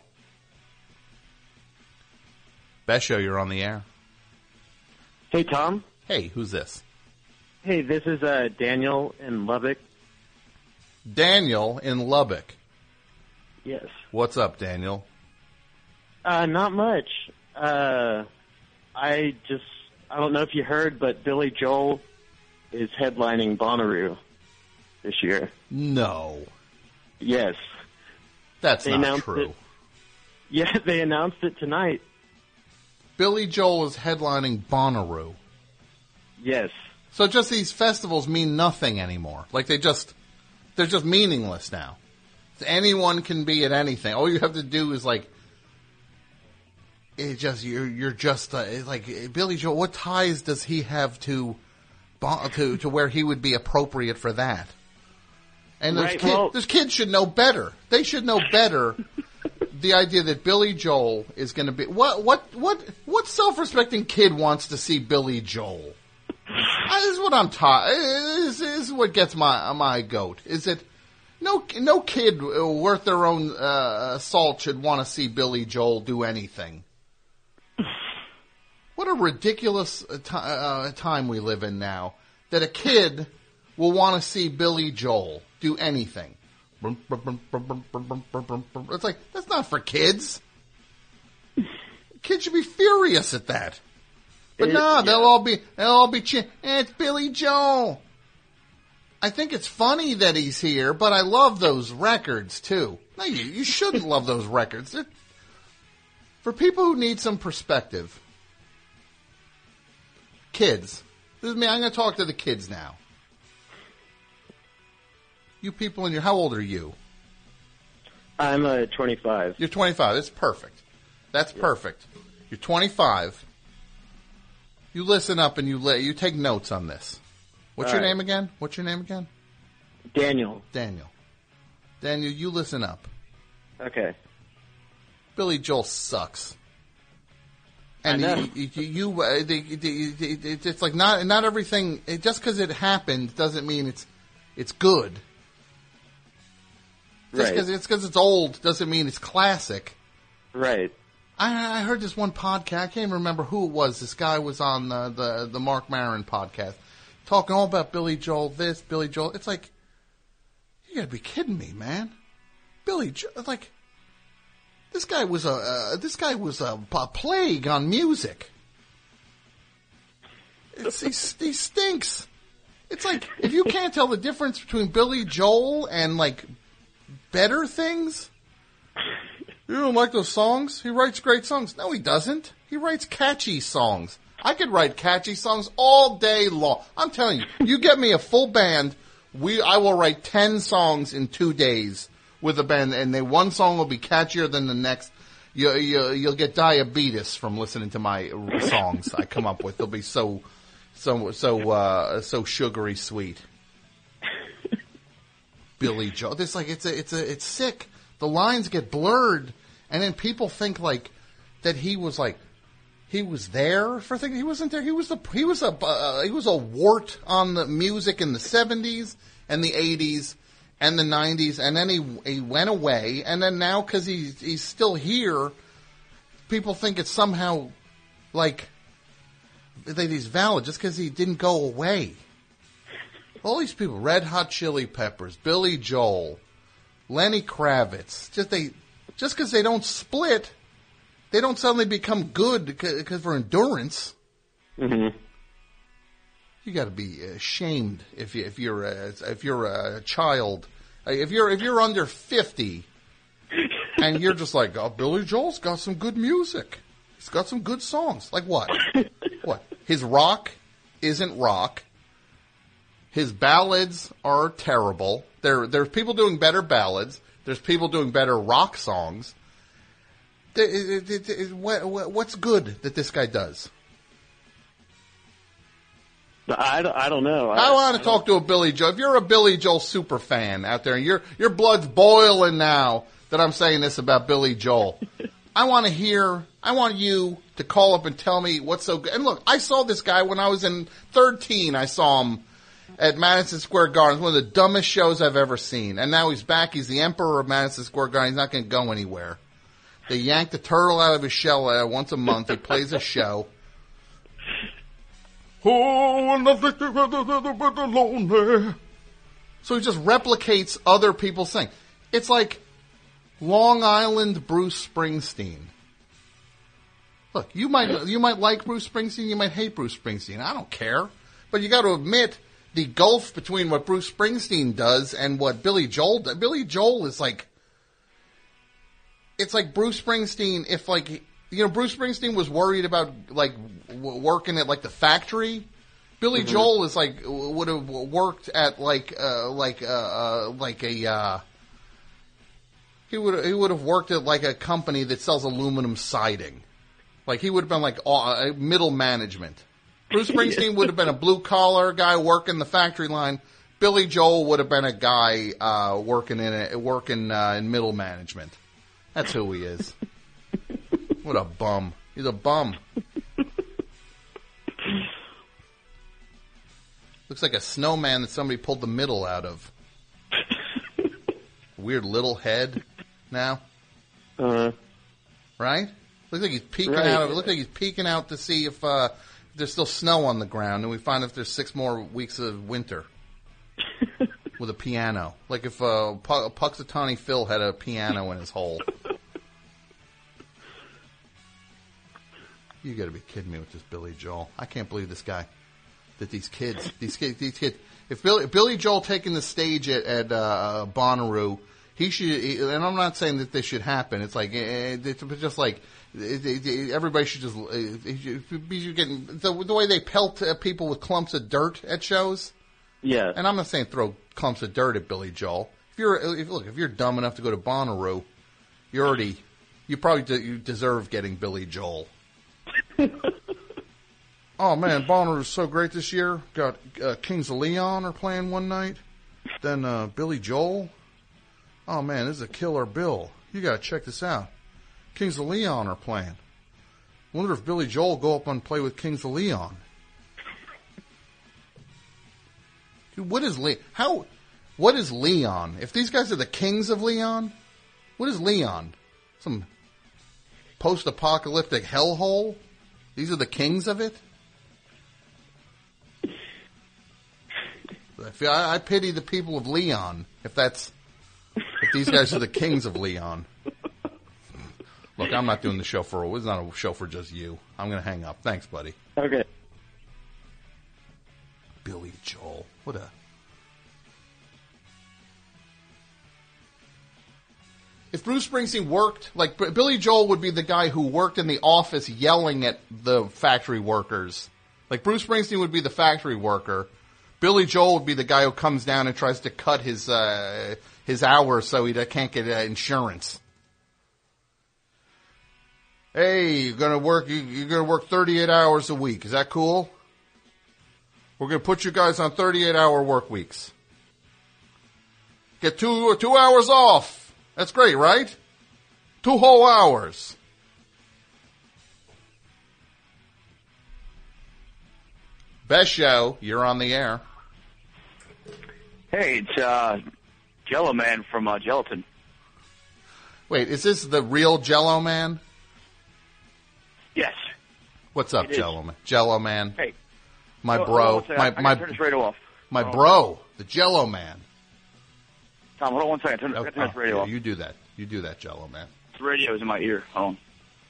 Best Show, you're on the air. Hey, Tom. Hey, who's this? Hey, this is Daniel in Lubbock. Daniel in Lubbock. Yes. What's up, Daniel? Not much. I don't know if you heard, but Billy Joel is headlining Bonnaroo this year. No. Yes. That's not true. Yeah, they announced it tonight. Billy Joel is headlining Bonnaroo. Yes. So just these festivals mean nothing anymore. Like they're just meaningless now. Anyone can be at anything. All you have to do is like, you're just like Billy Joel. What ties does he have to where he would be appropriate for that? And those kids should know better. They should know better. The idea that Billy Joel is going to be what self-respecting kid wants to see Billy Joel? This is what I'm This is what gets my goat. Is that no kid worth their own salt should want to see Billy Joel do anything. What a ridiculous time we live in now that a kid will want to see Billy Joel do anything. It's like, that's not for kids. Kids should be furious at that. But they'll all be it's Billy Joel. I think it's funny that he's here, but I love those records too. No, you shouldn't love those records. They're, for people who need some perspective, kids. This is me. I'm going to talk to the kids now. You people how old are you? I'm 25. You're 25. That's perfect. That's perfect. You're 25. You listen up and you take notes on this. What's your name again? Daniel. Daniel, you listen up. Okay. Billy Joel sucks. And it's like not everything. Just because it happened doesn't mean it's good. Just because it's old doesn't mean it's classic. Right. I heard this one podcast. I can't even remember who it was. This guy was on the Mark Maron podcast, talking all about Billy Joel. This Billy Joel. It's like, you gotta be kidding me, man. Billy Joel, like, this guy was a plague on music. He stinks. It's like, if you can't tell the difference between Billy Joel and like better things. You don't like those songs? He writes great songs. No, he doesn't. He writes catchy songs. I could write catchy songs all day long. I'm telling you, you get me a full band, I will write 10 songs in 2 days with a band, and one song will be catchier than the next. You'll get diabetes from listening to my songs I come up with. They'll be so sugary sweet. Billy Joel. It's like it's sick. The lines get blurred, and then people think like that he was there for things. He wasn't there. He was a wart on the music in the 70s and the 80s and the 90s, and then he went away, and then now because he's still here, people think it's somehow like that he's valid just because he didn't go away. All these people, Red Hot Chili Peppers, Billy Joel, Lenny Kravitz, just because they don't split, they don't suddenly become good because for endurance. Mm-hmm. You got to be ashamed if you're a child, if you're under 50, and you're just like, oh, Billy Joel's got some good music. He's got some good songs. Like what? What? His rock isn't rock. His ballads are terrible. There's people doing better ballads. There's people doing better rock songs. What's good that this guy does? I don't know. I want to talk to a Billy Joel. If you're a Billy Joel super fan out there, and your blood's boiling now that I'm saying this about Billy Joel, I want you to call up and tell me what's so good. And look, I saw this guy when I was in 13. I saw him at Madison Square Garden. It's one of the dumbest shows I've ever seen. And now he's back. He's the emperor of Madison Square Garden. He's not going to go anywhere. They yank the turtle out of his shell once a month. He plays a show. Oh, nothing but the lonely. So he just replicates other people's things. It's like Long Island Bruce Springsteen. Look, you might like Bruce Springsteen. You might hate Bruce Springsteen. I don't care. But you got to admit the gulf between what Bruce Springsteen does and what Billy Joel does. Billy Joel is like, it's like Bruce Springsteen if like, Bruce Springsteen was worried about like working at like the factory. Billy Joel is like would have worked at he would have worked at like a company that sells aluminum siding. Like he would have been like middle management. Bruce Springsteen would have been a blue collar guy working the factory line. Billy Joel would have been a guy working in middle management. That's who he is. What a bum. He's a bum. Looks like a snowman that somebody pulled the middle out of. Weird little head now. Right? Looks like he's peeking out. Looks like he's peeking out to see if there's still snow on the ground, and we find if there's 6 more weeks of winter. With a piano. Like if Puxatawny Phil had a piano in his hole. You got to be kidding me with this Billy Joel. I can't believe this guy. That these kids. If Billy Joel taking the stage at Bonnaroo, he should. And I'm not saying that this should happen. It's like it's just like everybody should just be getting the way they pelt people with clumps of dirt at shows. Yeah. And I'm not saying throw clumps of dirt at Billy Joel. If you're dumb enough to go to Bonnaroo, you probably deserve getting Billy Joel. Oh man, Bonnaroo's so great this year. Got Kings of Leon are playing one night. Then Billy Joel. Oh man, this is a killer bill. You gotta check this out. Kings of Leon are playing. Wonder if Billy Joel will go up and play with Kings of Leon. Dude, what is Leon? If these guys are the Kings of Leon, what is Leon? post-apocalyptic hellhole? These are the kings of it? I pity the people of Leon, if these guys are the kings of Leon. Look, I'm not doing the show it's not a show for just you. I'm going to hang up. Thanks, buddy. Okay. Billy Joel. What a... If Bruce Springsteen worked, like Billy Joel would be the guy who worked in the office yelling at the factory workers. Like Bruce Springsteen would be the factory worker. Billy Joel would be the guy who comes down and tries to cut his hours so he can't get insurance. Hey, you're gonna work 38 hours a week. Is that cool? We're gonna put you guys on 38-hour work weeks. Get two hours off. That's great, right? 2 whole hours. Best show, you're on the air. Hey, it's Jello Man from Gelatin. Wait, is this the real Jello Man? Yes. What's up, Jello Man? Jello Man. Hey. My bro. I gotta turn this radio off. My bro, the Jello Man. Tom, hold on one second. Turn this radio off. You do that. You do that, Jello Man. The radio's in my ear. Hold on.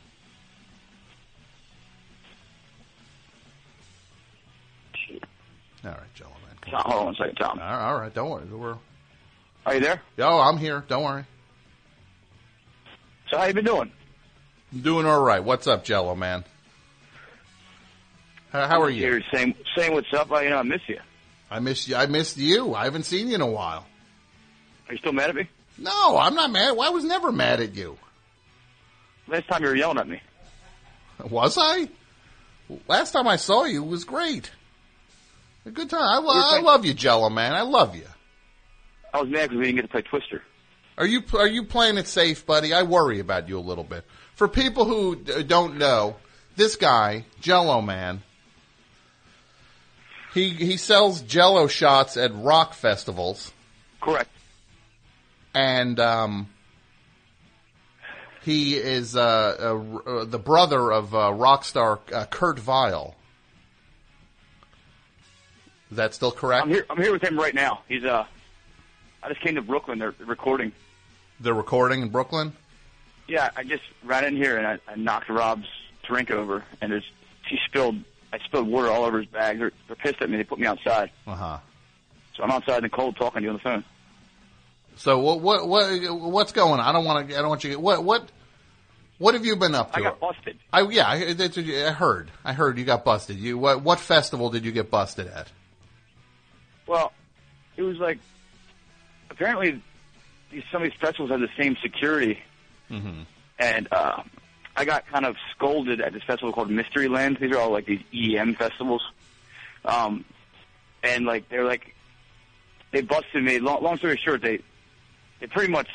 All right, Jello Man. Tom, hold on one second, Tom. All right, don't worry. Are you there? Yo, I'm here. Don't worry. So how you been doing? I'm doing all right. What's up, Jello Man? How are you? Here, saying what's up. I miss you. I missed you. I haven't seen you in a while. Are you still mad at me? No, I'm not mad. I was never mad at you. Last time you were yelling at me. Was I? Last time I saw you was great. A good time. I love you, Jello Man. I love you. I was mad because we didn't get to play Twister. Are you playing it safe, buddy? I worry about you a little bit. For people who don't know, this guy, Jello Man, he sells Jello shots at rock festivals. Correct. And he is the brother of rock star Kurt Vile. Is that still correct? I'm here with him right now. He's I just came to Brooklyn. They're recording. They're recording in Brooklyn? Yeah, I just ran in here and I knocked Rob's drink over, and I spilled water all over his bag. They're pissed at me. They put me outside. Uh-huh. So I'm outside in the cold talking to you on the phone. So what's going on? I don't want you. What have you been up to? I got busted. I heard. I heard you got busted. What festival did you get busted at? Well, it was like apparently some of these festivals have the same security, and I got kind of scolded at this festival called Mysteryland. These are all like these EDM festivals, and like they busted me. Long story short, they pretty much.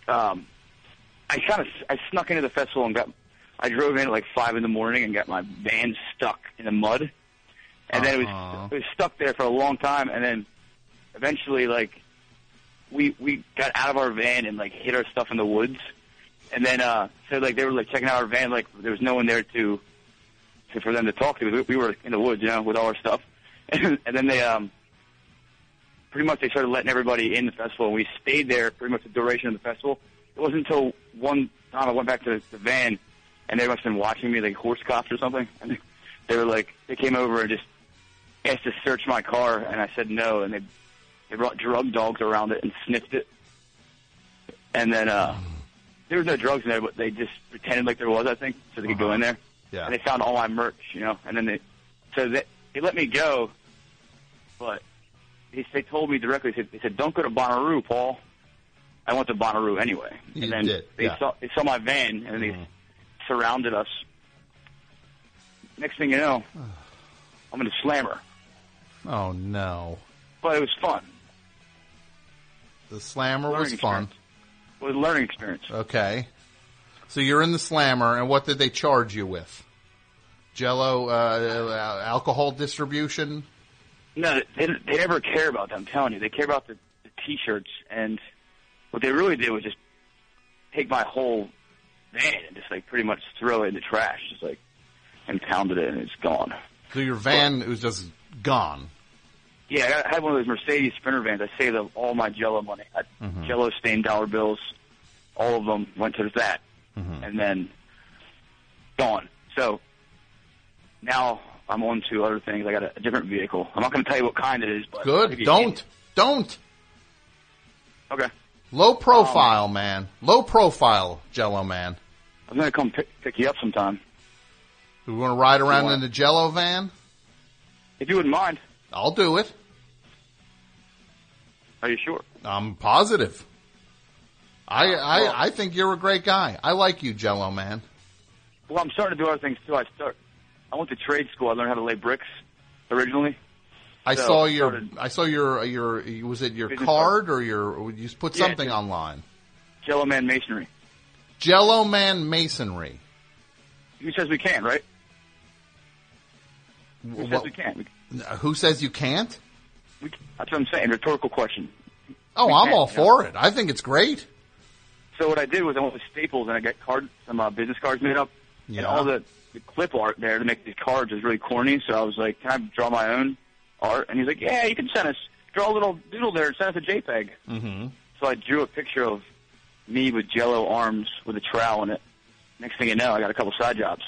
I snuck into the festival and I drove in at like 5 a.m. and got my van stuck in the mud, and then it was stuck there for a long time, and then eventually like we got out of our van and like hid our stuff in the woods, and then so like they were like checking out our van, like there was no one there for them to talk to. We were in the woods, with all our stuff, and then they pretty much they started letting everybody in the festival, and we stayed there pretty much the duration of the festival. It wasn't until one time I went back to the van, and they must have been watching me like horse cops or something. And they came over and just asked to search my car, and I said no, and they brought drug dogs around it and sniffed it. And then there was no drugs in there, but they just pretended like there was, I think, so they could go in there. Yeah. And they found all my merch, and then they let me go, but they told me directly. They said, "Don't go to Bonnaroo, Paul." I went to Bonnaroo anyway. And then they saw my van, and they surrounded us. Next thing you know, I'm in a slammer. Oh, no. But it was fun. The slammer was fun. It was a learning experience. Okay. So you're in the slammer, and what did they charge you with? Jello alcohol distribution? No, they never care about that, I'm telling you. They care about the T-shirts, and what they really did was just take my whole van and just like pretty much throw it in the trash, just like impounded it and it's gone. So your van was just gone. Yeah, I had one of those Mercedes Sprinter vans. I saved up all my Jell-O money. Jell-O stained dollar bills, all of them went to that, and then gone. So now I'm on to other things. I got a different vehicle. I'm not going to tell you what kind it is. But good. Don't. Okay. Low profile, man. Low profile, Jell-O man. I'm going to come pick you up sometime. We want to ride around in the Jell-O van? If you wouldn't mind. I'll do it. Are you sure? I'm positive. I think you're a great guy. I like you, Jell-O man. Well, I'm starting to do other things too. I went to trade school. I learned how to lay bricks originally. I saw your was it your card or you put something online? Jell-O Man Masonry. Jell-O Man Masonry. Who says we can't, right? Who says we can't? Who says you can't? That's what I'm saying. Rhetorical question. Oh, I'm all for it. I think it's great. So what I did was I went to Staples and I got some business cards made up. Yeah. And all the clip art there to make these cards was really corny. So I was like, can I draw my own art? And he's like, yeah, you can send us. Draw a little doodle there and send us a JPEG. Mm-hmm. So I drew a picture of me with Jell-O arms with a trowel in it. Next thing you know, I got a couple side jobs.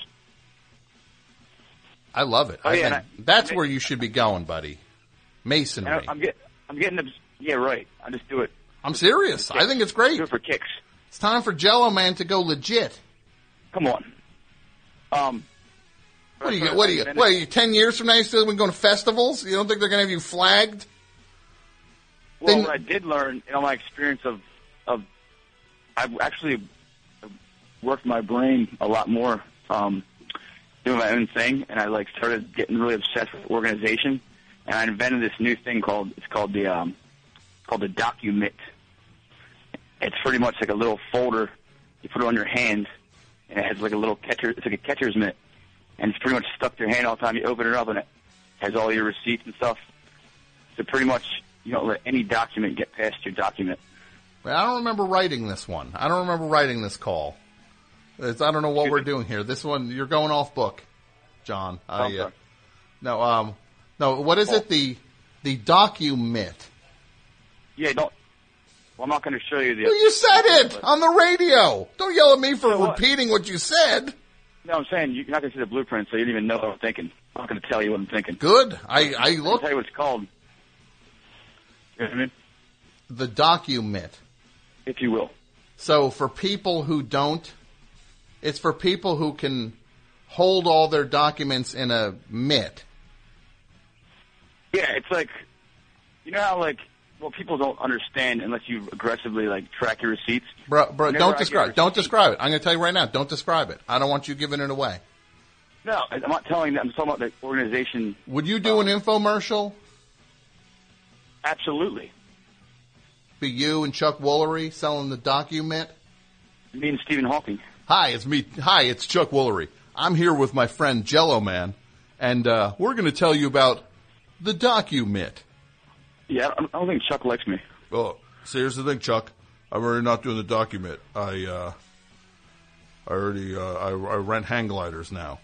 I love it. That's where you should be going, buddy. Masonry. I'm getting yeah, right. I just do it. I'm serious. I think it's great. Do it for kicks. It's time for Jell-O man to go legit. Come on. What are you 10 years from now you still going to festivals? You don't think they're going to have you flagged? Well, what I did learn in all my experience of I've actually worked my brain a lot more doing my own thing, and I started getting really obsessed with organization, and I invented this new thing called the DocuMit. It's pretty much like a little folder you put it on your hand, and it has like a little catcher. It's like a catcher's mitt, and it's pretty much stuck to your hand all the time. You open it up, and it has all your receipts and stuff. So pretty much you don't let any document get past your document. I don't remember writing this one. I don't remember writing this call. I don't know what we're doing here. This one, you're going off book, John. No. What is it? The DocuMit. Yeah, don't. Well, I'm not going to show you the. You said it on the radio. Don't yell at me for repeating what you said. No, I'm saying you're not going to see the blueprint, so you don't even know what I'm thinking. I'm not going to tell you what I'm thinking. Good. I look. I'll tell you what it's called. You know what I mean? The DocuMit, if you will. So for people who don't, it's for people who can hold all their documents in a mitt. Yeah, it's like, you know how people don't understand unless you aggressively track your receipts. Bro, don't describe it. Don't describe it. I'm going to tell you right now. Don't describe it. I don't want you giving it away. No, I'm not telling that. I'm talking about the organization. Would you do an infomercial? Absolutely. Be you and Chuck Woolery selling the DocuMit? Me and Stephen Hawking. Hi, it's me. Hi, it's Chuck Woolery. I'm here with my friend Jell-O Man, and we're going to tell you about the DocuMit. Yeah, I don't think Chuck likes me. Oh, see, here's the thing, Chuck. I'm already not doing the DocuMit. I rent hang gliders now.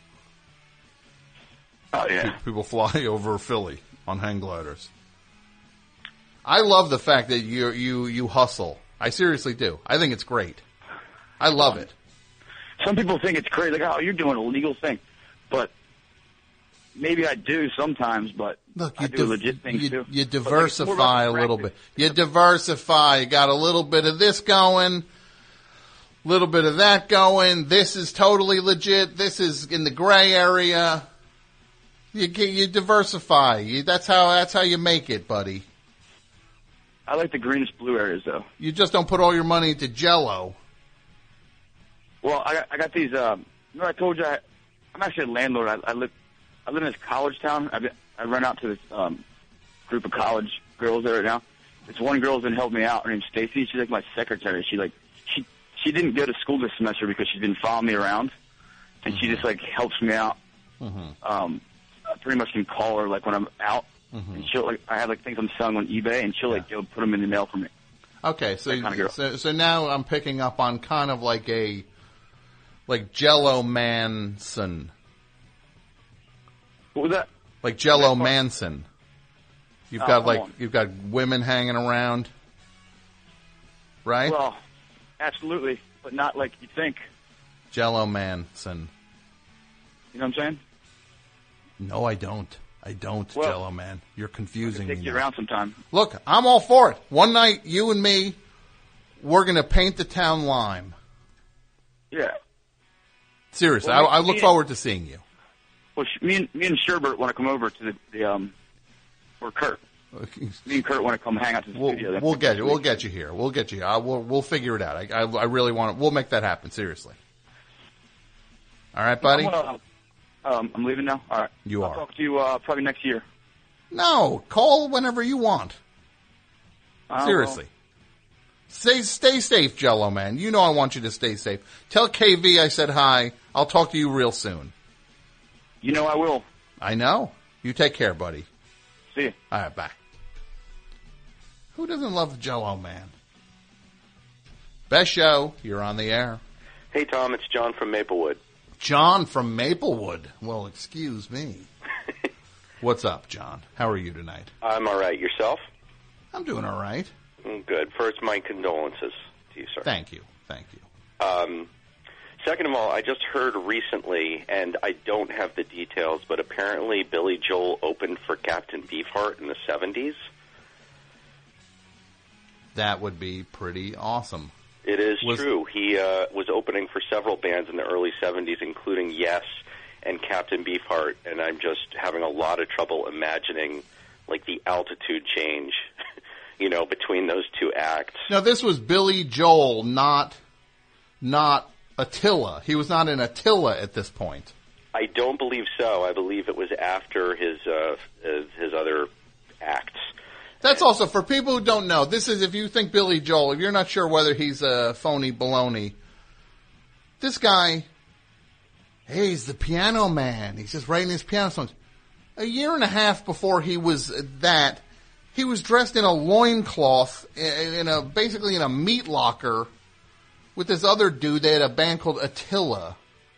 Oh, yeah. People fly over Philly on hang gliders. I love the fact that you hustle. I seriously do. I think it's great. I love it. Some people think it's crazy, like, oh, you're doing a legal thing. But maybe I do sometimes, but look, I do legit things too. You diversify a little bit. You diversify. You got a little bit of this going, a little bit of that going. This is totally legit. This is in the gray area. You diversify. That's how you make it, buddy. I like the greenish blue areas, though. You just don't put all your money into Jell-O. Well, I got these. Remember I told you I'm actually a landlord. I live in this college town. I run out to this group of college girls there right now. This one girl's been helping me out. Her name's Stacy. She's like my secretary. She didn't go to school this semester because she's been following me around, and she just helps me out. I pretty much can call her when I'm out. And she'll I have things I'm selling on eBay, and she'll go put them in the mail for me. Okay, so now I'm picking up on kind of like a Like Jello Manson. What was that? Like Jello Manson. You've got come on. you've got women hanging around, right? Well, absolutely, but not like you think. Jello Manson. You know what I'm saying? No, I don't. I don't, Well, Jello Man. You're confusing me Take you now. around sometime. Look, I'm all for it. One night, you and me, we're going to paint the town lime. Yeah. Seriously, Well, I look forward to seeing you. Well, me and Sherbert want to come over to or Kurt. Me and Kurt want to come hang out to the studio. We'll get you. We'll get you here. We'll get you. We'll figure it out. I really want to. We'll make that happen. Seriously. All right, buddy. I'm leaving now. All right. You I'll are. talk to you probably next year. No, call whenever you want. Seriously. Stay safe, Jello Man. You know I want you to stay safe. Tell KV I said hi. I'll talk to you real soon. You know I will. I know. You take care, buddy. See you. All right, bye. Who doesn't love Jello Man? Best show. You're on the air. Hey, Tom. It's John from Maplewood. John from Maplewood. Well, excuse me. What's up, John? How are you tonight? I'm all right. Yourself? I'm doing all right. Good. First, my condolences to you, sir. Thank you. Thank you. Second of all, I just heard recently, and I don't have the details, but apparently Billy Joel opened for Captain Beefheart in the 70s. That would be pretty awesome. It is true. He was opening for several bands in the early 70s, including Yes and Captain Beefheart, and I'm just having a lot of trouble imagining, like, the altitude change, between those two acts. Now, this was Billy Joel, not Attila. He was not in Attila at this point. I don't believe so. I believe it was after his other acts. That's also, for people who don't know, this is, if you think Billy Joel, if you're not sure whether he's a phony baloney, this guy, hey, he's the piano man. He's just writing his piano songs. A year and a half before he was that, he was dressed in a loincloth, basically in a meat locker, with this other dude. They had a band called Attila.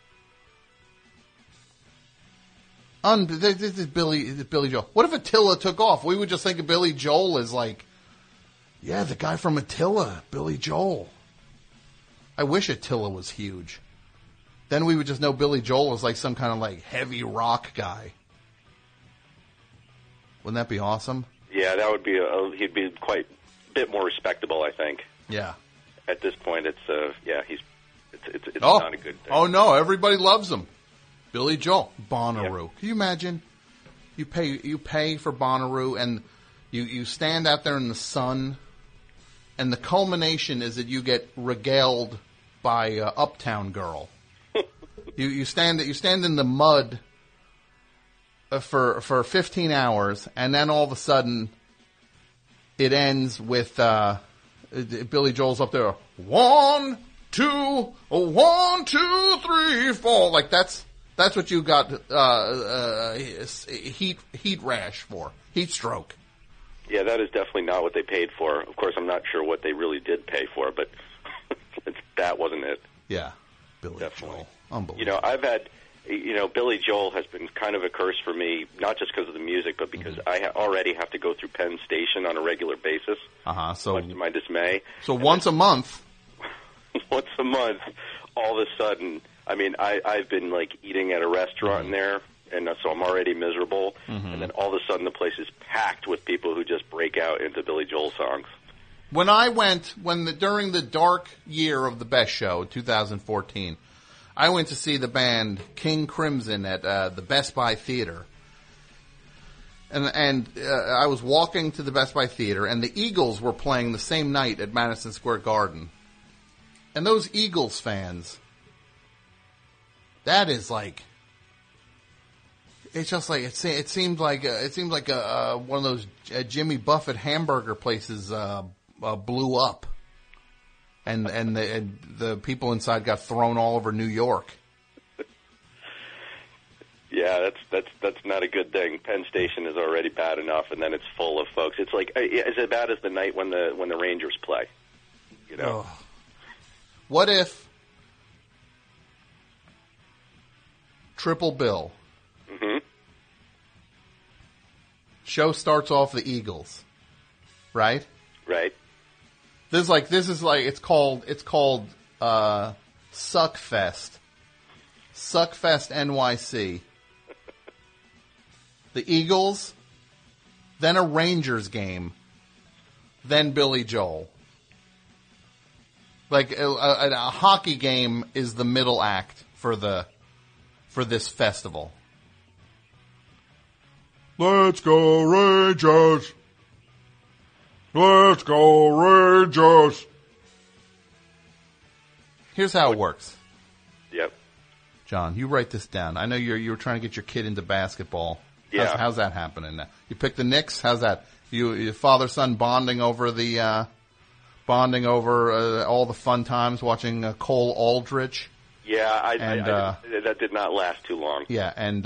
This is Billy Joel. What if Attila took off? We would just think of Billy Joel as like, yeah, the guy from Attila, Billy Joel. I wish Attila was huge. Then we would just know Billy Joel as like some kind of like heavy rock guy. Wouldn't that be awesome? Yeah, that would be he'd be quite a bit more respectable, I think. Yeah. At this point, it's not a good thing. Oh no, everybody loves him. Billy Joel, Bonnaroo. Can you imagine? You pay for Bonnaroo, and you stand out there in the sun, and the culmination is that you get regaled by Uptown Girl. you stand in the mud for 15 hours, and then all of a sudden it ends with Billy Joel's up there. 1, 2, 1, 2, 3, 4. Like that's what you got heat rash for. Heat stroke. Yeah, that is definitely not what they paid for. Of course, I'm not sure what they really did pay for, but that wasn't it. Yeah, Billy Joel. Unbelievable. I've had, Billy Joel has been kind of a curse for me, not just because of the music, but because I already have to go through Penn Station on a regular basis. So much to my dismay. So once a month. Once a month, all of a sudden, I mean, I've been like eating at a restaurant there, and so I'm already miserable. And then all of a sudden, the place is packed with people who just break out into Billy Joel songs. When I went, during the dark year of the Best Show, 2014, I went to see the band King Crimson at the Best Buy Theater. And I was walking to the Best Buy Theater, and the Eagles were playing the same night at Madison Square Garden. And those Eagles fans, that is like, it's just like, it seemed like one of those Jimmy Buffett hamburger places blew up. And the people inside got thrown all over New York. Yeah, that's not a good thing. Penn Station is already bad enough, and then it's full of folks. It's like as bad as the night when the Rangers play. Oh. What if triple bill. Mm-hmm. Show starts off the Eagles, right? Right. This is like it's called Suckfest. Suckfest NYC. The Eagles, then a Rangers game, then Billy Joel. Like a hockey game is the middle act for this festival. Let's go Rangers! Let's go Rangers! Here's how it works. Yep. John, you write this down. I know you were trying to get your kid into basketball. Yeah. How's that happening now? You pick the Knicks. How's that? Your father son bonding over all the fun times watching Cole Aldrich. Yeah, I that did not last too long. Yeah, and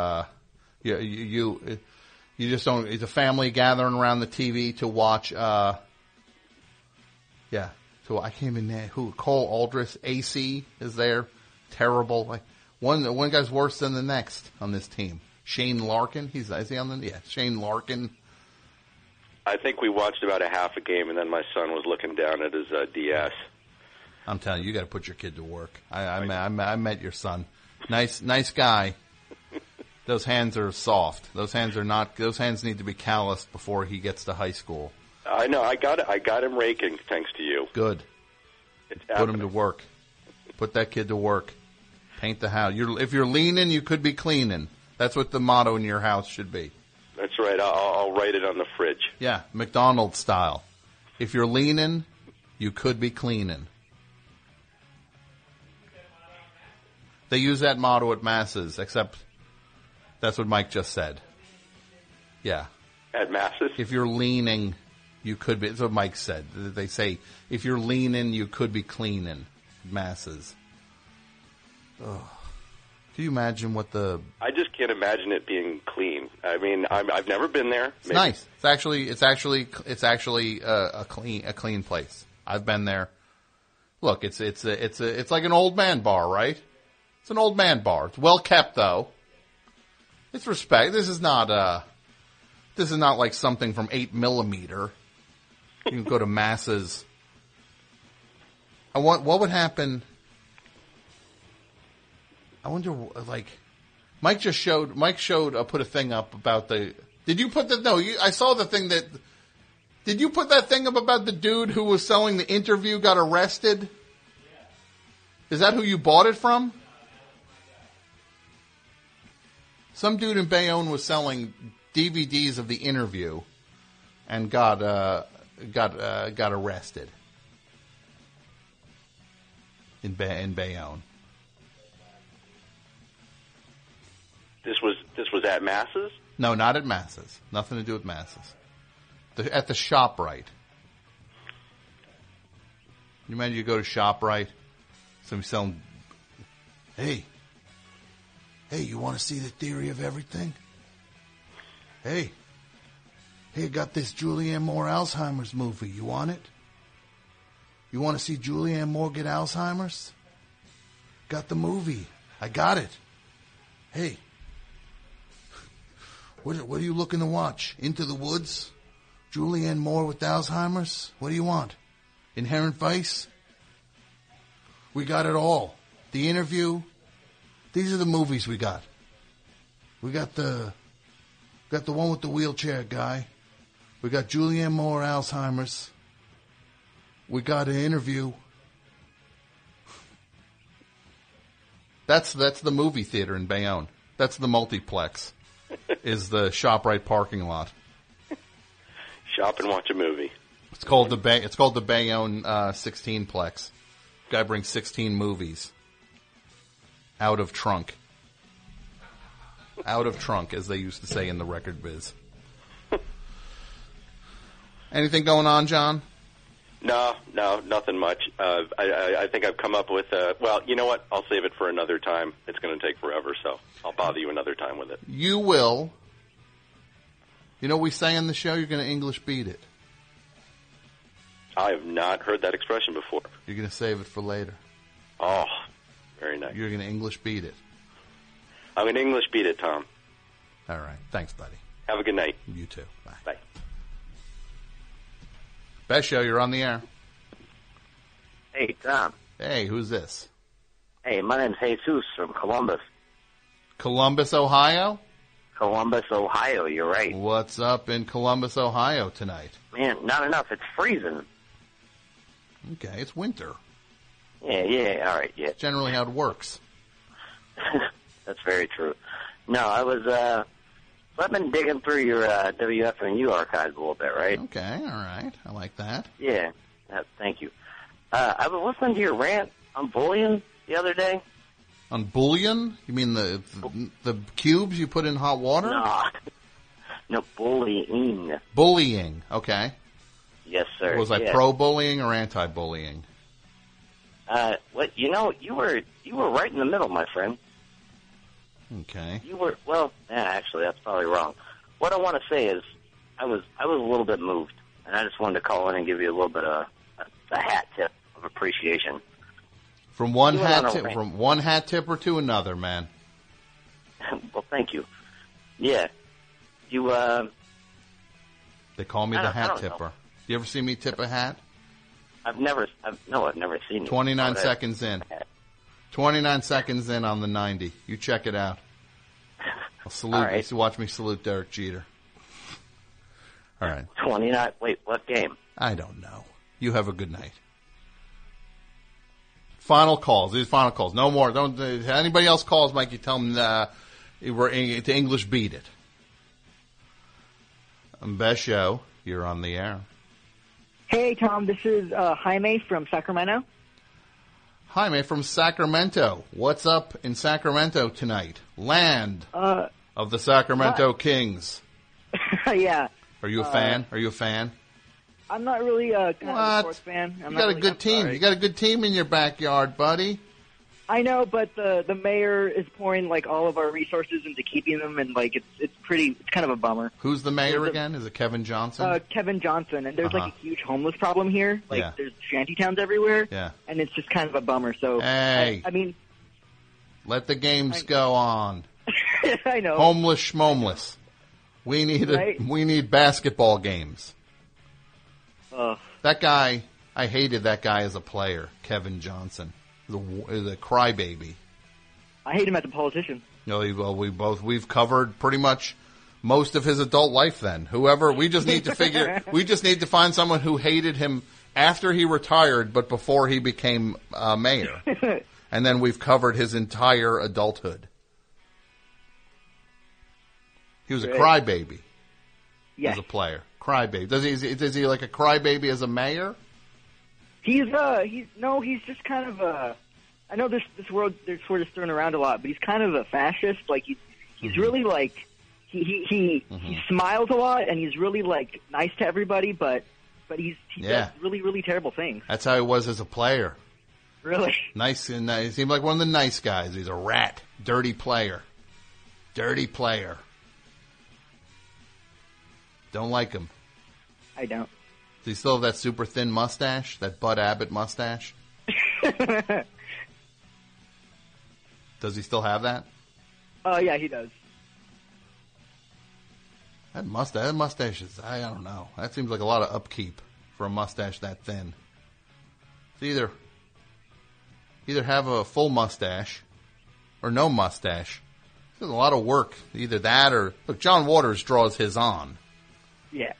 you just don't. It's a family gathering around the TV to watch. I can't even name who. Cole Aldrich, AC is there. Terrible. Like one guy's worse than the next on this team. Shane Larkin. Is he on the? Yeah, Shane Larkin. I think we watched about a half a game, and then my son was looking down at his DS. I'm telling you, you got to put your kid to work. I met your son. Nice guy. Those hands are soft. Those hands need to be calloused before he gets to high school. I know. I got him raking, thanks to you. Good. Put him to work. Put that kid to work. Paint the house. If you're leaning, you could be cleaning. That's what the motto in your house should be. That's right. I'll write it on the fridge. Yeah, McDonald's style. If you're leaning, you could be cleaning. They use that motto at masses, except that's what Mike just said. Yeah. At masses? If you're leaning, you could be. That's what Mike said. They say, if you're leaning, you could be cleaning. Masses. Ugh. Can you imagine what I just can't imagine it being clean. I mean, I've never been there. It's nice. It's actually a clean place. I've been there. Look, it's like an old man bar, right? It's an old man bar. It's well kept though. It's respect. This is not like something from 8mm. You can go to masses. What would happen? I wonder, like, Mike showed, put a thing up about did you put I saw the thing did you put that thing up about the dude who was selling the interview got arrested? Is that who you bought it from? Some dude in Bayonne was selling DVDs of the interview and got arrested in Bayonne. This was at Masses? No, not at Masses. Nothing to do with Masses. At the ShopRite. You imagine you go to ShopRite, somebody's selling. Hey, you want to see the theory of everything? Hey, got this Julianne Moore Alzheimer's movie. You want it? You want to see Julianne Moore get Alzheimer's? Got the movie. I got it. Hey. What are you looking to watch? Into the Woods? Julianne Moore with Alzheimer's? What do you want? Inherent Vice? We got it all. The Interview? These are the movies we got. We got the one with the wheelchair guy. We got Julianne Moore Alzheimer's. We got an Interview. That's the movie theater in Bayonne. That's the multiplex. Is the ShopRite parking lot. Shop and watch a movie. It's called the Bayonne 16-plex. Guy brings 16 movies out of trunk. Out of trunk, as they used to say in the record biz. Anything going on, John? No, nothing much. I think I've come up with well, you know what? I'll save it for another time. It's going to take forever, so I'll bother you another time with it. You will. You know what we say on the show? You're going to English beat it. I have not heard that expression before. You're going to save it for later. Oh, very nice. You're going to English beat it. I'm going to English beat it, Tom. All right. Thanks, buddy. Have a good night. You too. Bye. Bye. Best Show, you're on the air. Hey, Tom. Hey, who's this? Hey, my name's Jesus from Columbus. Columbus, Ohio? Columbus, Ohio, you're right. What's up in Columbus, Ohio tonight? Man, not enough. It's freezing. Okay, it's winter. Yeah, all right, yeah. That's generally how it works. That's very true. No, so I've been digging through your WFMU archives a little bit, right? Okay, all right. I like that. Yeah, thank you. I was listening to your rant on bullying the other day. On bullion? You mean the cubes you put in hot water? No, bullying. Bullying, okay. Yes, sir. Was I pro-bullying or anti-bullying? What you were right in the middle, my friend. Okay. You were actually that's probably wrong. What I want to say is I was a little bit moved, and I just wanted to call in and give you a little bit of a hat tip of appreciation. From one hat tipper to another, man. Well, thank you. Yeah. You They call me the hat tipper. You ever see me tip a hat? I've never seen it. 29 seconds in. 29 seconds in on the 90. You check it out. I'll salute. All right. Watch me salute Derek Jeter. All right. 29. Wait, what game? I don't know. You have a good night. Final calls. These final calls. No more. Don't. Anybody else calls, Mike? You tell them we're to English beat it. Best Show, you're on the air. Hey, Tom. This is Jaime from Sacramento. Jaime from Sacramento. What's up in Sacramento tonight? Land of the Sacramento Kings. Yeah. Are you a fan? Are you a fan? I'm not really a sports fan. You got a good team. You got a good team in your backyard, buddy. I know, but the mayor is pouring like all of our resources into keeping them, and like it's kind of a bummer. Who's the mayor again? Is it Kevin Johnson? Kevin Johnson, and there's like a huge homeless problem here. Like there's shanty towns everywhere. Yeah. And it's just kind of a bummer. So hey, I mean, let the games go on. I know. Homeless schmomeless. We need basketball games. That guy, I hated that guy as a player, Kevin Johnson. Is a crybaby. I hate him as a politician. Well, we've covered pretty much most of his adult life. Then we just need to find someone who hated him after he retired, but before he became mayor, and then we've covered his entire adulthood. He was a crybaby. Yes. As a player, crybaby. Does he like a crybaby as a mayor? He's just kind of a. I know this word is thrown around a lot, but he's kind of a fascist. Like he's really like he smiles a lot, and he's really like nice to everybody, but he does really, really terrible things. That's how he was as a player. Really nice and nice. He seemed like one of the nice guys. He's a rat, dirty player. Don't like him. I don't. Does he still have that super thin mustache? That Bud Abbott mustache? Does he still have that? Oh, yeah, he does. That mustache is, I don't know. That seems like a lot of upkeep for a mustache that thin. It's either have a full mustache or no mustache. There's a lot of work. Either that or... Look, John Waters draws his on. Yeah.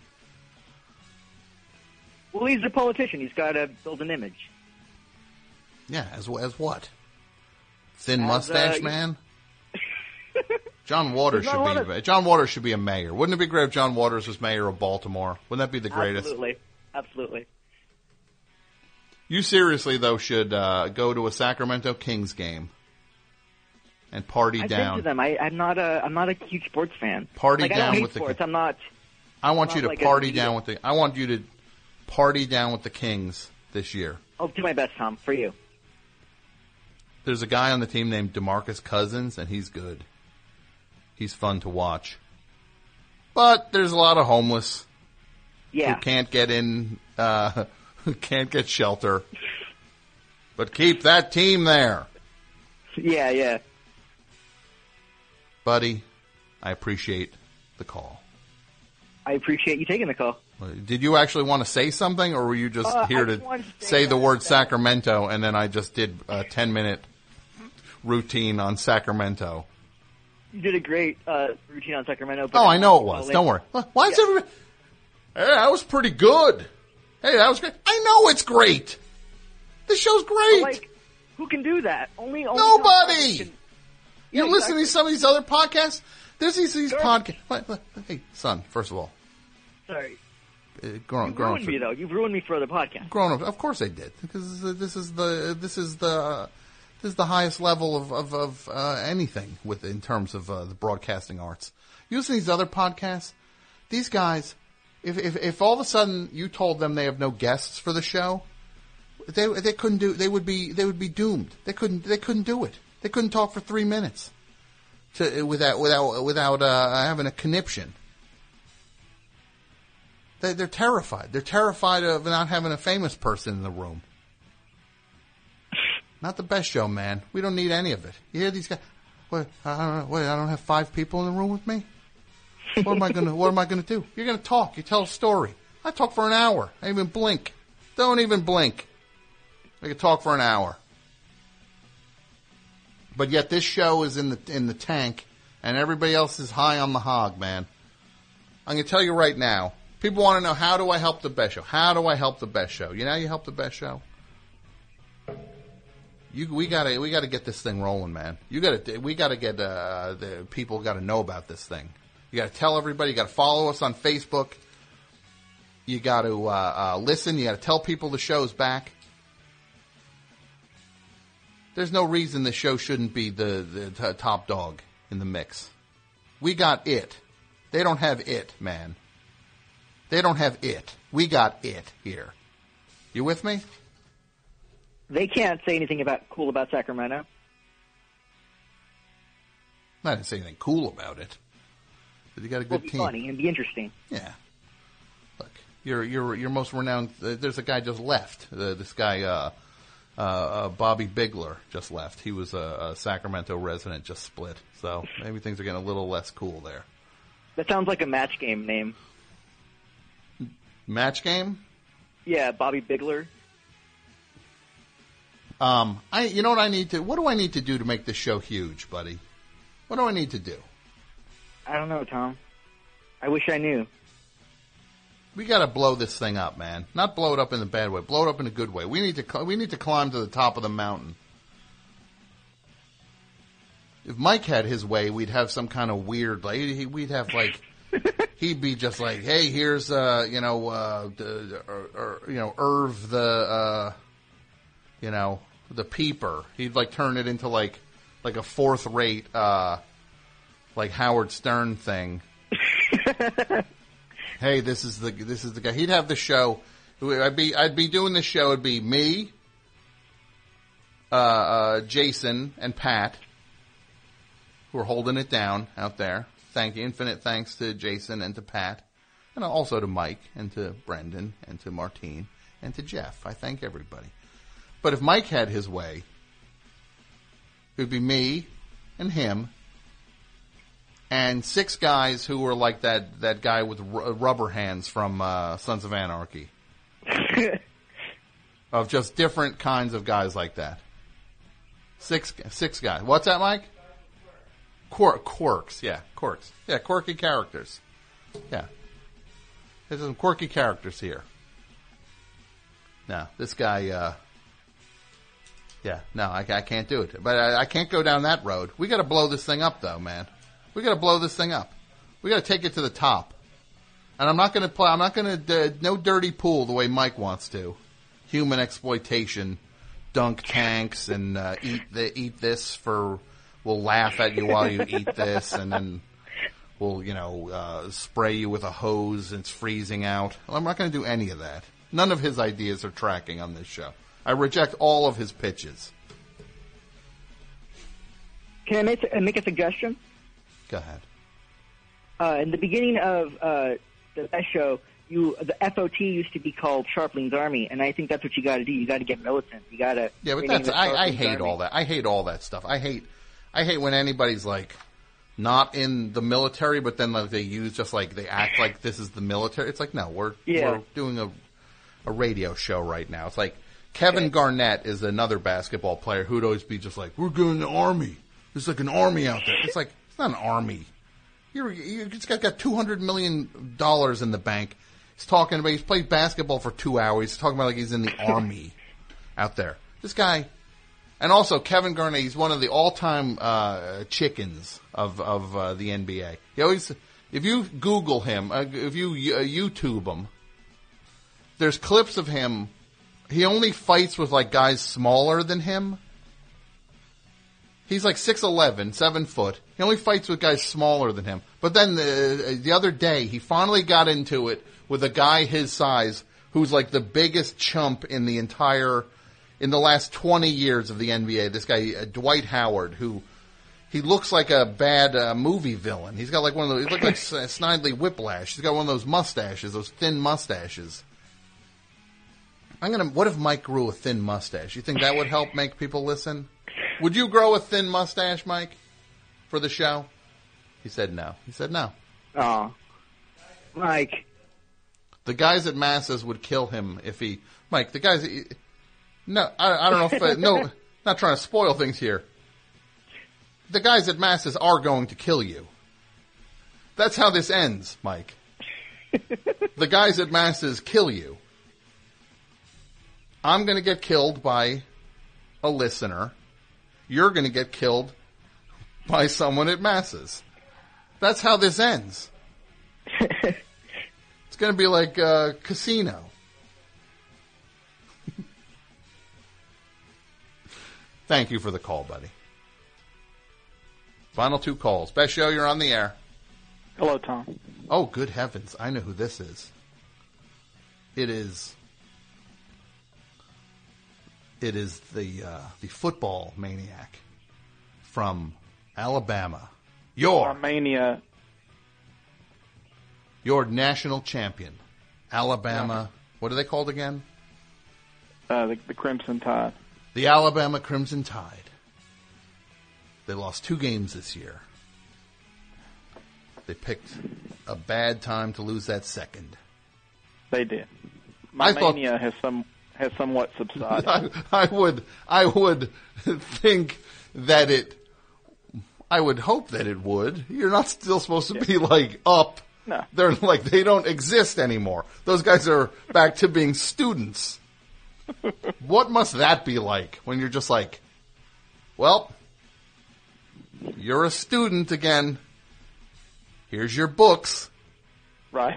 Well, he's a politician. He's got to build an image. Yeah, as what? Thin mustache man? John Waters should be a mayor. Wouldn't it be great if John Waters was mayor of Baltimore? Wouldn't that be the greatest? Absolutely. You seriously, though, should go to a Sacramento Kings game and party down. I've been to them. I'm not a huge sports fan. Party down I don't hate with sports. the. I'm not. I want you to party down with the. I want you to party down with the Kings this year. I'll do my best, Tom, for you. There's a guy on the team named DeMarcus Cousins, and he's good. He's fun to watch. But there's a lot of homeless who can't get in, who can't get shelter. But keep that team there. Yeah. Buddy, I appreciate the call. I appreciate you taking the call. Did you actually want to say something, or were you just here to say the word Sacramento, and then I just did a 10-minute routine on Sacramento? You did a great routine on Sacramento. Oh, I know it was. Don't worry. Why is everybody... Hey, that was pretty good. Hey, that was great. I know it's great. This show's great. Like, who can do that? Only Nobody. Yeah, You listen to some of these other podcasts? There's these podcasts. Hey, son, first of all. Sorry. You've ruined me, though. You've ruined me for other podcasts. Grown up, of course I did, because this is the highest level of anything in terms of the broadcasting arts. You listen to these other podcasts, these guys, if all of a sudden you told them they have no guests for the show, they couldn't do. They would be doomed. They couldn't do it. They couldn't talk for 3 minutes without having a conniption. They're terrified. They're terrified of not having a famous person in the room. Not the best show, man. We don't need any of it. You hear these guys? I don't have 5 people in the room with me? What am I gonna do? You're gonna talk. You tell a story. I talk for an hour. I even blink. Don't even blink. I can talk for an hour. But yet this show is in the tank, and everybody else is high on the hog, man. I'm gonna tell you right now. People want to know, how do I help the best show? How do I help the best show? You know how you help the best show? We gotta get this thing rolling, man. We gotta get the people gotta know about this thing. You gotta tell everybody. You gotta follow us on Facebook. You gotta listen. You gotta tell people the show's back. There's no reason the show shouldn't be the top dog in the mix. We got it. They don't have it, man. They don't have it. We got it here. You with me? They can't say anything cool about Sacramento. I didn't say anything cool about it. But you got a good team. Funny and be interesting. Yeah. Look, your most renowned. There's a guy just left. This guy, Bobby Bigler, just left. He was a Sacramento resident, just split. So maybe things are getting a little less cool there. That sounds like a match game name. Match game? Yeah, Bobby Bigler. You know what I need to? What do I need to do to make this show huge, buddy? What do I need to do? I don't know, Tom. I wish I knew. We got to blow this thing up, man. Not blow it up in the bad way. Blow it up in a good way. We need to climb to the top of the mountain. If Mike had his way, we'd have some kind of weird. We'd have like. He'd be just like, hey, here's Irv the peeper. He'd like turn it into like a fourth rate like Howard Stern thing. Hey, this is the guy. He'd have the show. I'd be doing the show. It'd be me, Jason, and Pat, who are holding it down out there. Thank you. Infinite thanks to Jason and to Pat, and also to Mike and to Brendan and to Martine and to Jeff. I thank everybody. But if Mike had his way, it would be me and him and 6 guys who were like that guy with rubber hands from Sons of Anarchy. Of just different kinds of guys like that. 6 guys. What's that, Mike? Quirks, yeah, quirks. Yeah, quirky characters. Yeah. There's some quirky characters here. No, this guy, I can't do it. But I can't go down that road. We gotta blow this thing up, though, man. We gotta blow this thing up. We gotta take it to the top. And I'm not gonna no dirty pool the way Mike wants to. Human exploitation, dunk tanks, and eat this for... We'll laugh at you while you eat this, and then we'll, spray you with a hose and it's freezing out. I'm not going to do any of that. None of his ideas are tracking on this show. I reject all of his pitches. Can I make a suggestion? Go ahead. In the beginning of the best show, the FOT used to be called Sharpling's Army, and I think that's what you got to do. You got to get militant. You got to. Yeah, but I hate all that. I hate all that stuff. I hate when anybody's like not in the military, but then like, they act like this is the military. It's like, no, we're doing a radio show right now. It's like Kevin Garnett is another basketball player who'd always be just like, we're going to the Army. There's like an army out there. It's like, it's not an army. This guy's got $200 million in the bank. He's talking about, he's played basketball for 2 hours. He's talking about like he's in the army out there. This guy, and also Kevin Garnett, he's one of the all-time chickens of the NBA. He always, if you Google him, if you YouTube him, there's clips of him. He only fights with like guys smaller than him. He's like 6'11", 7 foot. He only fights with guys smaller than him. But then the other day, he finally got into it with a guy his size who's like the biggest chump in the last 20 years of the NBA. This guy, Dwight Howard, who he looks like a bad movie villain. He's got like one of those, he looks like Snidely Whiplash. He's got one of those mustaches, those thin mustaches. What if Mike grew a thin mustache? You think that would help make people listen? Would you grow a thin mustache, Mike, for the show? He said no. Oh, Mike. The guys at Masses would kill him if he... Mike, the guys... No, I don't know if... no, not trying to spoil things here. The guys at Masses are going to kill you. That's how this ends, Mike. The guys at Masses kill you. I'm going to get killed by a listener. You're going to get killed by someone at Masses. That's how this ends. It's going to be like a Casino. Thank you for the call, buddy. Final 2 calls. Best show, you're on the air. Hello, Tom. Oh, good heavens. I know who this is. It is the football maniac from Alabama. Your national champion, Alabama. What are they called again? The Crimson Tide. The Alabama Crimson Tide. They lost 2 games this year. They picked a bad time to lose that second. They did. My mania has somewhat subsided. I would think that it. I would hope that it would. You're not still supposed to be like up. No. They're like, they don't exist anymore. Those guys are back to being students. What must that be like when you're just like, well, you're a student again. Here's your books. Right.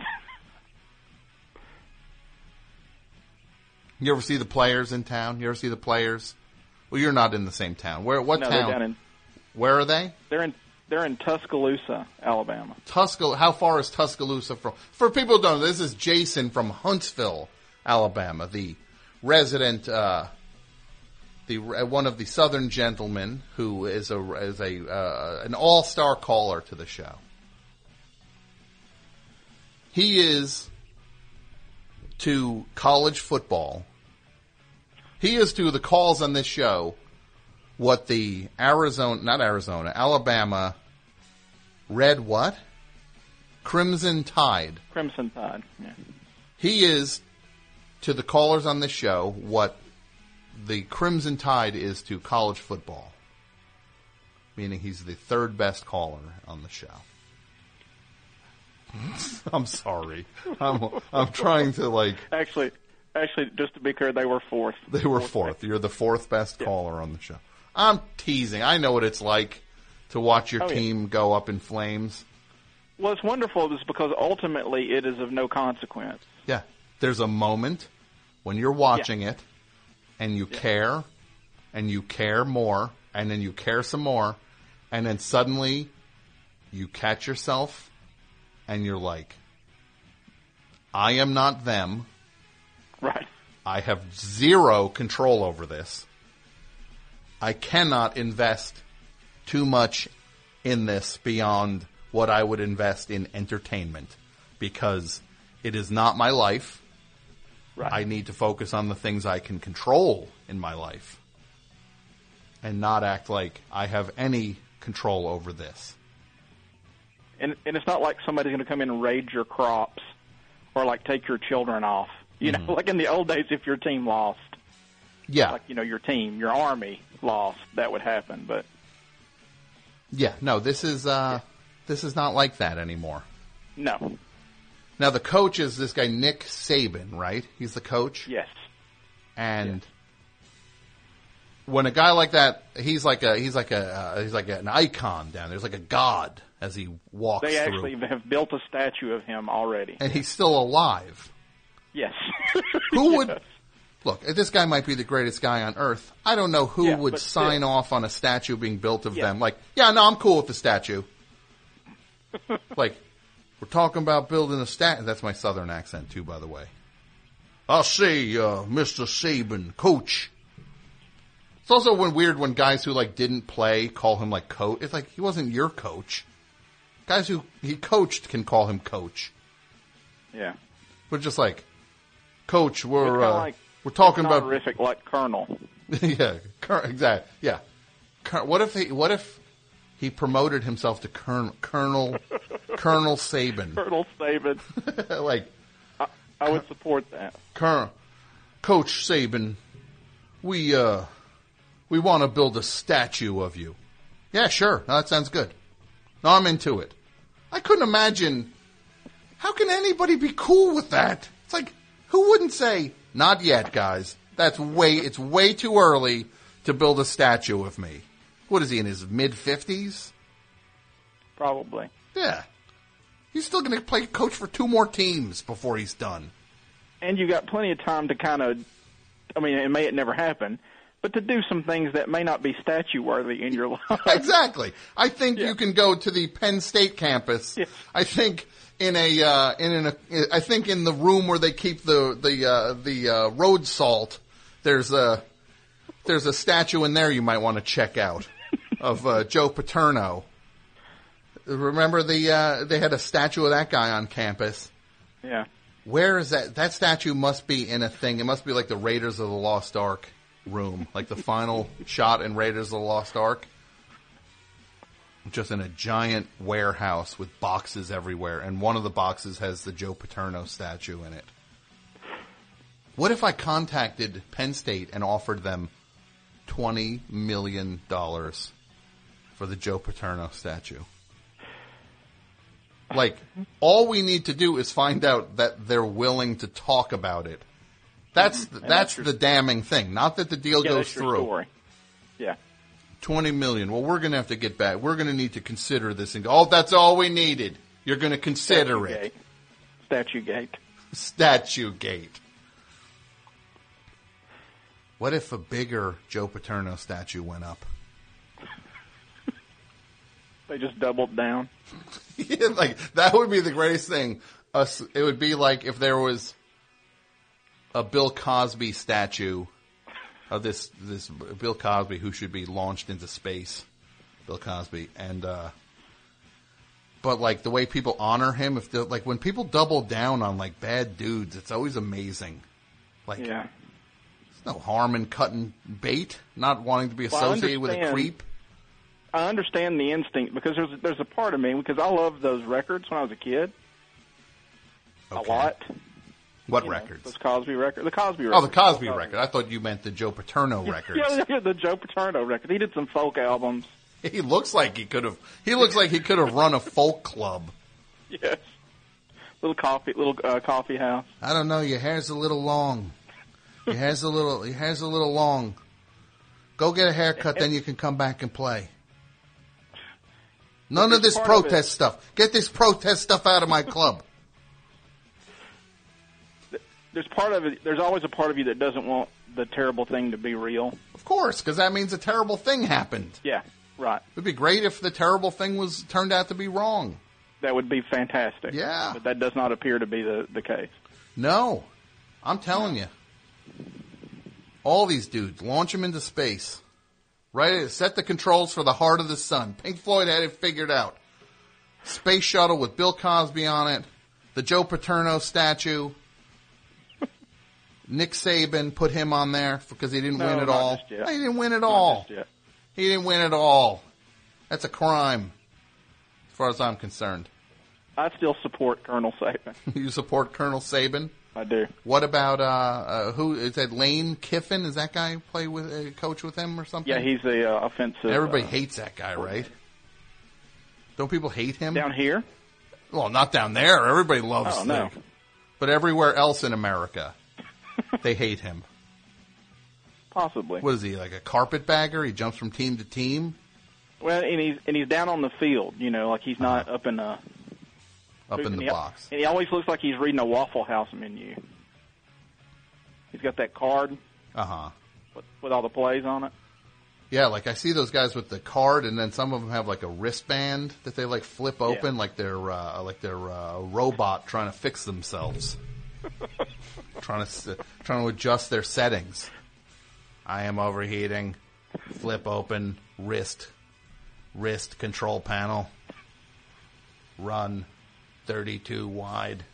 You ever see the players in town? You ever see the players? Well, you're not in the same town. What no, town? They're down in, where are they? They're in Tuscaloosa, Alabama. How far is Tuscaloosa from? For people who don't know, this is Jason from Huntsville, Alabama, the resident, one of the Southern gentlemen who is an all-star caller to the show. He is to college football. He is to the calls on this show what the Alabama Red what? Crimson Tide. Crimson Tide, yeah. He is to the callers on this show what the Crimson Tide is to college football. Meaning he's the 3rd best caller on the show. I'm sorry. I'm trying to like... Actually, just to be clear, they were 4th. They were 4th. You're the 4th best caller on the show. I'm teasing. I know what it's like to watch your team go up in flames. Well, it's wonderful just because ultimately it is of no consequence. Yeah. There's a moment when you're watching it and you care and you care more and then you care some more and then suddenly you catch yourself and you're like, I am not them. Right. I have 0 control over this. I cannot invest too much in this beyond what I would invest in entertainment because it is not my life. Right. I need to focus on the things I can control in my life and not act like I have any control over this. and it's not like somebody's going to come in and raid your crops or like take your children off. You know, like in the old days, if your team lost, Yeah. like your team, your army lost, that would happen. But Yeah, no, this is not like that anymore. no, Now the coach is this guy Nick Saban, right? He's the coach. yes, And when a guy like that, he's like an icon down there. There's like a god as he walks they through. actually have built a statue of him already. And he's still alive. Yes. Who would look? This guy might be the greatest guy on earth. I don't know who would but sign still. off on a statue being built of them. Like, yeah, no, I'm cool with the statue. Like, we're talking about building a statue. That's my southern accent too, by the way. I'll say, Mr. Saban, coach. It's also weird when guys who like didn't play call him like coach. It's like he wasn't your coach. Guys who he coached can call him coach. Yeah. We're just like, coach, we're like, we're talking it's about honorific, like Colonel. yeah, exactly. Yeah. What if he promoted himself to Colonel Saban? Colonel Saban. Like, I would support that. Coach Saban, we want to build a statue of you. Yeah, sure. No, that sounds good. No, I'm into it. I couldn't imagine. How can anybody be cool with that? It's like, who wouldn't say, not yet, guys. It's way too early to build a statue of me. What is he, in his mid-50s? Probably. Yeah. He's still going to play coach for 2 more teams before he's done. And you got plenty of time to kind of, I mean, it may never happen, but to do some things that may not be statue-worthy in your life. Exactly. I think you can go to the Penn State campus. Yeah. I think I think in the room where they keep the road salt, there's a statue in there you might want to check out of Joe Paterno. Remember they had a statue of that guy on campus. Yeah. Where is that? That statue must be in a thing. It must be like the Raiders of the Lost Ark room, like the final shot in Raiders of the Lost Ark. Just in a giant warehouse with boxes everywhere, and one of the boxes has the Joe Paterno statue in it. What if I contacted Penn State and offered them $20 million for the Joe Paterno statue? Like, all we need to do is find out that they're willing to talk about it. That's the damning thing. Not that the deal goes through. Story. Yeah. $20 million. Well, we're going to have to get back. We're going to need to consider this and go, oh, that's all we needed. You're going to consider it. Statue Gate. What if a bigger Joe Paterno statue went up? They just doubled down. Yeah, like, that would be the greatest thing. It would be like if there was a Bill Cosby statue of this Bill Cosby who should be launched into space. Bill Cosby. And, but like the way people honor him, like when people double down on like bad dudes, it's always amazing. Like, yeah. There's no harm in cutting bait, not wanting to be associated with a creep. I understand the instinct because there's a part of me, because I loved those records when I was a kid. Okay. A lot. What records? Those Cosby records. The Cosby record. Oh, the Cosby record. I thought you meant the Joe Paterno records. Yeah, the Joe Paterno record. He did some folk albums. He looks like he could have. He looks like he could have run a folk club. Yes. Little coffee house. I don't know. Your hair's a little long. Your hair's a little long. Go get a haircut, then you can come back and play. None of this protest stuff. Get this protest stuff out of my club. There's always a part of you that doesn't want the terrible thing to be real. Of course, because that means a terrible thing happened. Yeah, right. It would be great if the terrible thing turned out to be wrong. That would be fantastic. Yeah. But that does not appear to be the case. No. I'm telling you. All these dudes, launch them into space. Right? Set the controls for the heart of the sun. Pink Floyd had it figured out. Space shuttle with Bill Cosby on it. The Joe Paterno statue. Nick Saban, put him on there because he didn't win it all. He didn't win it all. He didn't win it all. That's a crime, as far as I'm concerned. I still support Colonel Saban. You support Colonel Saban? I do. What about who is that? Lane Kiffin? Is that guy play with coach with him or something? Yeah, he's a offensive. Everybody hates that guy, right? Don't people hate him down here? Well, not down there. Everybody loves him. No. But everywhere else in America, they hate him. Possibly. What is he, like a carpetbagger? He jumps from team to team? Well, and he's down on the field, like he's not up in the box. And he always looks like he's reading a Waffle House menu. He's got that card. With all the plays on it. Yeah, like I see those guys with the card, and then some of them have like a wristband that they like flip open, like they're a robot trying to fix themselves, trying to adjust their settings. I am overheating. Flip open wrist control panel. Run 32 wide.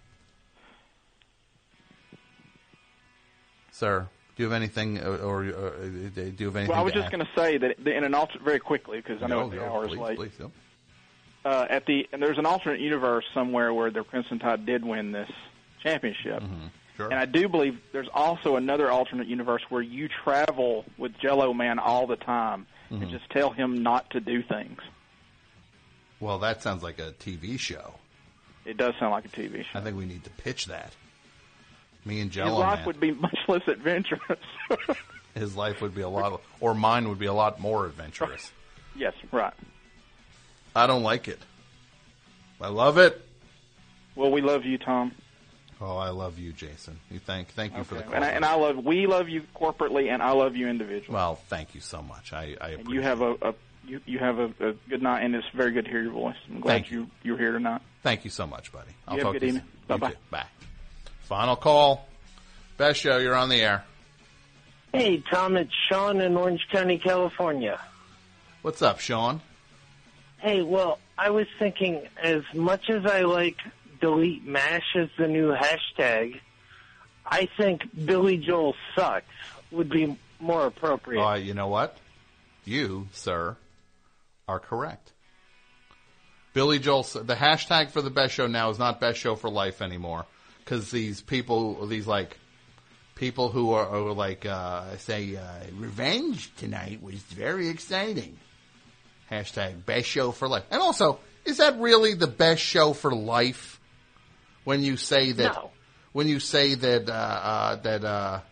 Sir, do you have anything, or do you have anything? Well, I was to just add? going to say that in an alternate, very quickly, because I know the hour is late. And there's an alternate universe somewhere where the Crimson Tide did win this championship. Sure. And I do believe there's also another alternate universe where you travel with Jell-O Man all the time and just tell him not to do things. Well, that sounds like a TV show. It does sound like a TV show. I think we need to pitch that. Me and His Jell-O life Man. would be much less adventurous. His life would be or mine would be a lot more adventurous. Yes, right. I don't like it. I love it. Well, we love you, Tom. Oh, I love you, Jason. Thank you for the call. And we love you corporately, and I love you individually. Well, thank you so much. I appreciate and you have you have a good night, and it's very good to hear your voice. I'm glad you're here tonight. Thank you so much, buddy. I'll have talk a good to you evening. soon. Bye-bye. You too. Bye. Final call. Best show. You're on the air. Hey, Tom, it's Sean in Orange County, California. What's up, Sean? Hey, well, I was thinking, as much as I like Delete MASH as the new hashtag, I think Billy Joel Sucks would be more appropriate. You know what? You, sir, are correct. Billy Joel, the hashtag for the best show now is not best show for life anymore. Because these people who are like, say, revenge tonight was very exciting. Hashtag best show for life. And also, is that really the best show for life? When you say that, no. When you say that,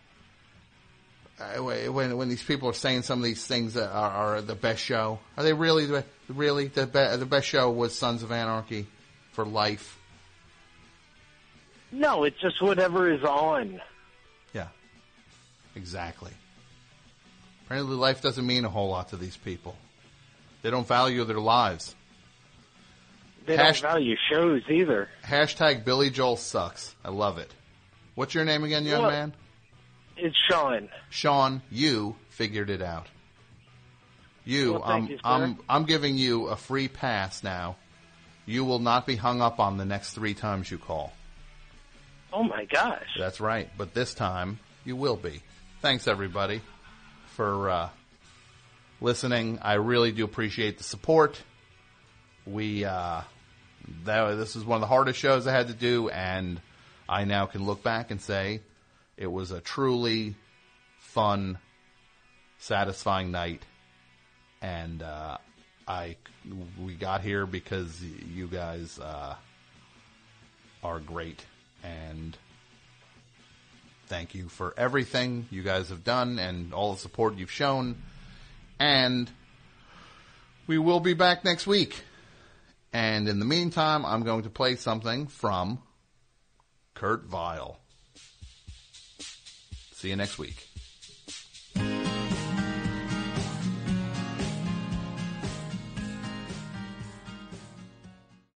when these people are saying some of these things that are the best show, are they really the best show was Sons of Anarchy for life? No, it's just whatever is on. Yeah, exactly. Apparently life doesn't mean a whole lot to these people. They don't value their lives. They don't value shows either. Hashtag Billy Joel Sucks. I love it. What's your name again, young man? It's Sean. Sean, you figured it out. Well, thank you, sir. I'm giving you a free pass now. You will not be hung up on the next 3 times you call. Oh, my gosh. That's right. But this time, you will be. Thanks, everybody, for listening. I really do appreciate the support. This is one of the hardest shows I had to do, and I now can look back and say it was a truly fun, satisfying night. And we got here because you guys are great. And thank you for everything you guys have done and all the support you've shown. And we will be back next week. And in the meantime, I'm going to play something from Kurt Vile. See you next week.